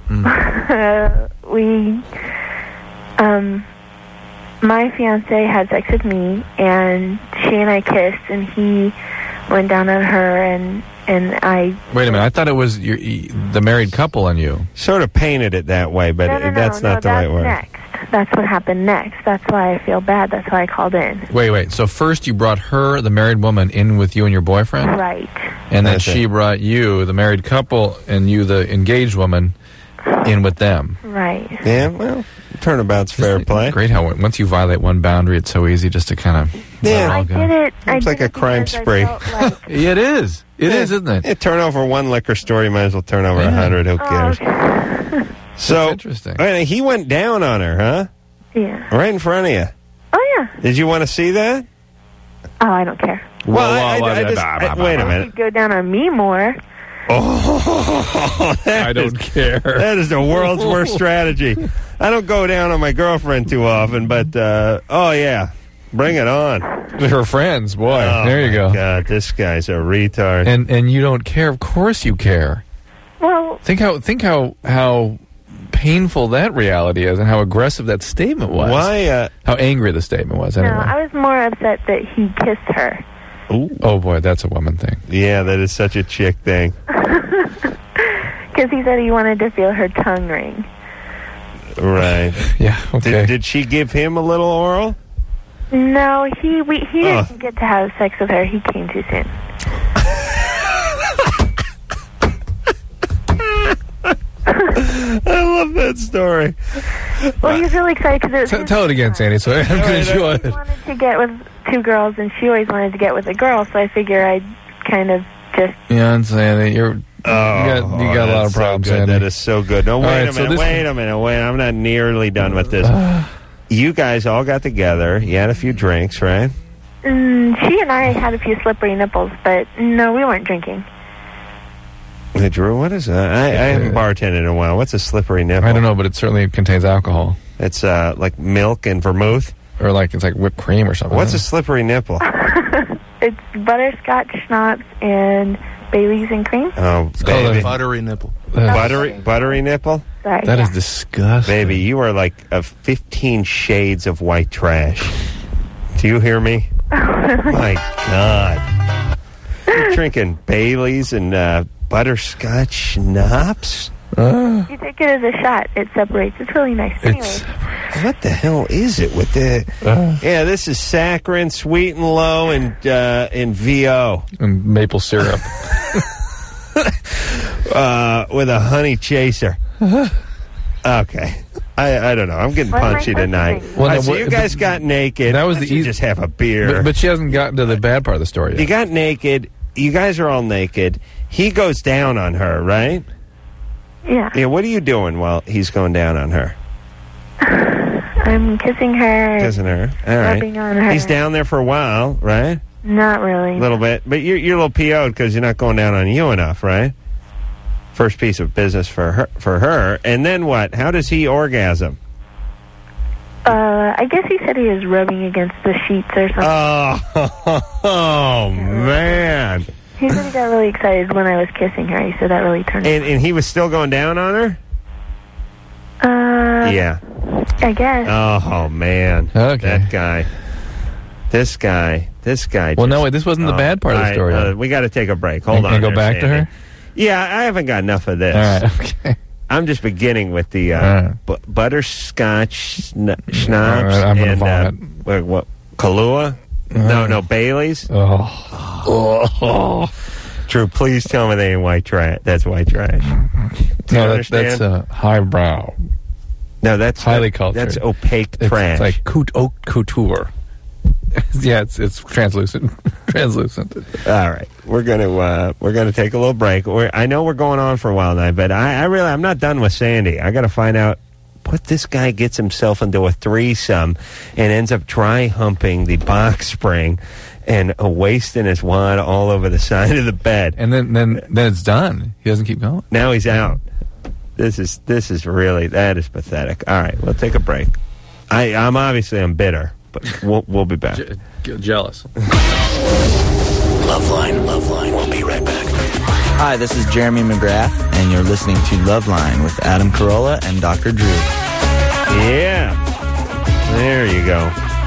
[SPEAKER 14] we, um, my fiance had sex with me, and she and I kissed, and he went down on her, and and I.
[SPEAKER 3] Wait a minute. I thought it was your, the married couple and you.
[SPEAKER 2] Sort of painted it that way, but
[SPEAKER 14] no, no, no,
[SPEAKER 2] that's
[SPEAKER 14] no,
[SPEAKER 2] not the
[SPEAKER 14] that's
[SPEAKER 2] right word.
[SPEAKER 14] Next. That's what happened next. That's why I feel bad. That's why I called in.
[SPEAKER 3] Wait, wait. So first you brought her, the married woman, in with you and your boyfriend?
[SPEAKER 14] Right.
[SPEAKER 3] And then
[SPEAKER 2] That's
[SPEAKER 3] she
[SPEAKER 2] it.
[SPEAKER 3] brought you, the married couple, and you, the engaged woman, in with them.
[SPEAKER 14] Right.
[SPEAKER 2] Yeah, well, turnabout's fair play.
[SPEAKER 3] Great how once you violate one boundary, it's so easy just to kind of...
[SPEAKER 2] Yeah.
[SPEAKER 14] I did it. I
[SPEAKER 2] It's
[SPEAKER 14] did
[SPEAKER 2] like a
[SPEAKER 14] it
[SPEAKER 2] crime
[SPEAKER 14] because I
[SPEAKER 2] spree.
[SPEAKER 14] felt like-
[SPEAKER 3] Yeah, it is. It is, isn't it?
[SPEAKER 2] Yeah, turn over one liquor store, you might as well turn over a
[SPEAKER 3] Yeah.
[SPEAKER 2] hundred. Who
[SPEAKER 14] Oh,
[SPEAKER 2] cares?
[SPEAKER 14] okay.
[SPEAKER 2] So,
[SPEAKER 3] interesting.
[SPEAKER 2] I mean, he went down on her, huh?
[SPEAKER 14] Yeah.
[SPEAKER 2] Right in front of you.
[SPEAKER 14] Oh, yeah.
[SPEAKER 2] Did you want to see that?
[SPEAKER 14] Oh, I don't care.
[SPEAKER 2] Well, I, I,
[SPEAKER 3] whoa,
[SPEAKER 2] I
[SPEAKER 3] whoa,
[SPEAKER 2] just,
[SPEAKER 3] bah, bah,
[SPEAKER 2] I-
[SPEAKER 3] bah,
[SPEAKER 2] wait a
[SPEAKER 3] bah.
[SPEAKER 2] minute.
[SPEAKER 14] You go down on me more.
[SPEAKER 2] Oh, that
[SPEAKER 3] I don't
[SPEAKER 2] is-
[SPEAKER 3] care.
[SPEAKER 2] That is the world's worst strategy. I don't go down on my girlfriend too often, but uh, oh yeah, bring it on.
[SPEAKER 3] Her friends, boy.
[SPEAKER 2] Oh,
[SPEAKER 3] there you
[SPEAKER 2] my
[SPEAKER 3] go.
[SPEAKER 2] God, this guy's a retard.
[SPEAKER 3] And and you don't care. Of course you care.
[SPEAKER 14] Well,
[SPEAKER 3] Think how think how how painful that reality is, and how aggressive that statement was.
[SPEAKER 2] Why? Uh,
[SPEAKER 3] How angry the statement was. Anyway.
[SPEAKER 14] no, I was more upset that he kissed her.
[SPEAKER 2] ooh,
[SPEAKER 3] Oh boy, that's a woman thing.
[SPEAKER 2] yeah, that is such a chick thing.
[SPEAKER 14] Because he said he wanted to feel her tongue ring.
[SPEAKER 2] Right.
[SPEAKER 3] Yeah. Okay.
[SPEAKER 2] Did, did she give him a little oral?
[SPEAKER 14] No, he we, he
[SPEAKER 2] Oh.
[SPEAKER 14] didn't get to have sex with her. He came too soon.
[SPEAKER 2] I love that story.
[SPEAKER 14] Well, he was really excited because it was
[SPEAKER 3] T-
[SPEAKER 14] his
[SPEAKER 3] tell it again, Sandy, so I can enjoy
[SPEAKER 14] He
[SPEAKER 3] it.
[SPEAKER 14] wanted to get with two girls, and she always wanted to get with a girl. So I figure I'd kind of just.
[SPEAKER 3] Yeah, I'm saying that you're.
[SPEAKER 2] Oh,
[SPEAKER 3] you got, you got a lot
[SPEAKER 2] that's
[SPEAKER 3] of problems,
[SPEAKER 2] so good.
[SPEAKER 3] Sandy.
[SPEAKER 2] That is so good. No, wait
[SPEAKER 3] All right,
[SPEAKER 2] a
[SPEAKER 3] so
[SPEAKER 2] minute.
[SPEAKER 3] this-
[SPEAKER 2] Wait a minute. Wait. I'm not nearly done with this. You guys all got together. You had a few drinks, right?
[SPEAKER 14] Mm, she and I had a few slippery nipples, but no, we weren't drinking.
[SPEAKER 2] Hey, Drew, what is that? I, I haven't bartended in a while. What's a slippery nipple?
[SPEAKER 3] I don't know, but it certainly contains alcohol.
[SPEAKER 2] It's uh, like milk and vermouth.
[SPEAKER 3] Or like it's like whipped cream or something.
[SPEAKER 2] What's a slippery nipple?
[SPEAKER 14] It's butterscotch schnapps and Bailey's and cream.
[SPEAKER 2] Oh,
[SPEAKER 15] It's called
[SPEAKER 2] baby.
[SPEAKER 15] a buttery nipple.
[SPEAKER 2] Buttery, buttery nipple?
[SPEAKER 14] Sorry,
[SPEAKER 3] That
[SPEAKER 14] yeah.
[SPEAKER 3] is disgusting.
[SPEAKER 2] Baby, you are like a fifteen shades of white trash. Do you hear me? My God. You're drinking Baileys and uh, butterscotch schnapps?
[SPEAKER 14] You take it as a shot. It separates. It's really nice. Anyway.
[SPEAKER 2] What the hell is it with the... Uh, yeah, this is saccharin, sweet and low, and, uh, and V O.
[SPEAKER 3] And maple syrup.
[SPEAKER 2] uh, with a honey chaser. Okay. I, I don't know. I'm getting
[SPEAKER 14] What am I
[SPEAKER 2] punchy tonight.
[SPEAKER 3] Well,
[SPEAKER 2] All right,
[SPEAKER 3] no,
[SPEAKER 2] so
[SPEAKER 3] what-
[SPEAKER 2] you guys got naked.
[SPEAKER 3] That was
[SPEAKER 2] Why
[SPEAKER 3] the
[SPEAKER 2] don't you
[SPEAKER 3] easy-
[SPEAKER 2] just have a beer.
[SPEAKER 3] But, but she hasn't gotten to the bad part of the story yet.
[SPEAKER 2] You got naked. You guys are all naked. He goes down on her, right?
[SPEAKER 14] Yeah.
[SPEAKER 2] Yeah, what are you doing while he's going down on her?
[SPEAKER 14] I'm kissing her.
[SPEAKER 2] Kissing her. All right.
[SPEAKER 14] Rubbing on her.
[SPEAKER 2] He's down there for a while, right?
[SPEAKER 14] Not really.
[SPEAKER 2] A little bit. But you're, you're a little P O'd because you're not going down on you enough, right? First piece of business for her. For her. And then what? How does he orgasm?
[SPEAKER 14] Uh, I guess he said he was rubbing against the sheets or something.
[SPEAKER 2] Oh, oh man.
[SPEAKER 14] He said he got really excited when I was kissing her. He said that really turned
[SPEAKER 2] And, and he was still going down on her?
[SPEAKER 14] Uh,
[SPEAKER 2] Yeah.
[SPEAKER 14] I guess.
[SPEAKER 2] Oh, man.
[SPEAKER 3] Okay.
[SPEAKER 2] That guy. This guy. This guy.
[SPEAKER 3] Well,
[SPEAKER 2] just-
[SPEAKER 3] no, wait, this wasn't the
[SPEAKER 2] Oh,
[SPEAKER 3] bad part of the
[SPEAKER 2] all
[SPEAKER 3] story.
[SPEAKER 2] uh, we got to take a break. Hold
[SPEAKER 3] And-
[SPEAKER 2] on.
[SPEAKER 3] and go
[SPEAKER 2] there,
[SPEAKER 3] back to
[SPEAKER 2] Sandy.
[SPEAKER 3] her?
[SPEAKER 2] Yeah, I haven't got enough of this.
[SPEAKER 3] All right, okay.
[SPEAKER 2] I'm just beginning with the uh,
[SPEAKER 3] All right.
[SPEAKER 2] bu- butterscotch schn- schnapps
[SPEAKER 3] All right, I'm gonna
[SPEAKER 2] and uh,
[SPEAKER 3] vomit.
[SPEAKER 2] what, what Kahlua? No, no Baileys.
[SPEAKER 3] Oh.
[SPEAKER 2] Oh. Drew, please tell me they ain't white trash. That's white trash. Do you
[SPEAKER 3] No, that,
[SPEAKER 2] understand?
[SPEAKER 3] that's uh, highbrow.
[SPEAKER 2] No, that's
[SPEAKER 3] highly
[SPEAKER 2] that-
[SPEAKER 3] cultured.
[SPEAKER 2] That's opaque
[SPEAKER 3] It's,
[SPEAKER 2] trash.
[SPEAKER 3] it's like coute, haute couture. Yeah, it's it's translucent. translucent.
[SPEAKER 2] All right, we're gonna uh, we're gonna take a little break. We're, I know we're going on for a while now, but I, I really I'm not done with Sandy. I got to find out what this guy gets himself into a threesome and ends up dry humping the box spring and uh, wasting his wad all over the side of the bed.
[SPEAKER 3] And then then then it's done. He doesn't keep going.
[SPEAKER 2] Now he's out. This is this is really that is pathetic. All right, we'll take a break. I I'm obviously I'm bitter, but we'll we'll be back.
[SPEAKER 3] Je- jealous.
[SPEAKER 9] Loveline, Loveline. We'll be right back.
[SPEAKER 20] Hi, this is Jeremy McGrath, and you're listening to Loveline with Adam Carolla and Doctor Drew.
[SPEAKER 2] Yeah. There you go.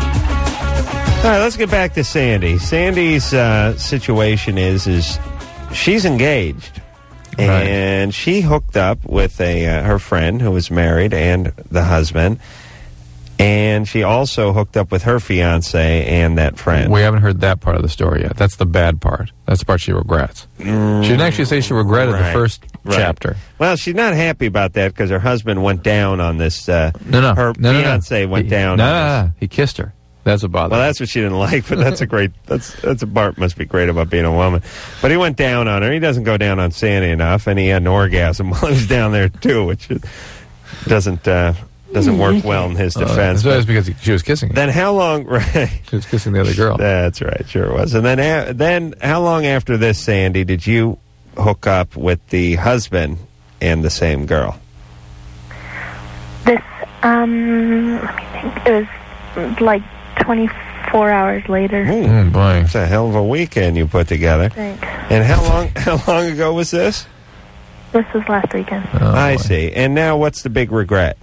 [SPEAKER 2] All right, let's get back to Sandy. Sandy's uh, situation is is she's engaged, and she hooked up with a uh, her friend who was married and the husband, and she also hooked up with her fiance and that friend.
[SPEAKER 3] We haven't heard that part of the story yet. That's the bad part. That's the part she regrets.
[SPEAKER 2] Mm,
[SPEAKER 3] she didn't actually say she regretted
[SPEAKER 2] right,
[SPEAKER 3] the first
[SPEAKER 2] right.
[SPEAKER 3] chapter.
[SPEAKER 2] Well, she's not happy about that because her husband went down on this. Uh,
[SPEAKER 3] No, no.
[SPEAKER 2] her
[SPEAKER 3] no, no, no.
[SPEAKER 2] fiance went
[SPEAKER 3] He-
[SPEAKER 2] down.
[SPEAKER 3] No,
[SPEAKER 2] on
[SPEAKER 3] no,
[SPEAKER 2] this.
[SPEAKER 3] no. He kissed her. That's what bothered
[SPEAKER 2] Well,
[SPEAKER 3] her.
[SPEAKER 2] that's what she didn't like, but that's a great, that's that's a part must be great about being a woman. But he went down on her. He doesn't go down on Sandy enough, and he had an orgasm while he was down there, too, which is, doesn't uh, doesn't work well in his
[SPEAKER 3] Uh,
[SPEAKER 2] defense.
[SPEAKER 3] that's
[SPEAKER 2] But
[SPEAKER 3] because he, she was kissing him.
[SPEAKER 2] then how long, right?
[SPEAKER 3] She was kissing the other girl.
[SPEAKER 2] That's right, sure it was. And then, a- then how long after this, Sandy, did you hook up with the husband and the same girl?
[SPEAKER 14] This, um, let me think. It was like twenty-four hours later.
[SPEAKER 2] Ooh, boy. It's a hell of a weekend you put together.
[SPEAKER 14] Thanks.
[SPEAKER 2] And how long, how long ago was this?
[SPEAKER 14] This was last weekend.
[SPEAKER 3] Oh,
[SPEAKER 2] I see. And now what's the big regret?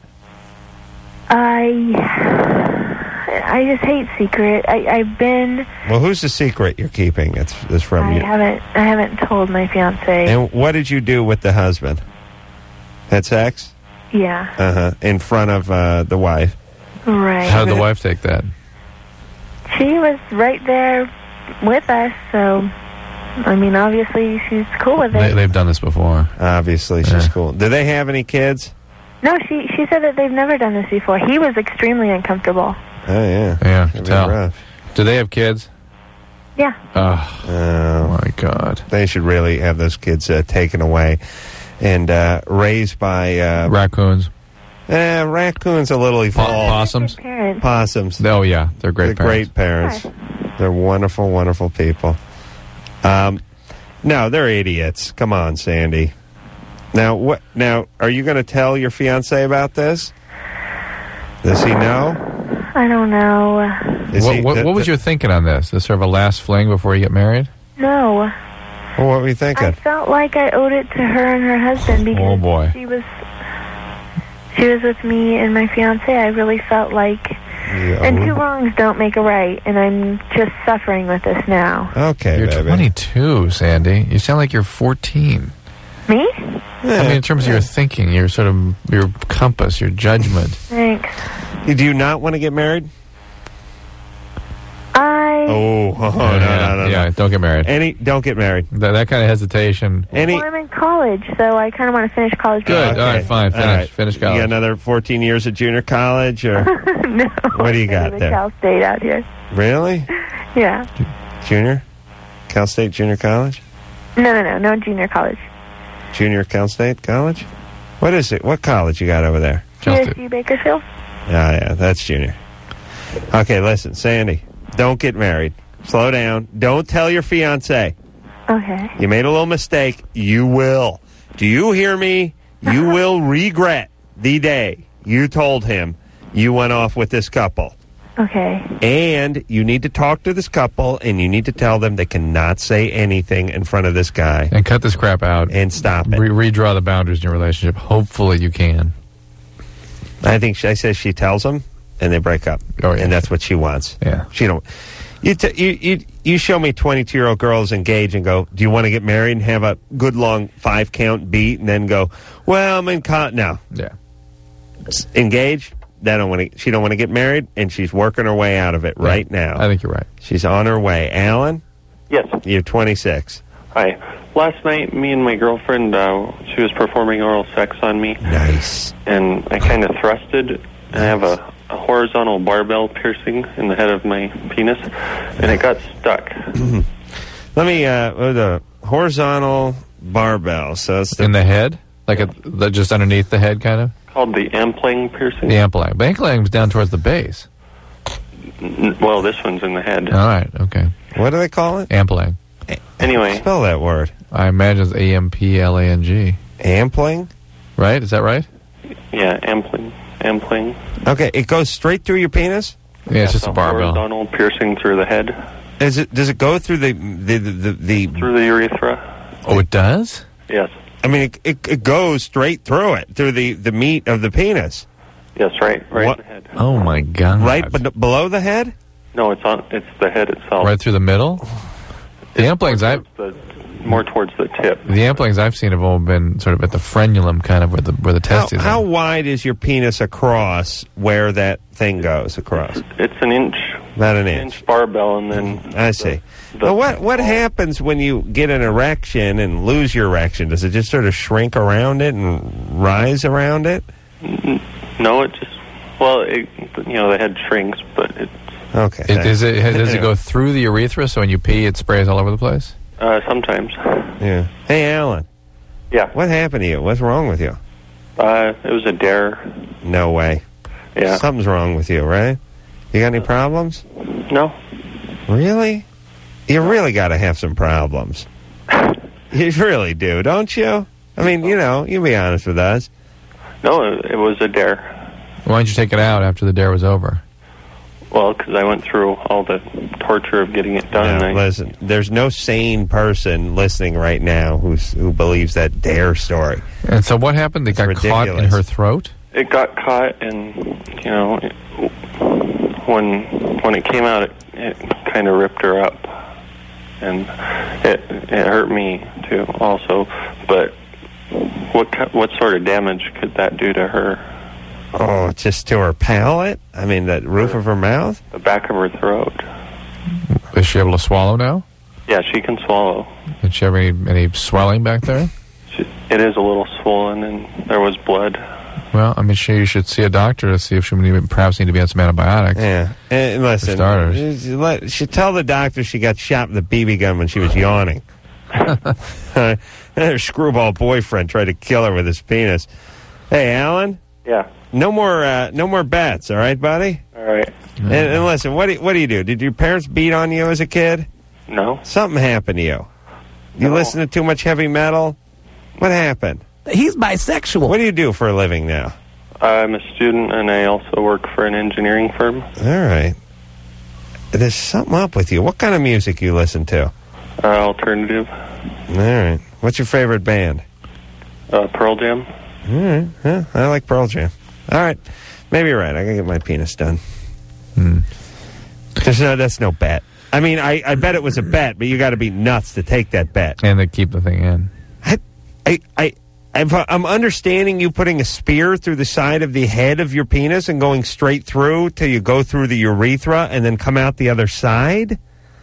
[SPEAKER 14] I, I just hate secret. I, I've been.
[SPEAKER 2] Well, who's the secret you're keeping? It's, it's from
[SPEAKER 14] I
[SPEAKER 2] you.
[SPEAKER 14] haven't. I haven't told my fiance.
[SPEAKER 2] And what did you do with the husband? Had sex?
[SPEAKER 14] Yeah.
[SPEAKER 2] Uh huh. In front of uh, the wife.
[SPEAKER 14] Right.
[SPEAKER 3] How did the wife take that?
[SPEAKER 14] She was right there with us, so I mean, obviously she's cool with it.
[SPEAKER 3] They, they've done this before.
[SPEAKER 2] Obviously, she's cool. Do they have any kids?
[SPEAKER 14] No, she she said that they've never done this before. He was extremely uncomfortable.
[SPEAKER 2] Oh yeah.
[SPEAKER 3] Yeah,
[SPEAKER 2] It'd
[SPEAKER 3] can
[SPEAKER 2] be
[SPEAKER 3] tell.
[SPEAKER 2] rough.
[SPEAKER 3] Do they have kids?
[SPEAKER 14] Yeah.
[SPEAKER 3] Oh,
[SPEAKER 2] Oh
[SPEAKER 3] my God.
[SPEAKER 2] They should really have those kids uh, taken away and uh, raised by uh,
[SPEAKER 3] Raccoons.
[SPEAKER 2] eh, raccoons. A little
[SPEAKER 3] Po-
[SPEAKER 2] evolved.
[SPEAKER 3] possums.
[SPEAKER 14] Parents.
[SPEAKER 2] Possums.
[SPEAKER 3] Oh, yeah. They're great
[SPEAKER 2] They're
[SPEAKER 3] parents.
[SPEAKER 2] great parents. They're wonderful, wonderful people. Um, no, they're idiots. Come on, Sandy. Now, what? Now, are you going to tell your fiance about this? Does he know?
[SPEAKER 14] I don't know.
[SPEAKER 2] Is
[SPEAKER 3] What,
[SPEAKER 2] he-
[SPEAKER 3] what,
[SPEAKER 2] th-
[SPEAKER 3] what was
[SPEAKER 2] th-
[SPEAKER 3] your thinking on this? This sort of a last fling before you get married?
[SPEAKER 14] No.
[SPEAKER 2] Well, what were you thinking?
[SPEAKER 14] I felt like I owed it to her and her husband because
[SPEAKER 3] Oh, boy.
[SPEAKER 14] she was she was with me and my fiance. I really felt like And two wrongs don't make a right, and I'm just suffering with this now.
[SPEAKER 2] Okay,
[SPEAKER 3] You're
[SPEAKER 2] baby.
[SPEAKER 3] twenty-two, Sandy. You sound like you're fourteen.
[SPEAKER 14] Me?
[SPEAKER 3] I mean, in terms of your thinking, your sort of your compass, your judgment.
[SPEAKER 14] Thanks.
[SPEAKER 2] Do you not want to get married?
[SPEAKER 14] I...
[SPEAKER 2] Oh, oh no,
[SPEAKER 3] yeah,
[SPEAKER 2] no, no,
[SPEAKER 3] yeah,
[SPEAKER 2] no.
[SPEAKER 3] don't get married.
[SPEAKER 2] Any, don't get married.
[SPEAKER 3] That, that kind of hesitation.
[SPEAKER 2] Any.
[SPEAKER 14] Well, I'm in college, so I kind of want to finish college.
[SPEAKER 3] Good.
[SPEAKER 2] Okay.
[SPEAKER 3] All right, fine. Finish.
[SPEAKER 2] All right.
[SPEAKER 3] Finish
[SPEAKER 2] You
[SPEAKER 3] college.
[SPEAKER 2] got another fourteen years of junior college, or
[SPEAKER 14] No.
[SPEAKER 2] what do you
[SPEAKER 14] I'm
[SPEAKER 2] got
[SPEAKER 14] in
[SPEAKER 2] there?
[SPEAKER 14] Cal State out here.
[SPEAKER 2] Really?
[SPEAKER 14] Yeah.
[SPEAKER 2] Junior? Cal State Junior College?
[SPEAKER 14] No, no, no. No junior college.
[SPEAKER 2] Junior Cal State College? What is it? What college you got over there?
[SPEAKER 14] P S U Bakersfield.
[SPEAKER 2] Oh, yeah, that's junior. Okay, listen, Sandy, don't get married. Slow down. Don't tell your fiancé.
[SPEAKER 14] Okay.
[SPEAKER 2] You made a little mistake. You will. Do you hear me? You will regret the day you told him you went off with this couple.
[SPEAKER 14] Okay.
[SPEAKER 2] And you need to talk to this couple, and you need to tell them they cannot say anything in front of this guy.
[SPEAKER 3] And cut this crap out.
[SPEAKER 2] And stop it.
[SPEAKER 3] Re- redraw the boundaries in your relationship. Hopefully you can.
[SPEAKER 2] I think she, I says she tells him, and they break up.
[SPEAKER 3] Oh, yeah.
[SPEAKER 2] And that's what she wants.
[SPEAKER 3] Yeah.
[SPEAKER 2] She don't. You, t- you you you show me twenty-two-year-old girls engage and go, do you want to get married and have a good long five-count beat and then go, well, I'm in con... No.
[SPEAKER 3] Yeah.
[SPEAKER 2] Engage. They don't want to. She don't want to get married, and she's working her way out of it right
[SPEAKER 3] Yeah,
[SPEAKER 2] now.
[SPEAKER 3] I think you're right.
[SPEAKER 2] She's on her way. Alan?
[SPEAKER 21] Yes.
[SPEAKER 2] You're twenty-six.
[SPEAKER 21] Hi. Last night, me and my girlfriend, uh, she was performing oral sex on me.
[SPEAKER 2] Nice.
[SPEAKER 21] And I kind of thrusted. I have a, a horizontal barbell piercing in the head of my penis, and it got stuck.
[SPEAKER 2] Let me, uh, uh, the horizontal barbell. So it's the,
[SPEAKER 3] In the head? Like a, the, just underneath the head, kind of?
[SPEAKER 21] Called the ampling piercing.
[SPEAKER 3] The ampling. The ampling's down towards the base.
[SPEAKER 21] N- Well, this one's in the head.
[SPEAKER 3] All right, okay.
[SPEAKER 2] What do they call it?
[SPEAKER 3] Ampling.
[SPEAKER 21] Anyway.
[SPEAKER 2] Spell that word.
[SPEAKER 3] I imagine it's A M P L A N G.
[SPEAKER 2] Ampling?
[SPEAKER 3] Right? Is that right?
[SPEAKER 21] Yeah, ampling. Ampling.
[SPEAKER 2] Okay, it goes straight through your penis?
[SPEAKER 3] Yeah, it's just a barbell.
[SPEAKER 21] Horizontal piercing through the head.
[SPEAKER 2] Is it? Does it go through the the the, the, the
[SPEAKER 21] Through the urethra.
[SPEAKER 3] Oh, it does?
[SPEAKER 21] Yes.
[SPEAKER 2] I mean, it, it it goes straight through it, through the, the meat of the penis.
[SPEAKER 21] Yes, right. Right
[SPEAKER 2] What?
[SPEAKER 21] in the head.
[SPEAKER 3] Oh, my God.
[SPEAKER 2] Right b- below the head?
[SPEAKER 21] No, it's on. It's the head itself.
[SPEAKER 3] Right through the middle? The amplings I've...
[SPEAKER 21] The, more towards the tip.
[SPEAKER 3] The amplings I've seen have all been sort of at the frenulum, kind of where the where the
[SPEAKER 2] How,
[SPEAKER 3] testes
[SPEAKER 2] how
[SPEAKER 3] are.
[SPEAKER 2] wide is your penis across where that thing goes across?
[SPEAKER 21] It's an inch.
[SPEAKER 2] About an inch.
[SPEAKER 21] Inch barbell, and then.
[SPEAKER 2] I see. Now, what what happens when you get an erection and lose your erection? Does it just sort of shrink around it and rise around it?
[SPEAKER 21] N- No, it just. Well, it, you know, the head shrinks, but it's.
[SPEAKER 2] Okay.
[SPEAKER 3] It, is it, does it go through the urethra, so when you pee, it sprays all over the place?
[SPEAKER 21] Uh, sometimes.
[SPEAKER 2] Yeah. Hey, Alan.
[SPEAKER 21] Yeah.
[SPEAKER 2] What happened to you? What's wrong with you?
[SPEAKER 21] Uh, it was a dare.
[SPEAKER 2] No way.
[SPEAKER 21] Yeah.
[SPEAKER 2] Something's wrong with you, right? You got any problems?
[SPEAKER 21] No.
[SPEAKER 2] Really? You really got to have some problems. You really do, don't you? I mean, you know, you be honest with us.
[SPEAKER 21] No, it, it was a dare.
[SPEAKER 3] Why didn't you take it out after the dare was over?
[SPEAKER 21] Well, because I went through all the torture of getting it done.
[SPEAKER 2] No,
[SPEAKER 21] and I,
[SPEAKER 2] listen, there's no sane person listening right now who's, who believes that dare story.
[SPEAKER 3] And so what happened? They
[SPEAKER 2] It's
[SPEAKER 3] got caught in
[SPEAKER 2] ridiculous.
[SPEAKER 3] her throat?
[SPEAKER 21] it got caught, and you know, it, when when it came out, it, it kind of ripped her up, and it it hurt me too, also. But what ki- what sort of damage could that do to her?
[SPEAKER 2] Oh, just to her palate? I mean, the roof of her mouth?
[SPEAKER 21] The back of her throat.
[SPEAKER 3] Is she able to swallow now?
[SPEAKER 21] Yeah, she can swallow.
[SPEAKER 3] Did she have any, any swelling back there?
[SPEAKER 21] She, it is a little swollen, and there was blood.
[SPEAKER 3] Well, I mean, she you should see a doctor to see if she would even perhaps need to be on some antibiotics.
[SPEAKER 2] Yeah. And listen,
[SPEAKER 3] For starters.
[SPEAKER 2] she let- she tell the doctor she got shot with a B B gun when she was yawning. Her screwball boyfriend tried to kill her with his penis. Hey, Alan?
[SPEAKER 21] Yeah.
[SPEAKER 2] No more uh, no more bets, all right, buddy?
[SPEAKER 21] All right.
[SPEAKER 2] And, and listen, what do, what do you do? Did your parents beat on you as a kid?
[SPEAKER 21] No.
[SPEAKER 2] Something happened to you. You listen to too much heavy metal? What happened?
[SPEAKER 1] He's bisexual.
[SPEAKER 2] What do you do for a living now?
[SPEAKER 21] I'm a student, and I also work for an engineering firm.
[SPEAKER 2] All right. There's something up with you. What kind of music you listen to?
[SPEAKER 21] Uh, alternative.
[SPEAKER 2] All right. What's your favorite band?
[SPEAKER 21] Uh, Pearl Jam.
[SPEAKER 2] All right. Yeah, I like Pearl Jam. All right. Maybe you're right. I gotta get my penis done. There's no, that's no bet. I mean, I, I bet it was a bet, but you got to be nuts to take that bet.
[SPEAKER 3] And they keep the thing in.
[SPEAKER 2] I, I, I, I'm, I'm understanding you putting a spear through the side of the head of your penis and going straight through till you go through the urethra and then come out the other side.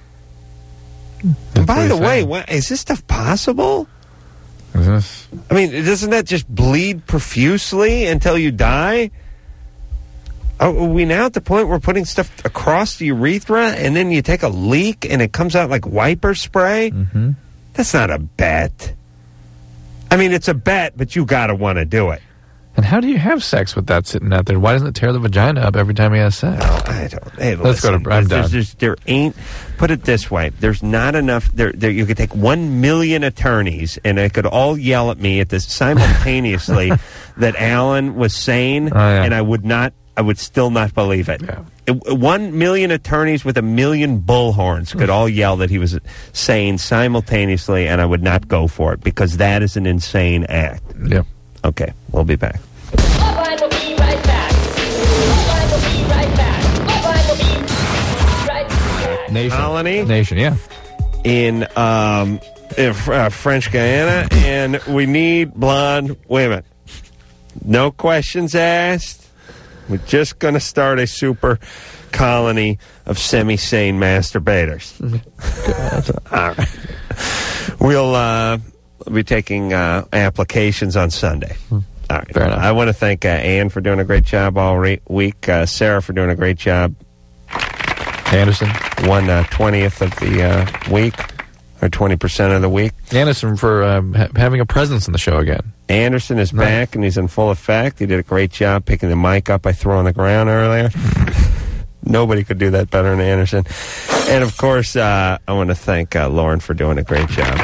[SPEAKER 2] And by the way, what, is this stuff possible?
[SPEAKER 3] Is this?
[SPEAKER 2] I mean, doesn't that just bleed profusely until you die? Are we now at the point where we're putting stuff across the urethra and then you take a leak and it comes out like wiper spray?
[SPEAKER 3] Mm-hmm.
[SPEAKER 2] That's not a bet. I mean, it's a bet, but you got to want to do it.
[SPEAKER 3] And how do you have sex with that sitting out there? Why doesn't it tear the vagina up every time he has sex?
[SPEAKER 2] No, I don't. Hey,
[SPEAKER 3] Let's
[SPEAKER 2] listen,
[SPEAKER 3] go to. I'm
[SPEAKER 2] there's,
[SPEAKER 3] done.
[SPEAKER 2] there's, there ain't. Put it this way: there's not enough. There, there. You could take one million attorneys, and they could all yell at me at this simultaneously that Alan was sane,
[SPEAKER 3] Oh, yeah.
[SPEAKER 2] and I would not. I would still not believe it.
[SPEAKER 3] Yeah.
[SPEAKER 2] It- One million attorneys with a million bullhorns could all yell that he was sane simultaneously, and I would not go for it because that is an insane act.
[SPEAKER 3] Yep.
[SPEAKER 2] Okay, we'll be back.
[SPEAKER 4] Loveline will be right back. Loveline will be right back. Loveline will be right back.
[SPEAKER 3] Nation.
[SPEAKER 2] Colony?
[SPEAKER 3] Nation, yeah.
[SPEAKER 2] In, um, in uh, French Guyana, and we need blonde women. No questions asked. We're just going to start a super colony of semi-sane masturbators. All right. We'll uh, be taking uh, applications on Sunday. All right.
[SPEAKER 3] Fair enough.
[SPEAKER 2] I want to thank uh, Ann for doing a great job all re- week. Uh, Sarah for doing a great job.
[SPEAKER 3] Anderson.
[SPEAKER 2] One uh, twentieth of the uh, week, or twenty percent of the week.
[SPEAKER 3] Anderson for um, ha- having a presence in the show again.
[SPEAKER 2] Anderson is back, and he's in full effect. He did a great job picking the mic up I threw on the ground earlier. Nobody could do that better than Anderson. And, of course, uh, I want to thank uh, Lauren for doing a great job.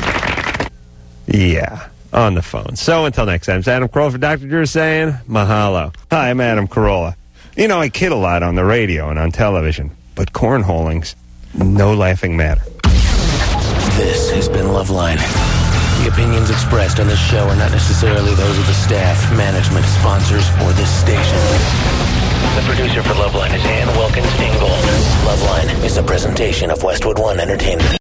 [SPEAKER 2] Yeah, on the phone. So until next time, it's Adam Carolla for Doctor Drew saying mahalo. Hi, I'm Adam Carolla. You know, I kid a lot on the radio and on television, but cornholing's no laughing matter.
[SPEAKER 9] This has been Loveline. The opinions expressed on this show are not necessarily those of the staff, management, sponsors, or this station. The producer for Loveline is Ann Wilkins Ingold. Loveline is a presentation of Westwood One Entertainment.